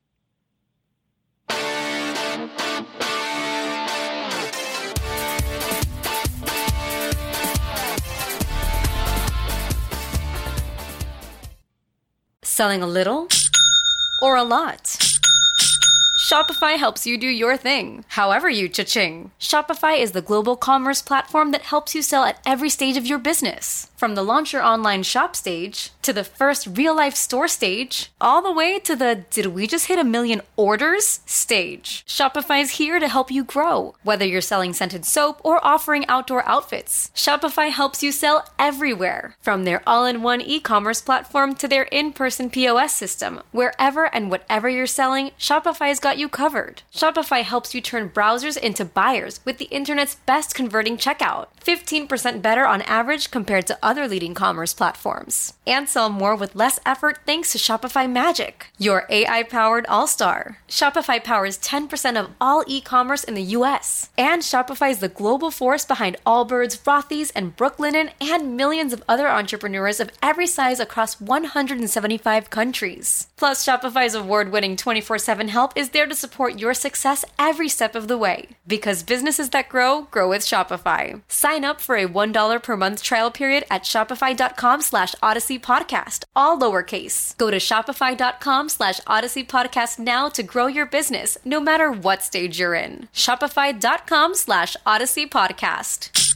Selling a little or a lot? Shopify helps you do your thing, however you cha-ching. Shopify is the global commerce platform that helps you sell at every stage of your business. From the launch your online shop stage, to the first real-life store stage, all the way to the did we just hit a million orders stage. Shopify is here to help you grow. Whether you're selling scented soap or offering outdoor outfits, Shopify helps you sell everywhere. From their all-in-one e-commerce platform to their in-person P O S system, wherever and whatever you're selling, Shopify's got you covered. Shopify helps you turn browsers into buyers with the internet's best converting checkout. fifteen percent better on average compared to other leading commerce platforms. And sell more with less effort thanks to Shopify Magic, your A I-powered all-star. Shopify powers ten percent of all e-commerce in the U S. And Shopify is the global force behind Allbirds, Rothy's, and Brooklinen, and millions of other entrepreneurs of every size across one hundred seventy-five countries. Plus, Shopify's award-winning twenty-four seven help is there to support your success every step of the way. Because businesses that grow, grow with Shopify. Sign up for a one dollar per month trial period at shopify.com slash Odyssey Podcast, all lowercase. Go to shopify.com slash Odyssey Podcast now to grow your business, no matter what stage you're in. Shopify.com slash Odyssey Podcast.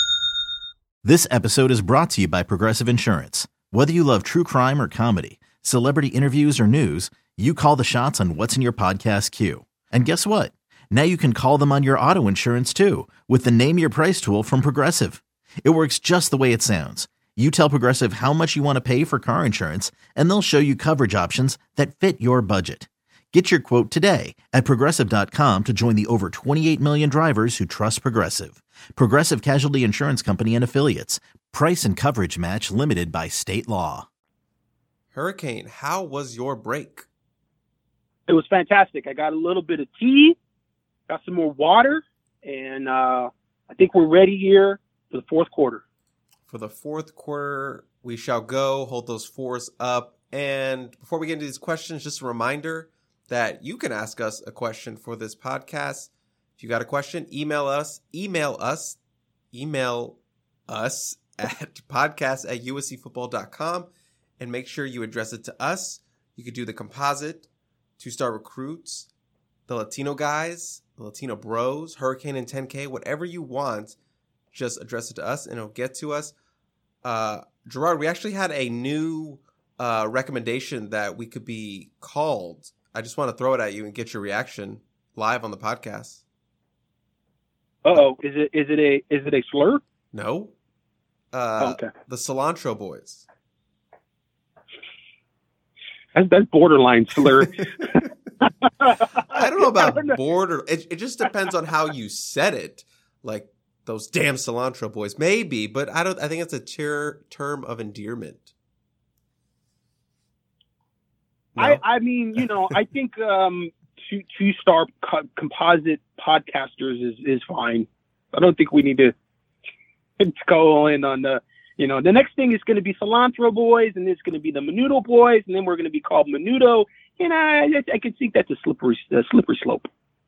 This episode is brought to you by Progressive Insurance. Whether you love true crime or comedy, celebrity interviews or news, you call the shots on what's in your podcast queue. And guess what? Now you can call them on your auto insurance too with the Name Your Price tool from Progressive. It works just the way it sounds. You tell Progressive how much you want to pay for car insurance, and they'll show you coverage options that fit your budget. Get your quote today at Progressive dot com to join the over twenty-eight million drivers who trust Progressive. Progressive Casualty Insurance Company and Affiliates. Price and coverage match limited by state law. Hurricane, how was your break? It was fantastic. I got a little bit of tea, got some more water, and uh, I think we're ready here for the fourth quarter. For the fourth quarter, we shall go. Hold those fours up. And before we get into these questions, just a reminder that you can ask us a question for this podcast. If you got a question, email us, email us, email us at podcast at U S C football dot com, and make sure you address it to us. You could do the composite, two-star recruits, the Latino guys, the Latino bros, Hurricane and ten K, whatever you want, just address it to us and it'll get to us. Uh, Gerard, we actually had a new uh, recommendation that we could be called. I just want to throw it at you and get your reaction live on the podcast. Uh-oh, is it is it a is it a slur? No. Uh, oh, okay. The Cilantro Boys. That's, that's borderline slur. I don't know about don't know. border. It, it just depends on how you said it. Like those damn Cilantro Boys, maybe, but I don't. I think it's a ter- term of endearment. No? I, I mean, you know, I think um, two two star co- composite podcasters is is fine. I don't think we need to go in on the. You know, the next thing is going to be Cilantro Boys, and it's going to be the Menudo Boys, and then we're going to be called Menudo. And I, I can think that's a slippery, a slippery slope.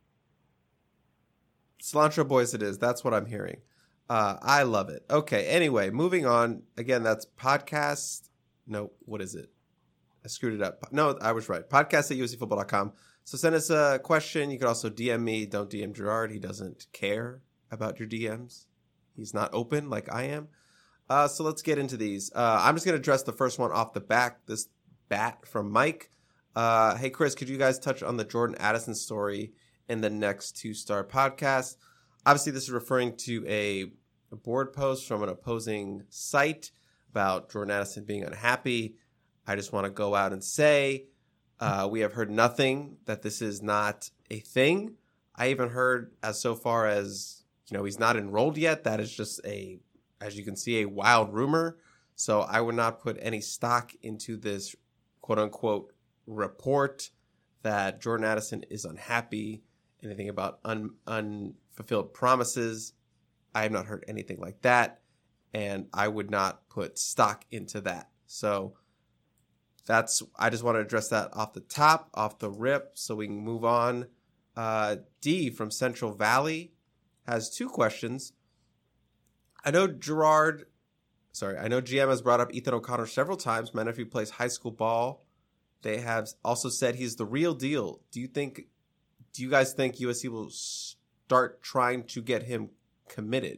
Cilantro Boys it is. That's what I'm hearing. Uh, I love it. Okay, anyway, moving on. Again, that's podcast. No, what is it? I screwed it up. No, I was right. Podcast at U S C football dot com. So send us a question. You can also D M me. Don't D M Gerard. He doesn't care about your D Ms. He's not open like I am. Uh, so let's get into these. Uh, I'm just going to address the first one off the back. This bat from Mike. Uh, hey, Chris, could you guys touch on the Jordan Addison story in the next two-star podcast? Obviously, this is referring to a, a board post from an opposing site about Jordan Addison being unhappy. I just want to go out and say uh, we have heard nothing that this is not a thing. I even heard as so far as, you know, he's not enrolled yet. That is just a, as you can see, a wild rumor. So I would not put any stock into this quote unquote report that Jordan Addison is unhappy, anything about un, unfulfilled promises. I have not heard anything like that. And I would not put stock into that. So that's, I just want to address that off the top, off the rip, so we can move on. Uh, D from Central Valley has two questions. I know Gerard, sorry, I know G M has brought up Ethan O'Connor several times. Man, if he plays high school ball, they have also said he's the real deal. Do you think, do you guys think U S C will start trying to get him committed?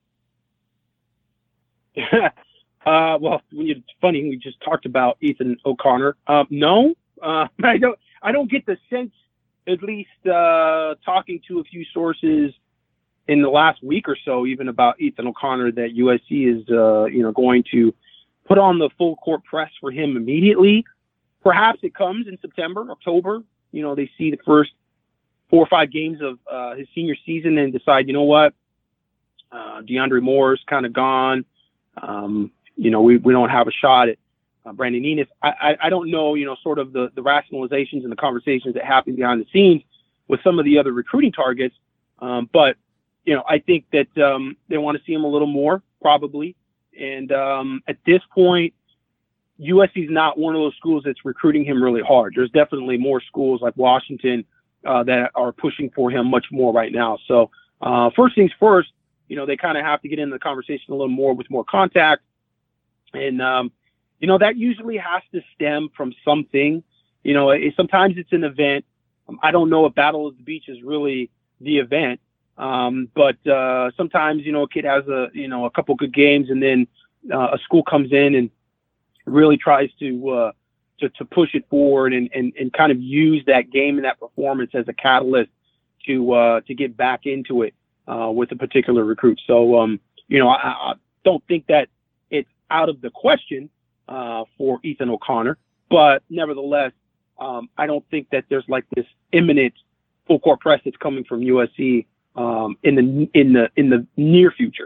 uh, well, it's funny. We just talked about Ethan O'Connor. Um, no, uh, I don't. I don't get the sense, at least uh, talking to a few sources in the last week or so, even about Ethan O'Connor, that U S C is, uh, you know, going to put on the full court press for him immediately. Perhaps it comes in September, October. You know, they see the first four or five games of uh, his senior season and decide, you know what, uh, DeAndre Moore's kind of gone. Um, you know, we, we don't have a shot at uh, Brandon Enos. I, I, I don't know, you know, sort of the, the rationalizations and the conversations that happen behind the scenes with some of the other recruiting targets. Um, but, you know, I think that um, they want to see him a little more, probably. And um, at this point, U S C is not one of those schools that's recruiting him really hard. There's definitely more schools like Washington uh, that are pushing for him much more right now. So uh, first things first, you know, they kind of have to get into the conversation a little more with more contact. And, um, you know, that usually has to stem from something. You know, it, sometimes it's an event. Um, I don't know if Battle of the Beach is really the event. Um, but uh, sometimes, you know, a kid has a, you know, a couple good games and then uh, a school comes in and really tries to, uh, to, to push it forward and, and, and kind of use that game and that performance as a catalyst to, uh, to get back into it, uh, with a particular recruit. So, um, you know, I, I don't think that it's out of the question, uh, for Ethan O'Connor, but nevertheless, um, I don't think that there's like this imminent full court press that's coming from U S C, um, in the, in the, in the near future.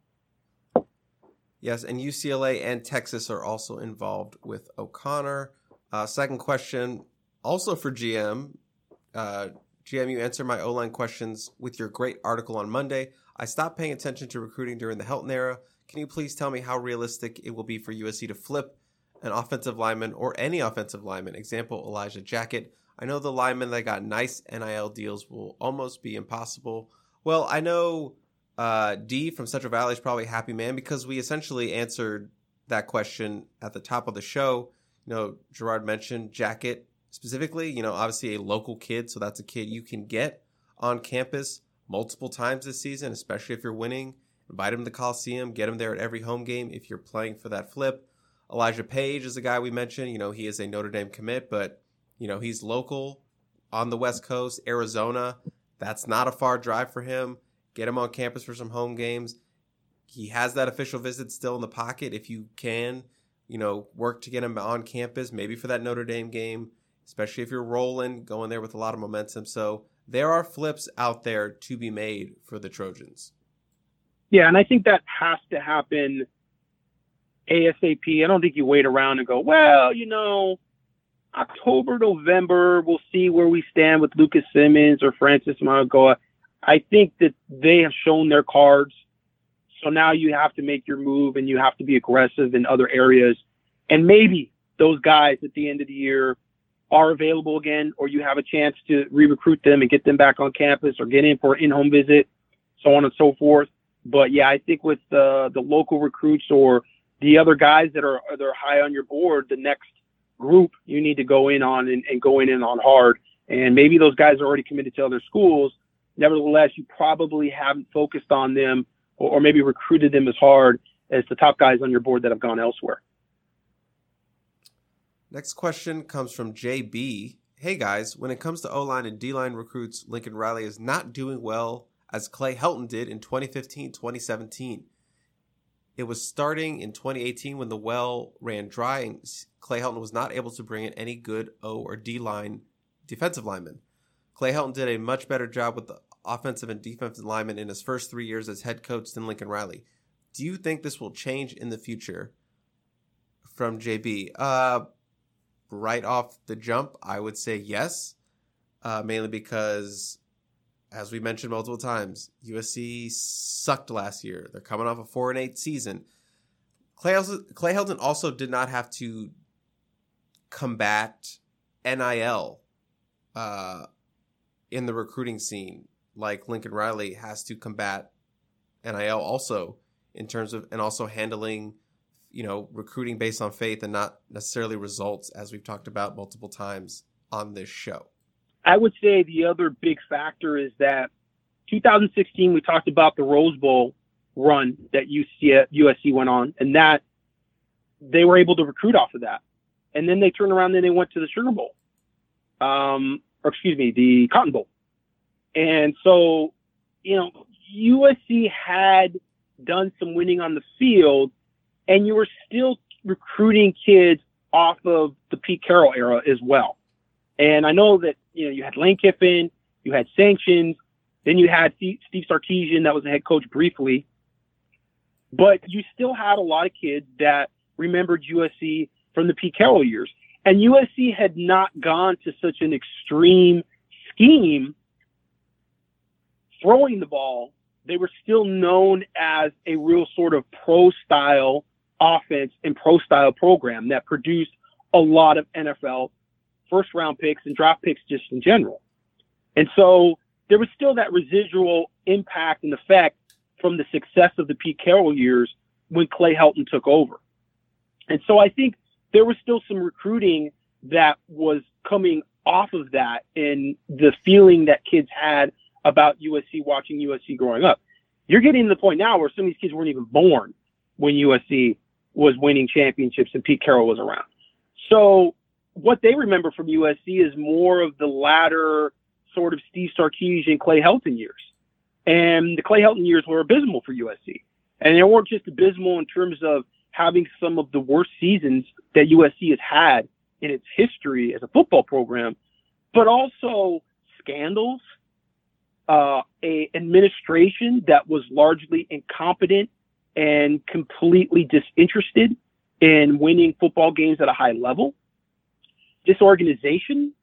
Yes, and U C L A and Texas are also involved with O'Connor. Uh, second question, also for G M. Uh, G M, you answered my O-line questions with your great article on Monday. I stopped paying attention to recruiting during the Helton era. Can you please tell me how realistic it will be for U S C to flip an offensive lineman or any offensive lineman? Example, Elijah Jacket. I know the linemen that got nice N I L deals will almost be impossible. Well, I know... Uh, D from Central Valley is probably a happy man because we essentially answered that question at the top of the show. You know, Gerard mentioned Jacket specifically, you know, obviously a local kid. So that's a kid you can get on campus multiple times this season, especially if you're winning. Invite him to the Coliseum, get him there at every home game if you're playing for that flip. Elijah Page is a guy we mentioned. You know, he is a Notre Dame commit, but, you know, he's local on the West Coast, Arizona. That's not a far drive for him. Get him on campus for some home games. He has that official visit still in the pocket. If you can, you know, work to get him on campus, maybe for that Notre Dame game, especially if you're rolling, going there with a lot of momentum. So there are flips out there to be made for the Trojans. Yeah, and I think that has to happen ASAP. I don't think you wait around and go, well, you know, October, November, we'll see where we stand with Lucas Simmons or Francis Mauigoa. I think that they have shown their cards. So now you have to make your move and you have to be aggressive in other areas. And maybe those guys at the end of the year are available again, or you have a chance to re-recruit them and get them back on campus or get in for an in-home visit, so on and so forth. But yeah, I think with uh, the local recruits or the other guys that are, that are high on your board, the next group you need to go in on and, and go in and on hard. And maybe those guys are already committed to other schools. Nevertheless, you probably haven't focused on them or, or maybe recruited them as hard as the top guys on your board that have gone elsewhere. Next question comes from J B. Hey guys, when it comes to O-line and D-line recruits, Lincoln Riley is not doing well as Clay Helton did in twenty fifteen twenty seventeen. It was starting in twenty eighteen when the well ran dry and Clay Helton was not able to bring in any good O or D line defensive linemen. Clay Helton did a much better job with the offensive and defensive linemen in his first three years as head coach than Lincoln Riley. Do you think this will change in the future? From J B, uh, right off the jump, I would say yes, uh, mainly because, as we mentioned multiple times, U S C sucked last year. They're coming off a four and eight season. Clay, also, Clay Helton also did not have to combat N I L uh, in the recruiting scene like Lincoln Riley has to combat N I L also in terms of, and also handling, you know, recruiting based on faith and not necessarily results, as we've talked about multiple times on this show. I would say the other big factor is that two thousand sixteen, we talked about the Rose Bowl run that U S C went on, and that they were able to recruit off of that. And then they turned around and they went to the Sugar Bowl, um, or excuse me, the Cotton Bowl. And so, you know, U S C had done some winning on the field, and you were still recruiting kids off of the Pete Carroll era as well. And I know that, you know, you had Lane Kiffin, you had Sanctions, then you had Steve Sarkisian, that was the head coach briefly. But you still had a lot of kids that remembered U S C from the Pete Carroll years. And U S C had not gone to such an extreme scheme throwing the ball. They were still known as a real sort of pro-style offense and pro-style program that produced a lot of N F L first-round picks and draft picks just in general. And so there was still that residual impact and effect from the success of the Pete Carroll years when Clay Helton took over. And so I think there was still some recruiting that was coming off of that and the feeling that kids had about U S C watching U S C growing up. You're getting to the point now where some of these kids weren't even born when U S C was winning championships and Pete Carroll was around. So what they remember from U S C is more of the latter sort of Steve Sarkisian, Clay Helton years. And the Clay Helton years were abysmal for U S C. And they weren't just abysmal in terms of having some of the worst seasons that U S C has had in its history as a football program, but also scandals, uh, a administration that was largely incompetent and completely disinterested in winning football games at a high level, disorganization,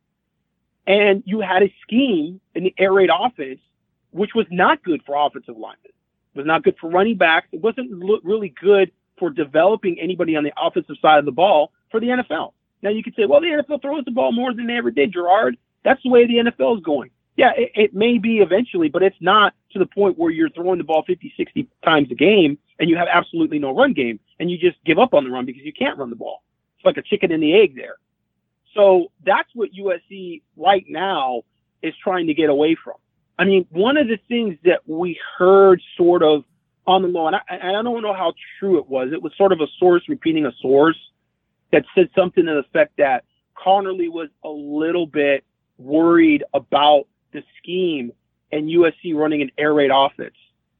and you had a scheme in the air raid offense, which was not good for offensive linemen. It was not good for running backs. It wasn't lo- really good for developing anybody on the offensive side of the ball for the N F L. Now you could say, well, the N F L throws the ball more than they ever did, Gerard. That's the way the N F L is going. Yeah, it, it may be eventually, but it's not to the point where you're throwing the ball fifty, sixty times a game and you have absolutely no run game and you just give up on the run because you can't run the ball. It's like a chicken and the egg there. So that's what U S C right now is trying to get away from. I mean, one of the things that we heard sort of on the low, and I, and I don't know how true it was, it was sort of a source repeating a source that said something to the effect that Connerly was a little bit worried about the scheme and U S C running an air raid offense.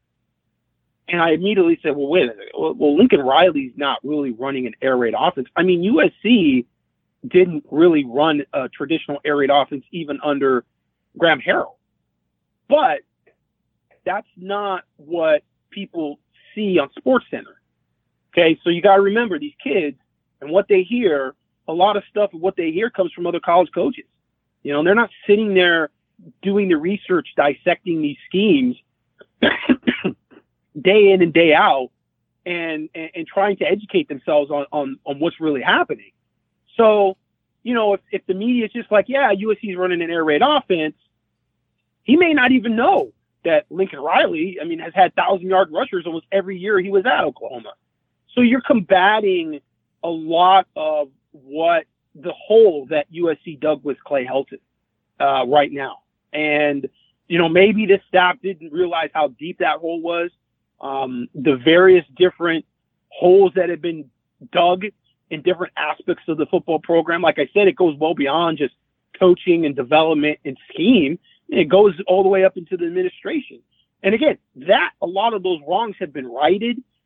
And I immediately said, well, wait a minute. Well, Lincoln Riley's not really running an air raid offense. I mean, U S C didn't really run a traditional air raid offense even under Graham Harrell. But that's not what people see on SportsCenter. Okay, so you got to remember these kids and what they hear, a lot of stuff of what they hear comes from other college coaches. You know, they're not sitting there doing the research, dissecting these schemes day in and day out and, and, and trying to educate themselves on, on, on what's really happening. So, you know, if, if the media is just like, yeah, U S C is running an air raid offense, he may not even know that Lincoln Riley, I mean, has had thousand-yard rushers almost every year he was at Oklahoma. So you're combating a lot of what the hole that U S C dug with Clay Helton uh, right now. And, you know, maybe this staff didn't realize how deep that hole was. Um, the various different holes that have been dug in different aspects of the football program. Like I said, it goes well beyond just coaching and development and scheme. It goes all the way up into the administration. And again, that a lot of those wrongs have been righted.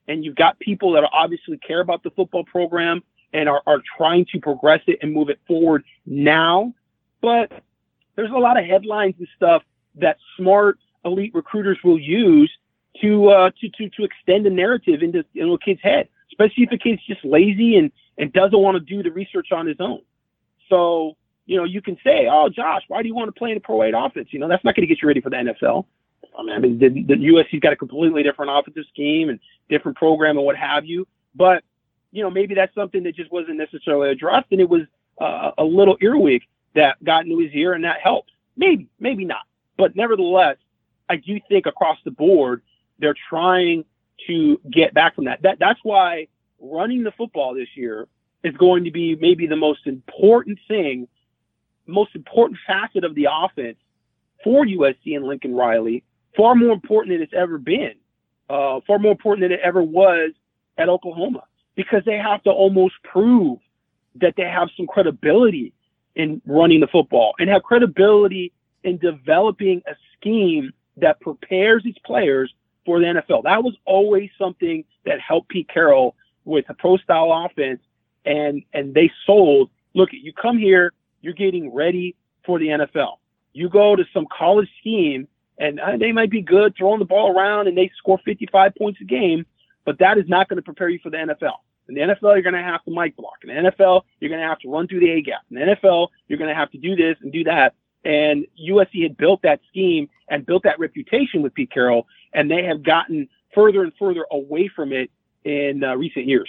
and you've got people that obviously care about the football program and are, are trying to progress it and move it forward now. But there's a lot of headlines and stuff that smart elite recruiters will use to uh, to, to to extend the narrative into, into a kid's head, especially if a kid's just lazy and, and doesn't want to do the research on his own. So, you know, you can say, oh, Josh, why do you want to play in a Pro eight offense? You know, that's not going to get you ready for the N F L. I mean, I mean the, the U S C's got a completely different offensive scheme and different program and what have you. But, you know, maybe that's something that just wasn't necessarily addressed, and it was uh, a little earwig that got into his ear, and that helped. Maybe, maybe not. But nevertheless, I do think across the board, they're trying to get back from that. That that's why running the football this year is going to be maybe the most important thing, most important facet of the offense for U S C and Lincoln Riley, far more important than it's ever been, uh, far more important than it ever was at Oklahoma, because they have to almost prove that they have some credibility in running the football and have credibility in developing a scheme that prepares its players for the N F L. That was always something that helped Pete Carroll with a pro-style offense, and and they sold, look, you come here, you're getting ready for the N F L. You go to some college scheme, and uh, they might be good throwing the ball around, and they score fifty-five points a game, but that is not going to prepare you for the N F L. In the N F L, you're going to have to mic block. In the N F L, you're going to have to run through the A-gap. In the N F L, you're going to have to do this and do that. And U S C had built that scheme and built that reputation with Pete Carroll, and they have gotten further and further away from it in uh, recent years.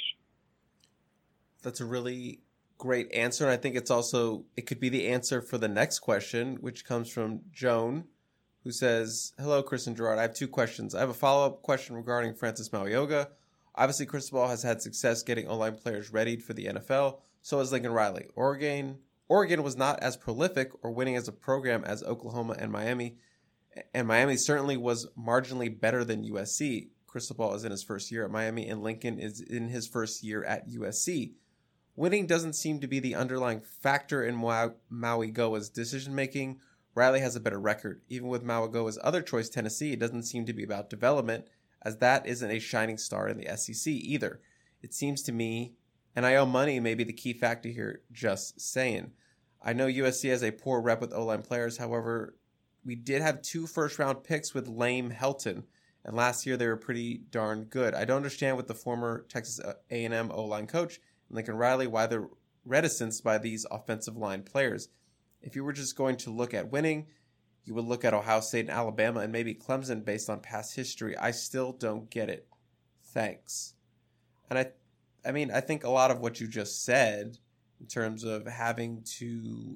That's a really great answer. And I think it's also, it could be the answer for the next question, which comes from Joan, who says, hello, Chris and Gerard. I have two questions. I have a follow-up question regarding Francis Mauigoga. Obviously, Cristobal has had success getting O-line players readied for the N F L. So has Lincoln Riley. Oregon Oregon was not as prolific or winning as a program as Oklahoma and Miami, and Miami certainly was marginally better than U S C. Cristobal is in his first year at Miami, and Lincoln is in his first year at U S C. Winning doesn't seem to be the underlying factor in Mauigoa's decision-making. Riley has a better record. Even with Mauigoa's other choice, Tennessee, it doesn't seem to be about development, as that isn't a shining star in the S E C either. It seems to me, and N I L money may be the key factor here, just saying. I know U S C has a poor rep with O-line players. However, we did have two first-round picks with Lame Helton, and last year they were pretty darn good. I don't understand with the former Texas A and M O-line coach, Lincoln Riley, why the reticence by these offensive line players. If you were just going to look at winning, you would look at Ohio State and Alabama and maybe Clemson based on past history. I still don't get it. Thanks. And I I mean, I think a lot of what you just said in terms of having to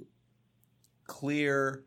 clear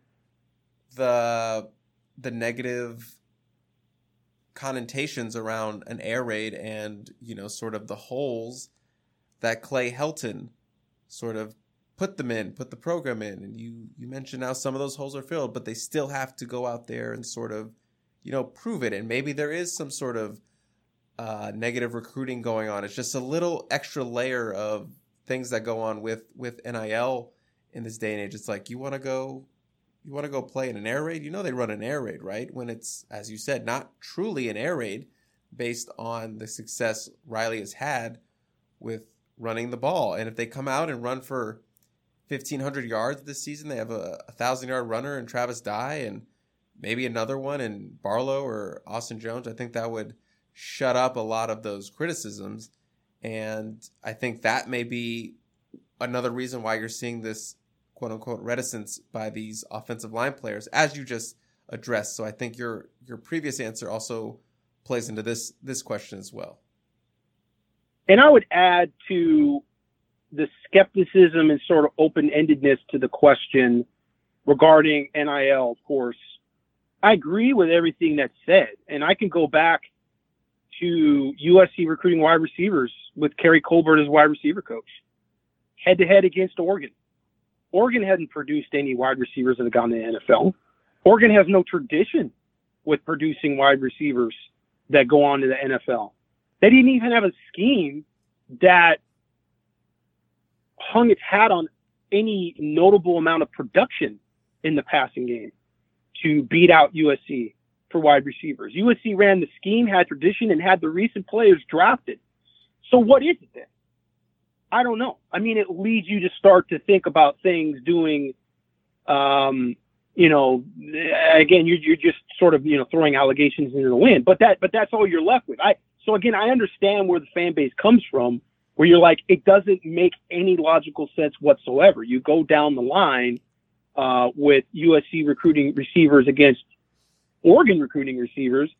the the negative connotations around an air raid and, you know, sort of the holes that Clay Helton sort of put them in, put the program in. And you, you mentioned now some of those holes are filled, but they still have to go out there and sort of, you know, prove it. And maybe there is some sort of uh, negative recruiting going on. It's just a little extra layer of things that go on with, with N I L in this day and age. It's like, you want to go, you want to go play in an air raid? You know, they run an air raid, right? When it's, as you said, not truly an air raid based on the success Riley has had with running the ball. And if they come out and run for fifteen hundred yards this season, they have a one thousand yard runner in Travis Dye and maybe another one in Barlow or Austin Jones. I think that would shut up a lot of those criticisms. And I think that may be another reason why you're seeing this quote unquote reticence by these offensive line players, as you just addressed. So I think your your previous answer also plays into this this question as well. And I would add to the skepticism and sort of open-endedness to the question regarding N I L, of course. I agree with everything that's said. And I can go back to U S C recruiting wide receivers with Kerry Colbert as wide receiver coach, head-to-head against Oregon. Oregon hadn't produced any wide receivers that have gone to the N F L. Oregon has no tradition with producing wide receivers that go on to the N F L. They didn't even have a scheme that hung its hat on any notable amount of production in the passing game to beat out U S C. for wide receivers. U S C ran the scheme, had tradition, and had the recent players drafted. So what is it then? I don't know. I mean, it leads you to start to think about things doing, um, you know, again, you're, you're just sort of, you know, throwing allegations into the wind, but that, but that's all you're left with. I, so again, I understand where the fan base comes from, where you're like, it doesn't make any logical sense whatsoever. You go down the line, uh, with U S C recruiting receivers against Oregon recruiting receivers.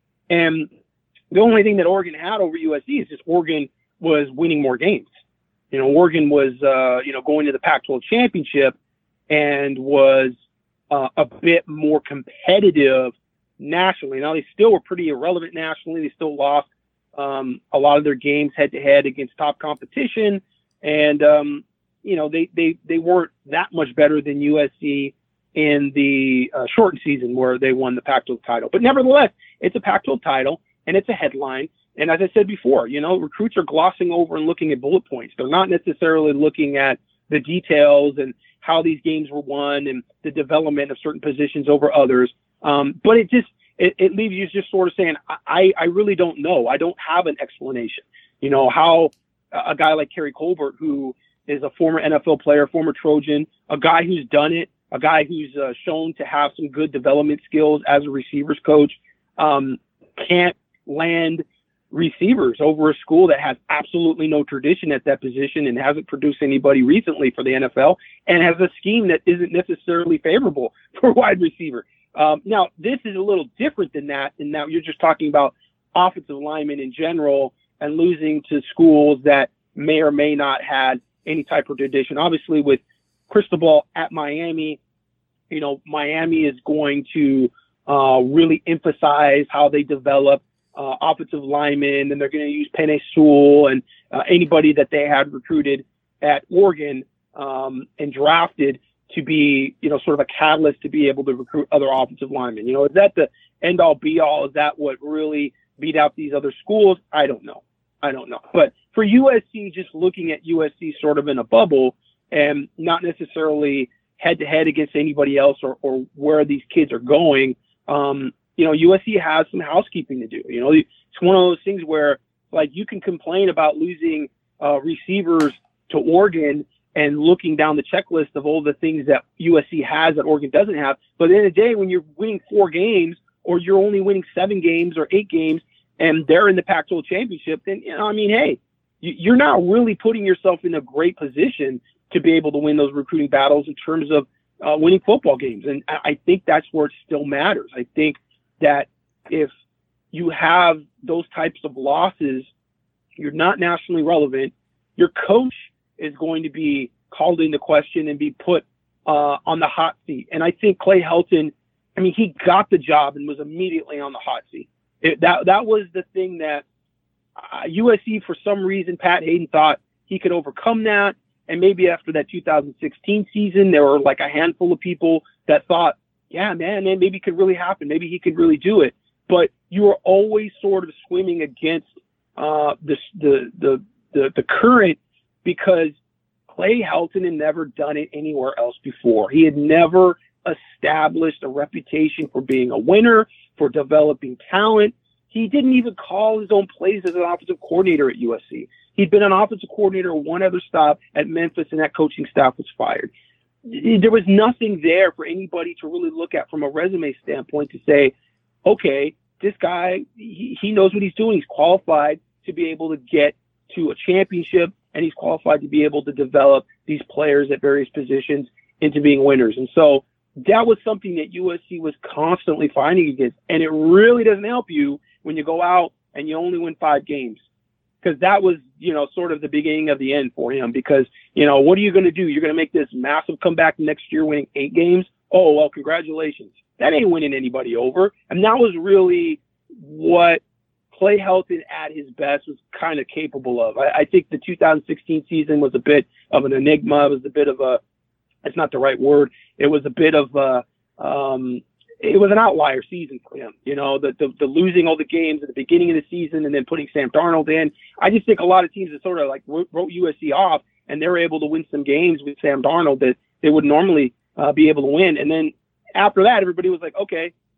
And the only thing that Oregon had over U S C is just Oregon was winning more games. You know, Oregon was, uh, you know, going to the Pac twelve championship and was uh, a bit more competitive nationally. Now, they still were pretty irrelevant nationally. They still lost um, a lot of their games head-to-head against top competition. And, um, you know, they, they, they weren't that much better than U S C in the uh, shortened season where they won the Pac twelve title. But nevertheless, it's a Pac twelve title, and it's a headline. And as I said before, you know, recruits are glossing over and looking at bullet points. They're not necessarily looking at the details and how these games were won and the development of certain positions over others. Um, but it just, it, it leaves you just sort of saying, I, I really don't know. I don't have an explanation. You know, how a guy like Kerry Colbert, who is a former N F L player, former Trojan, a guy who's done it, a guy who's uh, shown to have some good development skills as a receivers coach, um, can't land receivers over a school that has absolutely no tradition at that position and hasn't produced anybody recently for the N F L and has a scheme that isn't necessarily favorable for wide receiver. Um, now, this is a little different than that, in that you're just talking about offensive linemen in general and losing to schools that may or may not had any type of tradition. Obviously, with Cristobal at Miami, you know, Miami is going to uh, really emphasize how they develop Uh, offensive linemen, and they're going to use Penei Sewell and uh, anybody that they had recruited at Oregon um, and drafted to be, you know, sort of a catalyst to be able to recruit other offensive linemen. You know, is that the end all be all? Is that what really beat out these other schools? I don't know. I don't know. But for U S C, just looking at U S C sort of in a bubble and not necessarily head to head against anybody else or, or where these kids are going, um, you know, U S C has some housekeeping to do. You know, it's one of those things where, like, you can complain about losing uh, receivers to Oregon and looking down the checklist of all the things that U S C has that Oregon doesn't have. But at the end of the day, when you're winning four games or you're only winning seven games or eight games and they're in the Pac twelve championship, then, you know, I mean, hey, you're not really putting yourself in a great position to be able to win those recruiting battles in terms of uh, winning football games. And I think that's where it still matters. I think that if you have those types of losses, you're not nationally relevant, your coach is going to be called into question and be put uh, on the hot seat. And I think Clay Helton, I mean, he got the job and was immediately on the hot seat. It, that that was the thing that uh, U S C, for some reason, Pat Hayden thought he could overcome that. And maybe after that two thousand sixteen season, there were like a handful of people that thought, yeah, man, man, maybe it could really happen. Maybe he could really do it. But you are always sort of swimming against uh, the, the, the, the, the current, because Clay Helton had never done it anywhere else before. He had never established a reputation for being a winner, for developing talent. He didn't even call his own plays as an offensive coordinator at U S C. He'd been an offensive coordinator one other stop at Memphis, and that coaching staff was fired. There was nothing there for anybody to really look at from a resume standpoint to say, okay, this guy, he, he knows what he's doing. He's qualified to be able to get to a championship, and he's qualified to be able to develop these players at various positions into being winners. And so that was something that U S C was constantly fighting against. And it really doesn't help you when you go out and you only win five games. Because that was, you know, sort of the beginning of the end for him. Because, you know, what are you going to do? You're going to make this massive comeback next year winning eight games? Oh, well, congratulations. That ain't winning anybody over. And that was really what Clay Helton at his best was kind of capable of. I, I think the two thousand sixteen season was a bit of an enigma. It was a bit of a, it's not the right word. It was a bit of a, um, it was an outlier season for him. You know, the, the, the losing all the games at the beginning of the season and then putting Sam Darnold in. I just think a lot of teams that sort of like wrote U S C off, and they were able to win some games with Sam Darnold that they would normally uh, be able to win. And then after that, everybody was like, okay,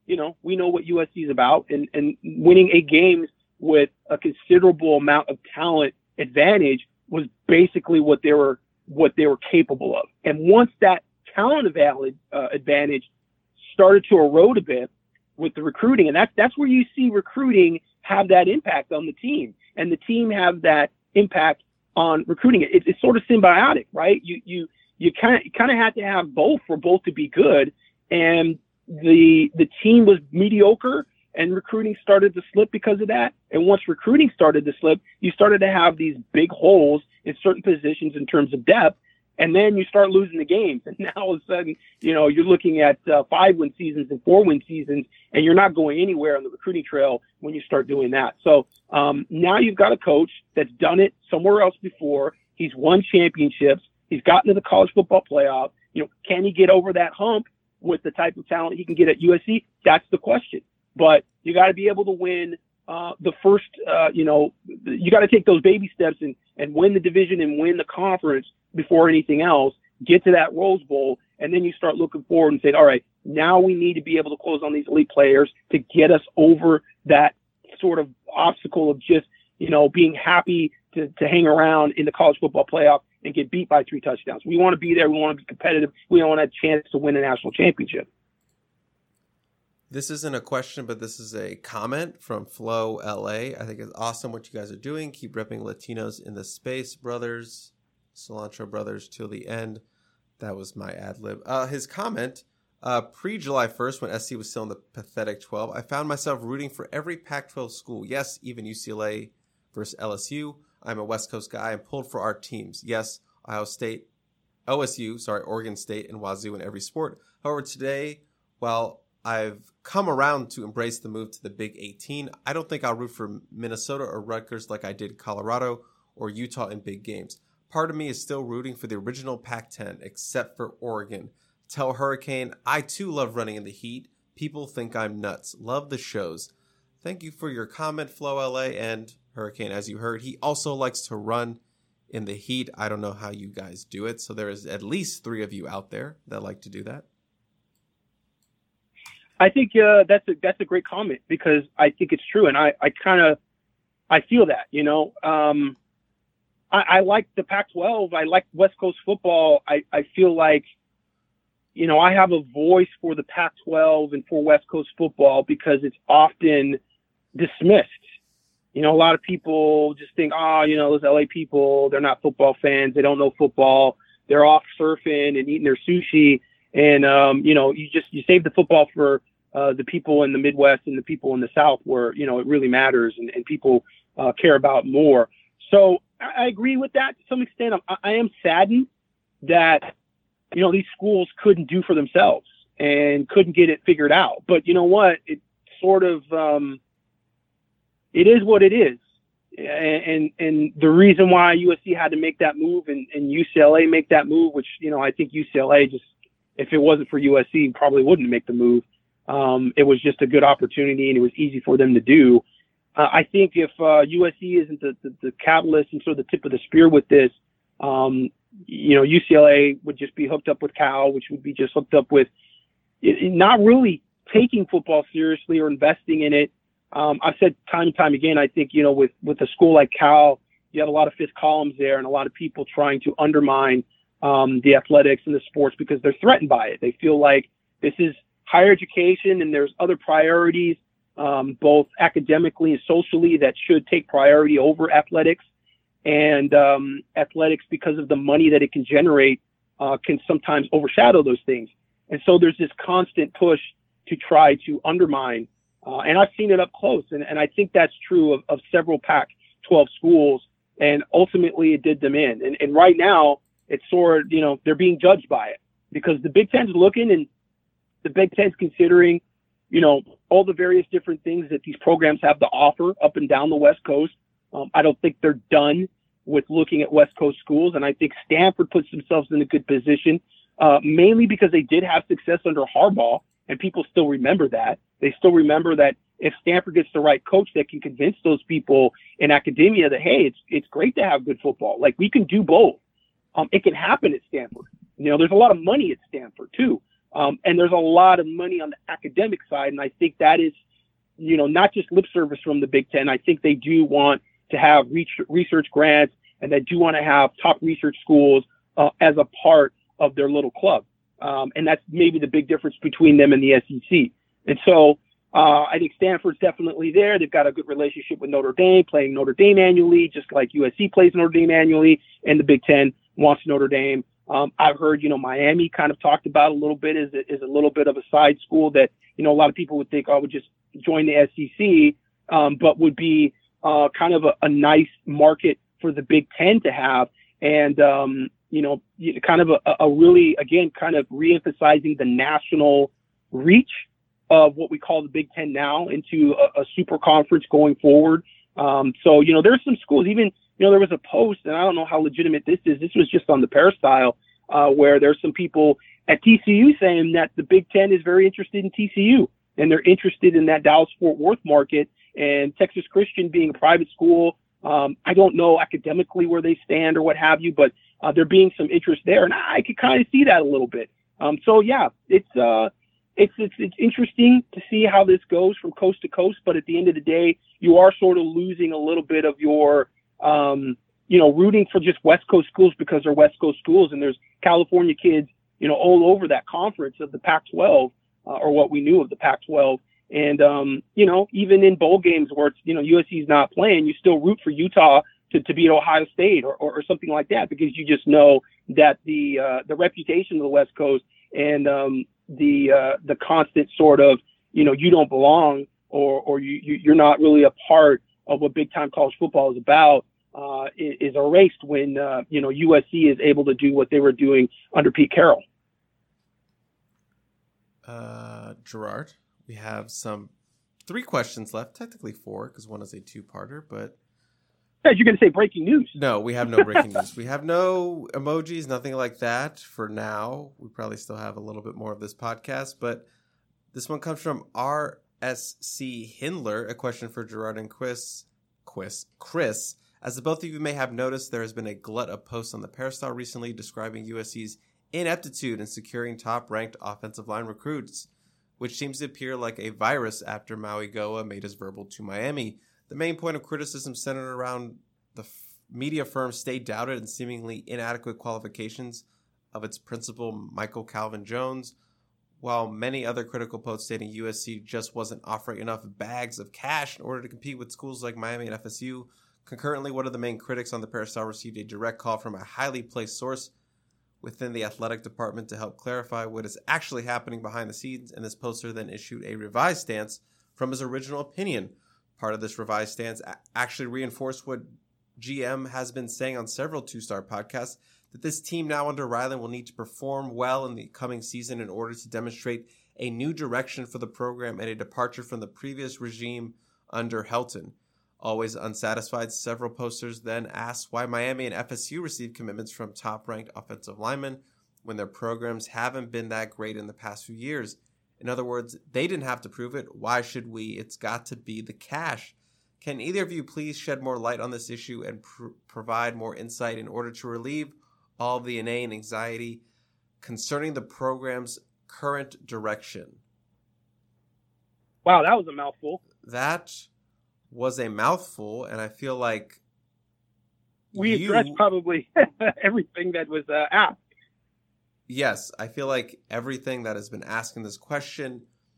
you know, we know what U S C is about, and, and winning eight games with a considerable amount of talent advantage was basically what they were what they were capable of. And once that talent valid, uh, advantage started to erode a bit with the recruiting, and that's that's where you see recruiting have that impact on the team, and the team have that impact on recruiting. It, it's sort of symbiotic, right? You you you kind of kind of had to have both for both to be good, and the the team was mediocre, and recruiting started to slip because of that. And once recruiting started to slip, you started to have these big holes in certain positions in terms of depth, and then you start losing the games. And now all of a sudden, you know, you're looking at uh, five-win seasons and four-win seasons, and you're not going anywhere on the recruiting trail when you start doing that. So um, now you've got a coach that's done it somewhere else before. He's won championships. He's gotten to the college football playoff. You know, can he get over that hump with the type of talent he can get at U S C? That's the question. But you got to be able to win uh, the first, uh, you know, you got to take those baby steps and, and win the division and win the conference before anything else, get to that Rose Bowl, and then you start looking forward and say, all right, now we need to be able to close on these elite players to get us over that sort of obstacle of just, you know, being happy to, to hang around in the college football playoff and get beat by three touchdowns. We want to be there. We want to be competitive. We want a chance to win a national championship. This isn't a question, but this is a comment from Flo L A. I think it's awesome what you guys are doing. Keep repping Latinos in the space, brothers. Cilantro brothers till the end. That was my ad lib. Uh, his comment, uh, pre-July first, when S C was still in the pathetic twelve, I found myself rooting for every Pac twelve school. Yes, even U C L A versus L S U. I'm a West Coast guy and pulled for our teams. Yes, Ohio State, O S U, sorry, Oregon State, and Wazoo in every sport. However, today, while I've come around to embrace the move to the Big eighteen, I don't think I'll root for Minnesota or Rutgers like I did Colorado or Utah in big games. Part of me is still rooting for the original Pac ten, except for Oregon. Tell Hurricane, I too love running in the heat. People think I'm nuts. Love the shows. Thank you for your comment, Flo L A, and Hurricane. As you heard, he also likes to run in the heat. I don't know how you guys do it, so there is at least three of you out there that like to do that. I think uh, that's a that's a great comment, because I think it's true, and I, I kind of I feel that, you know. Um, I, I like the Pac twelve. I like West Coast football. I, I feel like, you know, I have a voice for the Pac twelve and for West Coast football because it's often dismissed. You know, a lot of people just think, oh, you know, those L A people, they're not football fans. They don't know football. They're off surfing and eating their sushi. And, um, you know, you just, you save the football for uh, the people in the Midwest and the people in the South where, you know, it really matters and, and people uh, care about more. So I, I agree with that to some extent. I, I am saddened that, you know, these schools couldn't do for themselves and couldn't get it figured out. But you know what? It sort of, um, it is what it is. And, and, and the reason why U S C had to make that move and, and U C L A make that move, which, you know, I think U C L A just, if it wasn't for U S C, probably wouldn't make the move. Um, it was just a good opportunity and it was easy for them to do. Uh, I think if uh, U S C isn't the, the, the catalyst and sort of the tip of the spear with this, um, you know, U C L A would just be hooked up with Cal, which would be just hooked up with it, not really taking football seriously or investing in it. Um, I've said time and time again, I think, you know, with, with a school like Cal, you have a lot of fifth columns there and a lot of people trying to undermine um, the athletics and the sports because they're threatened by it. They feel like this is higher education and there's other priorities, um, both academically and socially, that should take priority over athletics. And um, athletics, because of the money that it can generate, uh, can sometimes overshadow those things. And so there's this constant push to try to undermine. Uh, and I've seen it up close. And, and I think that's true of, of several Pac twelve schools. And ultimately it did them in. And, and right now it's sort of, you know, they're being judged by it because the Big Ten's looking and the Big Ten's considering, you know, all the various different things that these programs have to offer up and down the West Coast. Um, I don't think they're done with looking at West Coast schools. And I think Stanford puts themselves in a good position, uh, mainly because they did have success under Harbaugh, and people still remember that. They still remember that if Stanford gets the right coach that can convince those people in academia that, hey, it's it's great to have good football. Like, we can do both. Um, it can happen at Stanford. You know, there's a lot of money at Stanford, too. Um, and there's a lot of money on the academic side. And I think that is, you know, not just lip service from the Big Ten. I think they do want to have research grants, and they do want to have top research schools uh, as a part of their little club. Um, and that's maybe the big difference between them and the S E C. And so uh, I think Stanford's definitely there. They've got a good relationship with Notre Dame, playing Notre Dame annually, just like U S C plays Notre Dame annually, and the Big Ten wants Notre Dame. Um, I've heard, you know, Miami kind of talked about a little bit as a, is a little bit of a side school that, you know, a lot of people would think, oh, would just join the S E C, um, but would be uh, kind of a, a nice market for the Big Ten to have. And, um, you know, kind of a, a really, again, kind of reemphasizing the national reach of what we call the Big Ten now into a, a super conference going forward. Um, so, you know, there's some schools, even, you know, there was a post, and I don't know how legitimate this is. This was just on the Peristyle, uh, where there's some people at T C U saying that the Big Ten is very interested in T C U, and they're interested in that Dallas-Fort Worth market. And Texas Christian being a private school, um, I don't know academically where they stand or what have you, but uh, there being some interest there, and I could kind of see that a little bit. Um, so yeah, it's uh, it's it's it's interesting to see how this goes from coast to coast. But at the end of the day, you are sort of losing a little bit of your um, you know, rooting for just West Coast schools because they're West Coast schools, and there's California kids, you know, all over that conference of the Pac twelve, uh, or what we knew of the Pac twelve. And, um, you know, even in bowl games where it's, you know, U S C's not playing, you still root for Utah to, to beat Ohio State or, or, or something like that, because you just know that the, uh, the reputation of the West Coast and, um, the, uh, the constant sort of, you know, you don't belong, or, or you, you, you're not really a part of what big time college football is about, uh, is, is erased when, uh, you know, U S C is able to do what they were doing under Pete Carroll. Uh, Gerard, we have some three questions left, technically four, because one is a two-parter, but... Yeah, you're going to say breaking news. No, we have no breaking news. We have no emojis, nothing like that for now. We probably still have a little bit more of this podcast, but this one comes from R S C Hindler, a question for Gerard and Chris. Chris. Chris, as the both of you may have noticed, there has been a glut of posts on the Peristyle recently describing U S C's ineptitude in securing top-ranked offensive line recruits, which seems to appear like a virus after Maui Goa made his verbal to Miami. The main point of criticism centered around the f- media firm stay doubted and seemingly inadequate qualifications of its principal, Michael Calvin Jones, while many other critical posts stating U S C just wasn't offering enough bags of cash in order to compete with schools like Miami and F S U. Concurrently, one of the main critics on the Peristyle received a direct call from a highly placed source within the athletic department to help clarify what is actually happening behind the scenes, and this poster then issued a revised stance from his original opinion. Part of this revised stance actually reinforced what G M has been saying on several two-star podcasts, that this team now under Ryland will need to perform well in the coming season in order to demonstrate a new direction for the program and a departure from the previous regime under Helton. Always unsatisfied, several posters then asked why Miami and F S U received commitments from top-ranked offensive linemen when their programs haven't been that great in the past few years. In other words, they didn't have to prove it. Why should we? It's got to be the cash. Can either of you please shed more light on this issue and pr- provide more insight in order to relieve all of the inane anxiety concerning the program's current direction? Wow, that was a mouthful. That was a mouthful, and I feel like we you, addressed probably everything that was uh, asked. Yes, I feel like everything that has been asked in this question,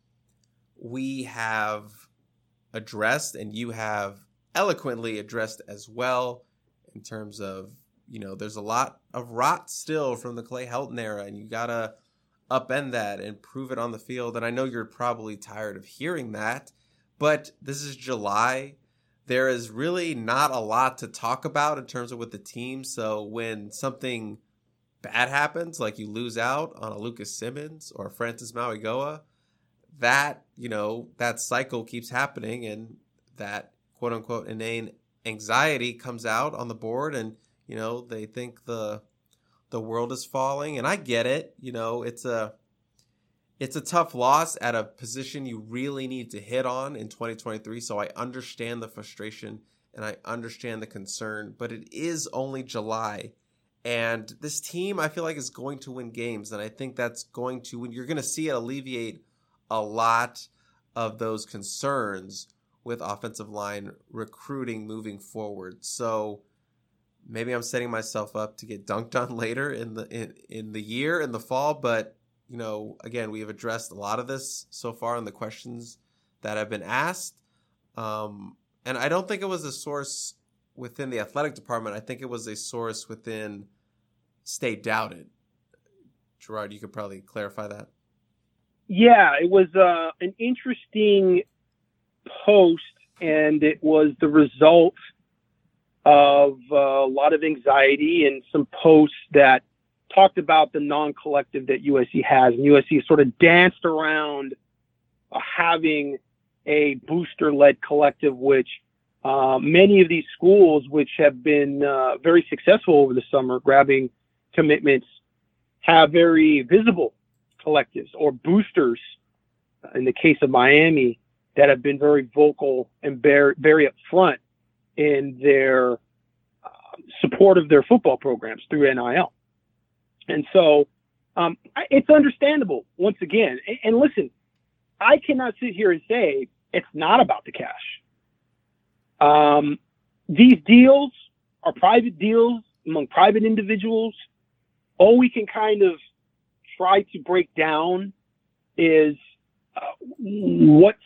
we have addressed, and you have eloquently addressed as well, in terms of, you know, there's a lot of rot still from the Clay Helton era, and you got to upend that and prove it on the field. And I know you're probably tired of hearing that, but this is July. There is really not a lot to talk about in terms of with the team. So when something bad happens, like you lose out on a Lucas Simmons or Francis Mauigoa, that, you know, that cycle keeps happening, and that quote unquote inane anxiety comes out on the board, and, you know, they think the the world is falling. And I get it. You know, it's a It's a tough loss at a position you really need to hit on in twenty twenty-three, so I understand the frustration and I understand the concern, but it is only July, And this team, I feel like, is going to win games. And I think that's going to, you're going to see it alleviate a lot of those concerns with offensive line recruiting moving forward. So maybe I'm setting myself up to get dunked on later in the in, in the year, in the fall. But, you know, again, we have addressed a lot of this so far in the questions that have been asked. Um, and I don't think it was a source within the athletic department. I think it was a source within Stay Doubted. Gerard, you could probably clarify that. Yeah, it was uh, an interesting post, and it was the result of uh, a lot of anxiety and some posts that talked about the non-collective that U S C has. And U S C sort of danced around uh, having a booster-led collective, which uh, many of these schools, which have been uh, very successful over the summer, grabbing commitments, have very visible collectives or boosters, in the case of Miami, that have been very vocal and very, very upfront in their uh, support of their football programs through N I L. And so um, it's understandable, once again. And, and listen, I cannot sit here and say it's not about the cash. Um, these deals are private deals among private individuals. All we can kind of try to break down is uh, what's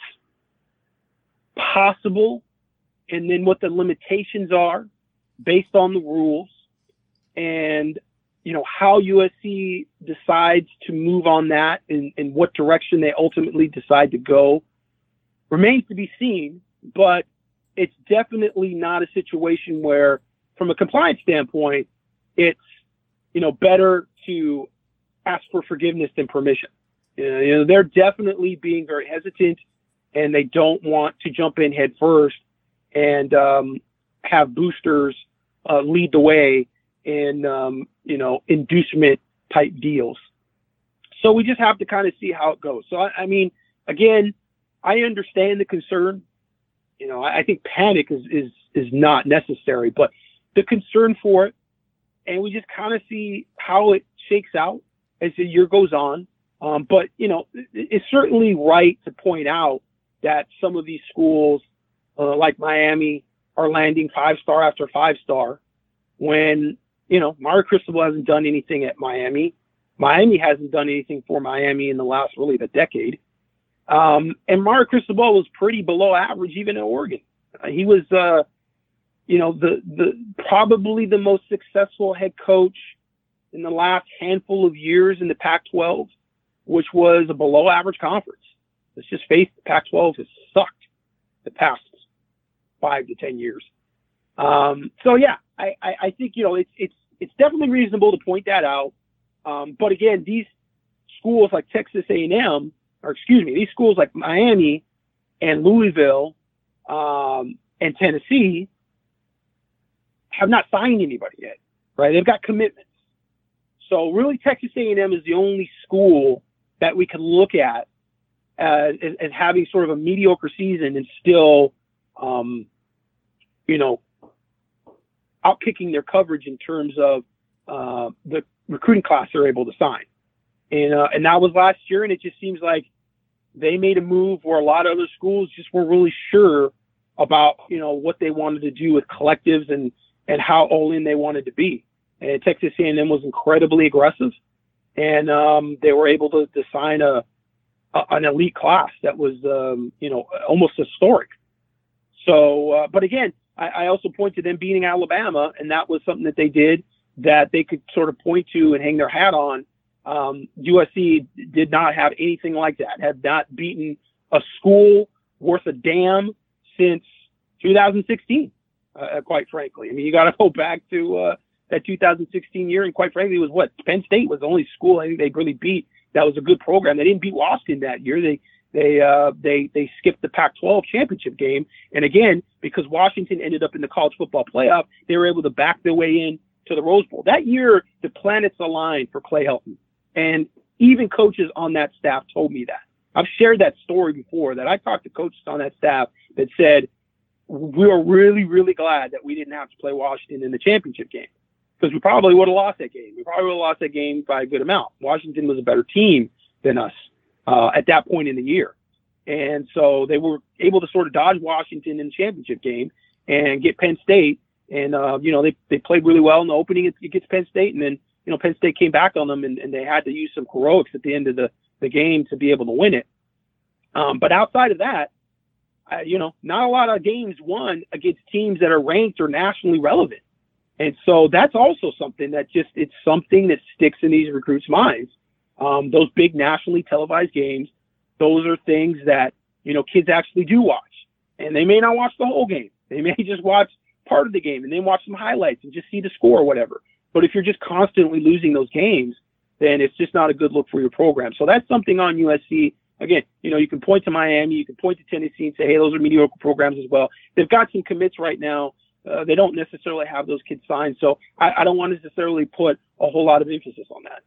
possible and then what the limitations are based on the rules, and, you know, how U S C decides to move on that and, and what direction they ultimately decide to go remains to be seen. But it's definitely not a situation where, from a compliance standpoint, it's, you know, better to ask for forgiveness than permission. You know, they're definitely being very hesitant, and they don't want to jump in head first and um, have boosters uh, lead the way in, um, you know, inducement type deals. So we just have to kind of see how it goes. So, I, I mean, again, I understand the concern. You know, I, I think panic is, is, is not necessary, but the concern for it, and we just kind of see how it shakes out as the year goes on. Um, but, you know, it, it's certainly right to point out that some of these schools, uh, like Miami, are landing five-star after five-star when, you know, Mario Cristobal hasn't done anything at Miami. Miami hasn't done anything for Miami in the last, really, the decade. Um, and Mario Cristobal was pretty below average even at Oregon. Uh, he was, uh, you know, the the probably the most successful head coach in the last handful of years in the Pac twelve, which was a below-average conference. Let's just face it, the Pac twelve has sucked the past five to ten years. Um, so yeah, I, I, I think, you know, it's it's it's definitely reasonable to point that out. Um, but again, these schools like Texas A and M, or excuse me, these schools like Miami and Louisville um, and Tennessee have not signed anybody yet, right? They've got commitments. So really, Texas A and M is the only school that we can look at as, as having sort of a mediocre season and still, um, you know, outkicking their coverage in terms of uh, the recruiting class they're able to sign. And uh, and that was last year, and it just seems like they made a move where a lot of other schools just weren't really sure about, you know, what they wanted to do with collectives and, and how all in they wanted to be. And Texas A and M was incredibly aggressive, and um, they were able to, to sign a, a an elite class that was, um, you know, almost historic. So, uh, but again, I, I also point to them beating Alabama, and that was something that they did that they could sort of point to and hang their hat on. Um, U S C did not have anything like that, had not beaten a school worth a damn since two thousand sixteen, uh, quite frankly. I mean, you got to go back to uh, that two thousand sixteen year, and quite frankly, it was what Penn State was the only school I think they really beat that was a good program. They didn't beat Washington that year. They they uh, they they skipped the Pac twelve championship game, and again, because Washington ended up in the college football playoff, they were able to back their way in to the Rose Bowl. That year, the planets aligned for Clay Helton, and even coaches on that staff told me that. I've shared that story before, that I talked to coaches on that staff that said, we were really, really glad that we didn't have to play Washington in the championship game. because we probably would have lost that game. We probably would have lost that game by a good amount. Washington was a better team than us uh, at that point in the year. And so they were able to sort of dodge Washington in the championship game and get Penn State. And, uh, you know, they, they played really well in the opening against Penn State. And then, you know, Penn State came back on them, and, and they had to use some heroics at the end of the, the game to be able to win it. Um, but outside of that, uh, you know, not a lot of games won against teams that are ranked or nationally relevant. And so that's also something that just, it's something that sticks in these recruits' minds. Um, those big nationally televised games, those are things that, you know, kids actually do watch. And they may not watch the whole game. They may just watch part of the game and then watch some highlights and just see the score or whatever. But if you're just constantly losing those games, then it's just not a good look for your program. So that's something on U S C. Again, you know, you can point to Miami, you can point to Tennessee and say, hey, those are mediocre programs as well. They've got some commits right now. Uh, they don't necessarily have those kids signed. So I, I don't want to necessarily put a whole lot of emphasis on that.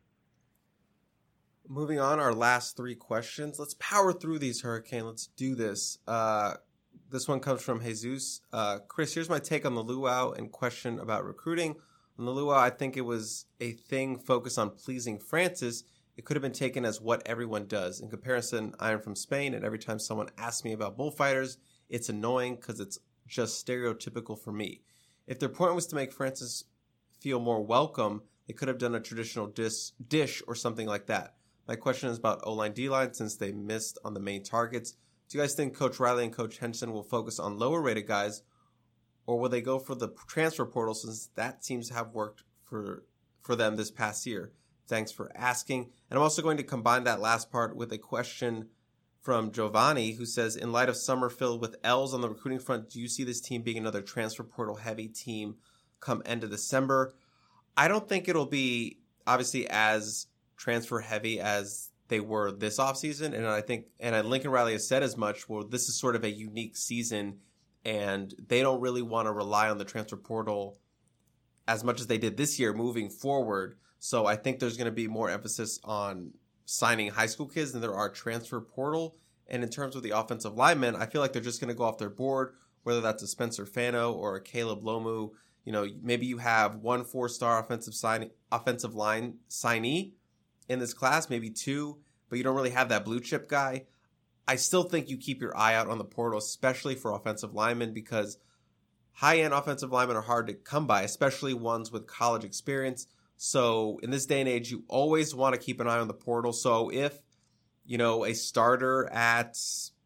Moving on, our last three questions. Let's power through these, Hurricane. Let's do this. Uh, this one comes from Jesus. Uh, Chris, here's my take on the luau and question about recruiting. On the luau, I think it was a thing focused on pleasing Francis. It could have been taken as what everyone does. In comparison, I am from Spain, and every time someone asks me about bullfighters, it's annoying because it's just stereotypical for me. If their point was to make Francis feel more welcome, they could have done a traditional dis- dish or something like that. My question is about O-line, D-line, since they missed on the main targets. Do you guys think Coach Riley and Coach Henson will focus on lower-rated guys, or will they go for the transfer portal since that seems to have worked for for them this past year? Thanks for asking. And I'm also going to combine that last part with a question from Giovanni, who says, in light of summer filled with L's on the recruiting front, do you see this team being another transfer portal-heavy team come end of December? I don't think it'll be, obviously, as transfer heavy as they were this offseason. And I think, and Lincoln Riley has said as much, well, this is sort of a unique season and they don't really want to rely on the transfer portal as much as they did this year moving forward. So I think there's going to be more emphasis on signing high school kids than there are transfer portal. And in terms of the offensive linemen, I feel like they're just going to go off their board, whether that's a Spencer Fano or a Caleb Lomu. You know, maybe you have one four-star offensive sign, offensive line signee in this class, maybe two, but you don't really have that blue chip guy. I still think you keep your eye out on the portal, especially for offensive linemen, because high-end offensive linemen are hard to come by, especially ones with college experience. So in this day and age, you always want to keep an eye on the portal. So if, you know, a starter at,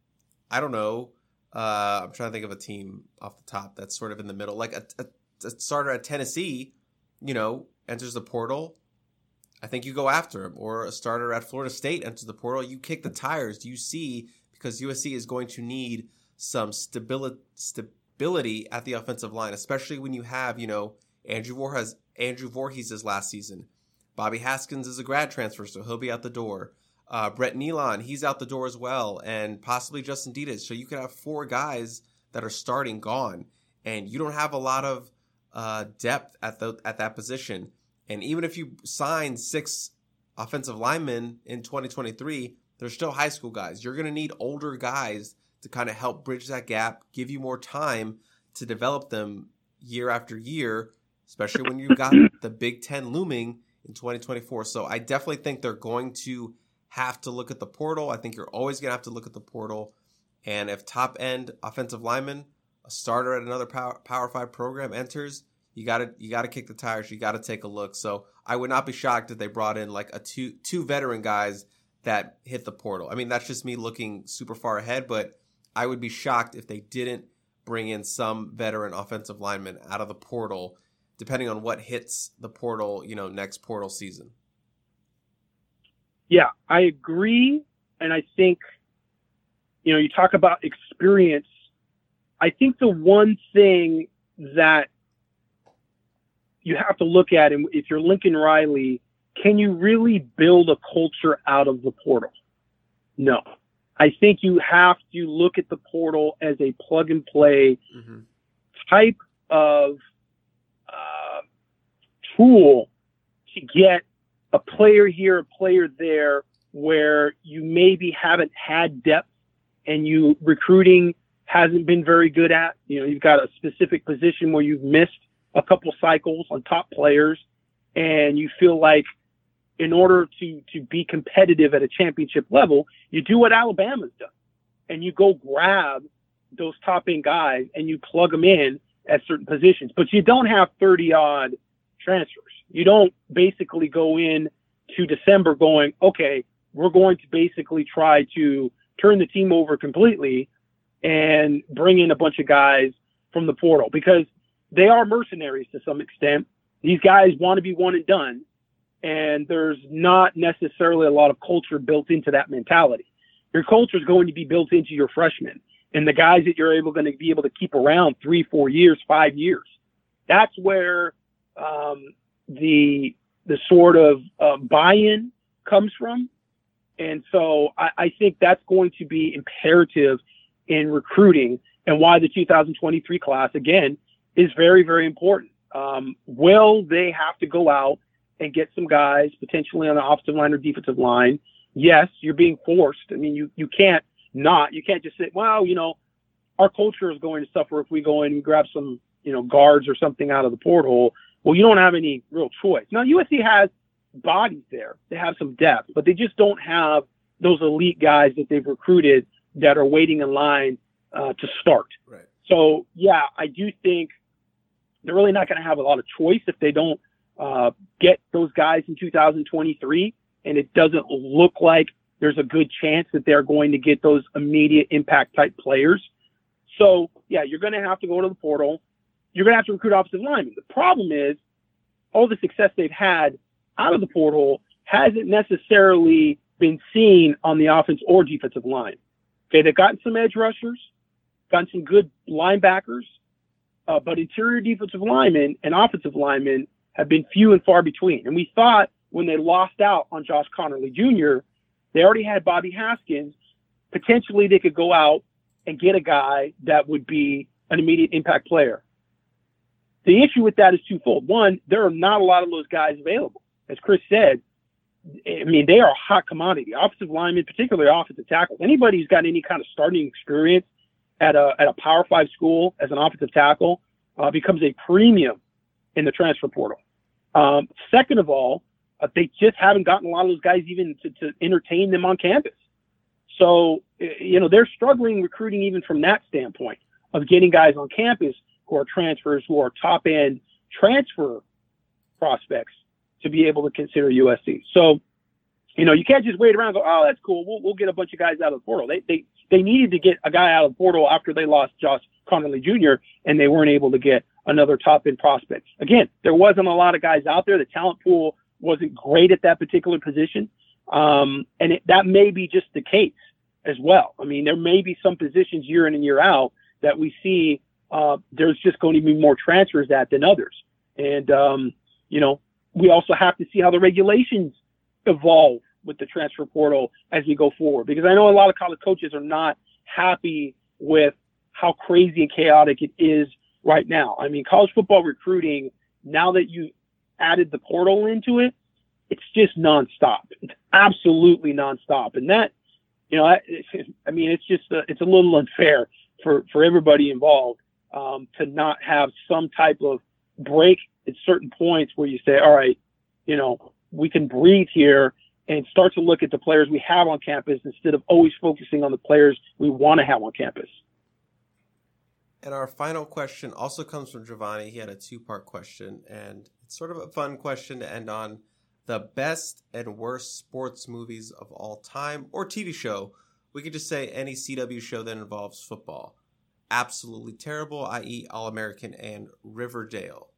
I don't know, uh, I'm trying to think of a team off the top that's sort of in the middle, like a, a, a starter at Tennessee, you know, enters the portal, I think you go after him. Or a starter at Florida State enters the portal, you kick the tires. Do you see, because U S C is going to need some stability stability at the offensive line, especially when you have, you know, Andrew Voorhees, Andrew Voorhees' last season. Bobby Haskins is a grad transfer, so he'll be out the door. Uh, Brett Nealon, he's out the door as well, and possibly Justin Ditas. So you could have four guys that are starting gone, and you don't have a lot of uh, depth at the at that position. And even if you sign six offensive linemen in twenty twenty-three, they're still high school guys. You're going to need older guys to kind of help bridge that gap, give you more time to develop them year after year, especially when you've got the Big Ten looming in twenty twenty-four. So I definitely think they're going to have to look at the portal. I think you're always going to have to look at the portal. And if top-end offensive lineman, a starter at another Power, Power five program enters, You gotta you gotta kick the tires. You gotta take a look. So I would not be shocked if they brought in like a two two veteran guys that hit the portal. I mean, that's just me looking super far ahead, but I would be shocked if they didn't bring in some veteran offensive lineman out of the portal, depending on what hits the portal, you know, next portal season. Yeah, I agree, and I think, you know, you talk about experience. I think the one thing that you have to look at, and if you're Lincoln Riley, can you really build a culture out of the portal? No. I think you have to look at the portal as a plug and play mm-hmm. type of uh, tool to get a player here, a player there, where you maybe haven't had depth and you recruiting hasn't been very good at. You know, you've got a specific position where you've missed a couple cycles on top players, and you feel like in order to, to be competitive at a championship level, you do what Alabama's done, and you go grab those top end guys and you plug them in at certain positions, but you don't have thirty odd transfers. You don't basically go in to December going, okay, we're going to basically try to turn the team over completely and bring in a bunch of guys from the portal, because they are mercenaries to some extent. These guys want to be one and done, and there's not necessarily a lot of culture built into that mentality. Your culture is going to be built into your freshmen and the guys that you're able going to be able to keep around three, four years, five years. That's where um, the the sort of uh, buy-in comes from. And so I, I think that's going to be imperative in recruiting, and why the two thousand twenty-three class, again, is very, very important. Um, will they have to go out and get some guys potentially on the offensive line or defensive line? Yes, you're being forced. I mean, you, you can't not. You can't just say, well, you know, our culture is going to suffer if we go in and grab some, you know, guards or something out of the porthole. Well, you don't have any real choice. Now, U S C has bodies there. They have some depth, but they just don't have those elite guys that they've recruited that are waiting in line uh, to start. Right. So, yeah, I do think they're really not going to have a lot of choice if they don't uh, get those guys in two thousand twenty-three, and it doesn't look like there's a good chance that they're going to get those immediate impact type players. So, yeah, you're going to have to go to the portal. You're going to have to recruit offensive linemen. The problem is all the success they've had out of the portal hasn't necessarily been seen on the offense or defensive line. Okay, they've gotten some edge rushers, gotten some good linebackers, uh, but interior defensive linemen and offensive linemen have been few and far between. And we thought when they lost out on Josh Conerly Junior, they already had Bobby Haskins. Potentially they could go out and get a guy that would be an immediate impact player. The issue with that is twofold. One, there are not a lot of those guys available. As Chris said, I mean, they are a hot commodity. Offensive linemen, particularly offensive tackles. Anybody who's got any kind of starting experience at a at a Power Five school as an offensive tackle uh, becomes a premium in the transfer portal. Um, second of all, uh, they just haven't gotten a lot of those guys even to, to entertain them on campus. So, you know, they're struggling recruiting even from that standpoint of getting guys on campus who are transfers, who are top-end transfer prospects to be able to consider U S C. So, you know, you can't just wait around and go, oh, that's cool. We'll, we'll get a bunch of guys out of the portal. They, they, they needed to get a guy out of the portal after they lost Josh Conerly Junior, and they weren't able to get another top-end prospect. Again, there wasn't a lot of guys out there. The talent pool wasn't great at that particular position. Um, and it, that may be just the case as well. I mean, there may be some positions year in and year out that we see uh, there's just going to be more transfers at than others. And, um, you know, we also have to see how the regulations evolve with the transfer portal as we go forward, because I know a lot of college coaches are not happy with how crazy and chaotic it is right now. I mean, college football recruiting, now that you added the portal into it, it's just nonstop. It's absolutely nonstop. And that, you know, I mean, it's just, a, it's a little unfair for, for everybody involved um, to not have some type of break at certain points where you say, all right, you know, we can breathe here and start to look at the players we have on campus instead of always focusing on the players we want to have on campus. And our final question also comes from Giovanni. He had a two-part question, and it's sort of a fun question to end on. The best and worst sports movies of all time, or T V show. We could just say any C W show that involves football. Absolutely terrible, that is. All-American and Riverdale.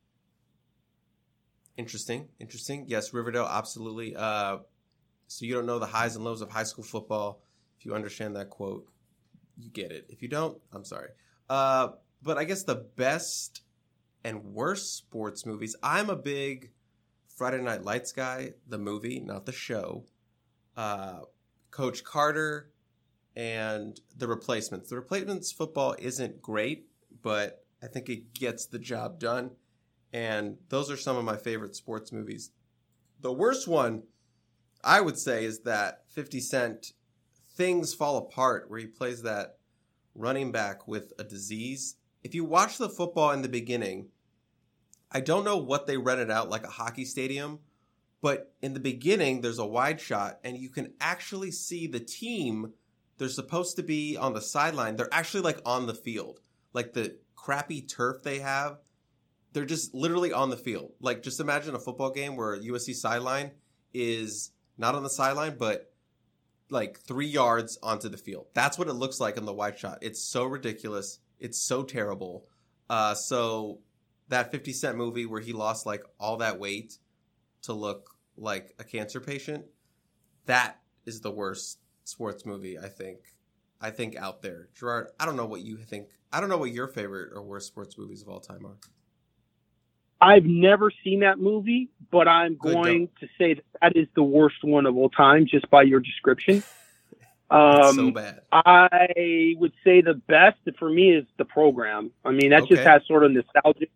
Interesting, interesting. Yes, Riverdale, absolutely. Uh, so you don't know the highs and lows of high school football. If you understand that quote, you get it. If you don't, I'm sorry. Uh, but I guess the best and worst sports movies, I'm a big Friday Night Lights guy, the movie, not the show. Uh, Coach Carter and The Replacements. The Replacements football isn't great, but I think it gets the job done. And those are some of my favorite sports movies. The worst one, I would say, is that fifty Cent Things Fall Apart, where he plays that running back with a disease. If you watch the football in the beginning, I don't know what they rented out, like a hockey stadium, but in the beginning, there's a wide shot, and you can actually see the team. They're supposed to be on the sideline. They're actually like on the field. Like the crappy turf they have, they're just literally on the field. Like just imagine a football game where U S C sideline is not on the sideline, but like three yards onto the field. That's what it looks like in the wide shot. It's so ridiculous. It's so terrible. Uh, so that fifty Cent movie where he lost like all that weight to look like a cancer patient, that is the worst sports movie, I think. I think out there. Gerard, I don't know what you think. I don't know what your favorite or worst sports movies of all time are. I've never seen that movie, but I'm Good, going don't. to say that that is the worst one of all time, just by your description. Um, so bad. I would say the best for me is The Program. I mean, that Okay. just has sort of nostalgia.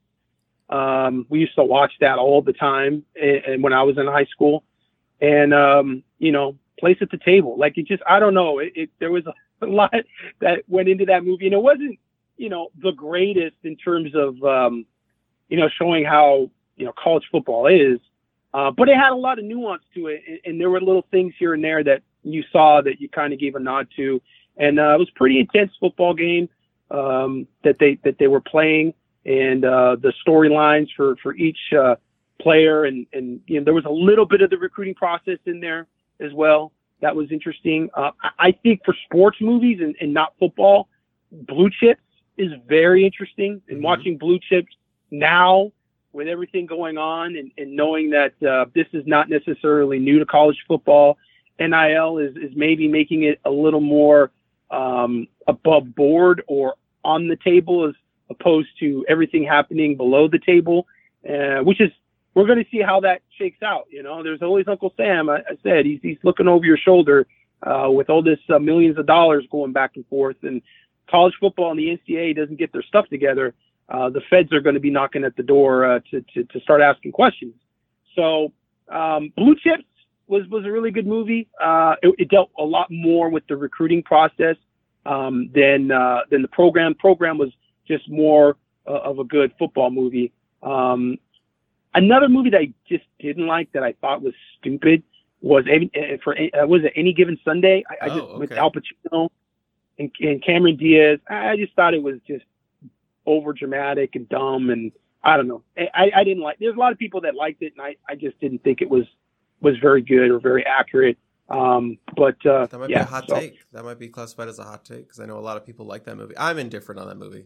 Um, we used to watch that all the time, and, and when I was in high school, and um, you know, Place at the Table. Like it just, I don't know. It, it there was a lot that went into that movie, and it wasn't, you know, the greatest in terms of, um, you know, showing how, you know, college football is, uh, but it had a lot of nuance to it, and, and there were little things here and there that you saw that you kind of gave a nod to, and uh, it was a pretty intense football game um, that they that they were playing, and uh, the storylines for for each uh, player, and and you know, there was a little bit of the recruiting process in there as well. That was interesting. Uh, I think for sports movies and, and not football, Blue Chips is very interesting. And Mm-hmm. watching Blue Chips now with everything going on, and, and knowing that uh, this is not necessarily new to college football, N I L is, is maybe making it a little more um, above board or on the table as opposed to everything happening below the table, uh, which is, we're going to see how that shakes out. You know, there's always Uncle Sam. I, I said, he's, he's looking over your shoulder uh, with all this uh, millions of dollars going back and forth, and college football and the N C double A doesn't get their stuff together. Uh, the feds are going to be knocking at the door uh, to, to, to start asking questions. So um, Blue Chips was, was a really good movie. Uh, it, it dealt a lot more with the recruiting process um, than, uh, than the program. Program was just more uh, of a good football movie. Um, another movie that I just didn't like, that I thought was stupid, was uh, for uh, was it Any Given Sunday? I, I Oh, just okay. with Al Pacino and, and Cameron Diaz. I just thought it was just over dramatic and dumb, and I don't know. I, I didn't like. There's a lot of people that liked it, and I, I just didn't think it was was very good or very accurate. Um, but uh, That might yeah, be a hot so, take. That might be classified as a hot take because I know a lot of people like that movie. I'm indifferent on that movie.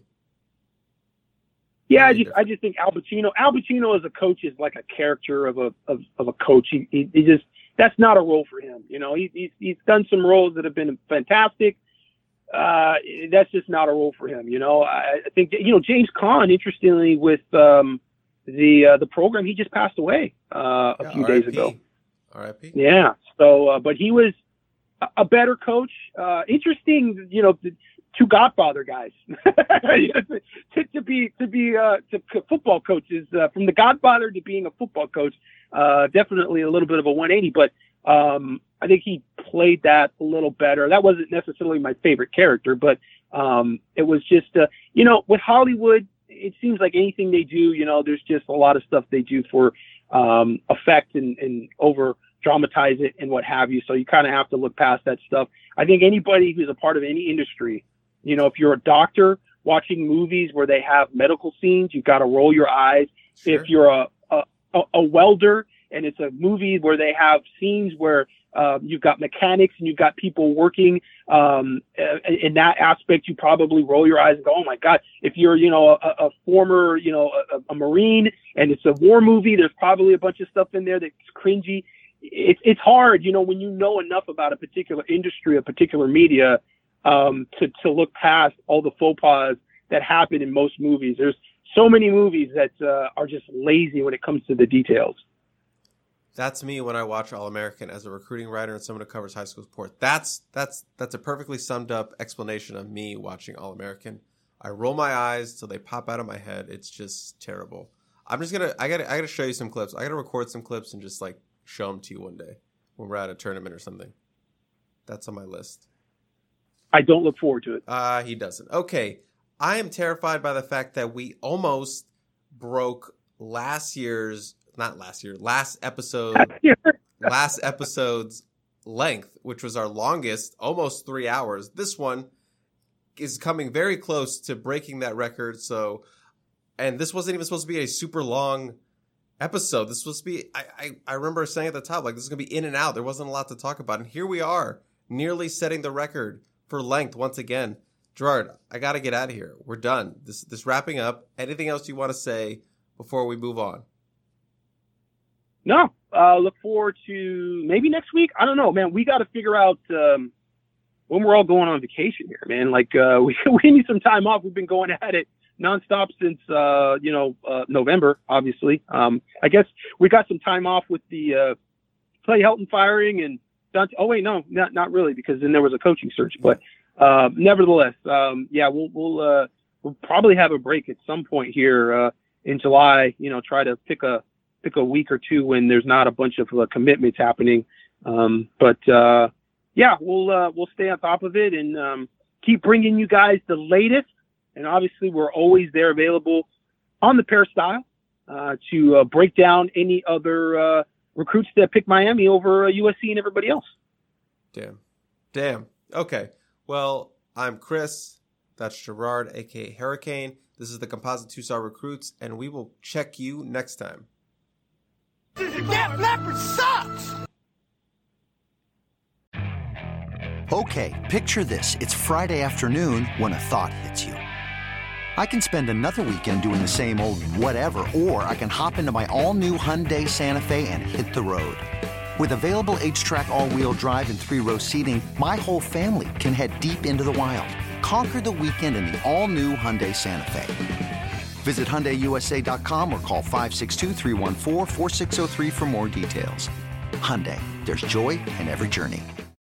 Yeah, I Really just I just think Al Pacino Al Pacino as a coach is like a character of a of, of a coach. He, he he just that's not a role for him. You know, he, he's he's done some roles that have been fantastic. Uh, that's just not a role for him. You know, I, I think that, you know, James Caan, interestingly, with um, the uh, the program, he just passed away uh, a Yeah, few R I P days ago. R I P Yeah. So, uh, but he was a, a better coach. Uh, interesting, you know, the two Godfather guys to, to be to be uh, to football coaches uh, from the Godfather to being a football coach. Uh, definitely a little bit of a one eighty, but um, I think he played that a little better. That wasn't necessarily my favorite character, but um, it was just, uh, you know, with Hollywood, it seems like anything they do, you know, there's just a lot of stuff they do for um, effect and, and over dramatize it and what have you. So you kind of have to look past that stuff. I think anybody who's a part of any industry, you know, if you're a doctor watching movies where they have medical scenes, you've got to roll your eyes. Sure. If you're a, a, a welder and it's a movie where they have scenes where uh, you've got mechanics and you've got people working um, in that aspect, you probably roll your eyes and go, oh my God. If you're, you know, a, a former, you know, a, a Marine and it's a war movie, there's probably a bunch of stuff in there that's cringy. It's, it's hard, you know, when you know enough about a particular industry, a particular media, um, to, to look past all the faux pas that happen in most movies. There's so many movies that uh, are just lazy when it comes to the details. That's me when I watch All American as a recruiting writer and someone who covers high school sports. That's that's that's a perfectly summed up explanation of me watching All American. I roll my eyes till they pop out of my head. It's just terrible. I'm just gonna I gotta I gotta show you some clips. I gotta record some clips and just like show them to you one day when we're at a tournament or something. That's on my list. I don't look forward to it. Ah, uh, he doesn't. Okay. I am terrified by the fact that we almost broke last year's, not last year, last episode, last episode's length, which was our longest, almost three hours. This one is coming very close to breaking that record. So, and this wasn't even supposed to be a super long episode. This was supposed to be, I, I, I remember saying at the top, like, this is going to be in and out. There wasn't a lot to talk about. And here we are, nearly setting the record for length once again. Gerard, I got to get out of here. We're done. This, this wrapping up. Anything else you want to say before we move on? No. Uh, look forward to maybe next week. I don't know, man. We got to figure out um, when we're all going on vacation here, man. Like, uh, we, we need some time off. We've been going at it nonstop since, uh, you know, uh, November, obviously. Um, I guess we got some time off with the uh, Clay Helton firing and Dante. Oh, wait, no, not not really, because then there was a coaching search. But uh, nevertheless, um, yeah, we'll we'll uh, we'll probably have a break at some point here uh, in July. You know, try to pick a pick a week or two when there's not a bunch of uh, commitments happening. Um, but uh, yeah, we'll uh, we'll stay on top of it and um, keep bringing you guys the latest. And obviously, we're always there available on the Peristyle uh, to uh, break down any other uh, recruits that pick Miami over uh, U S C and everybody else. Damn. Damn. Okay. Well, I'm Chris. That's Gerard, a k a. Hurricane. This is the Composite Two-Star Recruits, and we will check you next time. That leopard sucks! Okay, picture this. It's Friday afternoon when a thought hits you. I can spend another weekend doing the same old whatever, or I can hop into my all-new Hyundai Santa Fe and hit the road. With available H-Track all-wheel drive and three-row seating, my whole family can head deep into the wild. Conquer the weekend in the all-new Hyundai Santa Fe. Visit Hyundai U S A dot com or call five six two, three one four, four six zero three for more details. Hyundai, there's joy in every journey.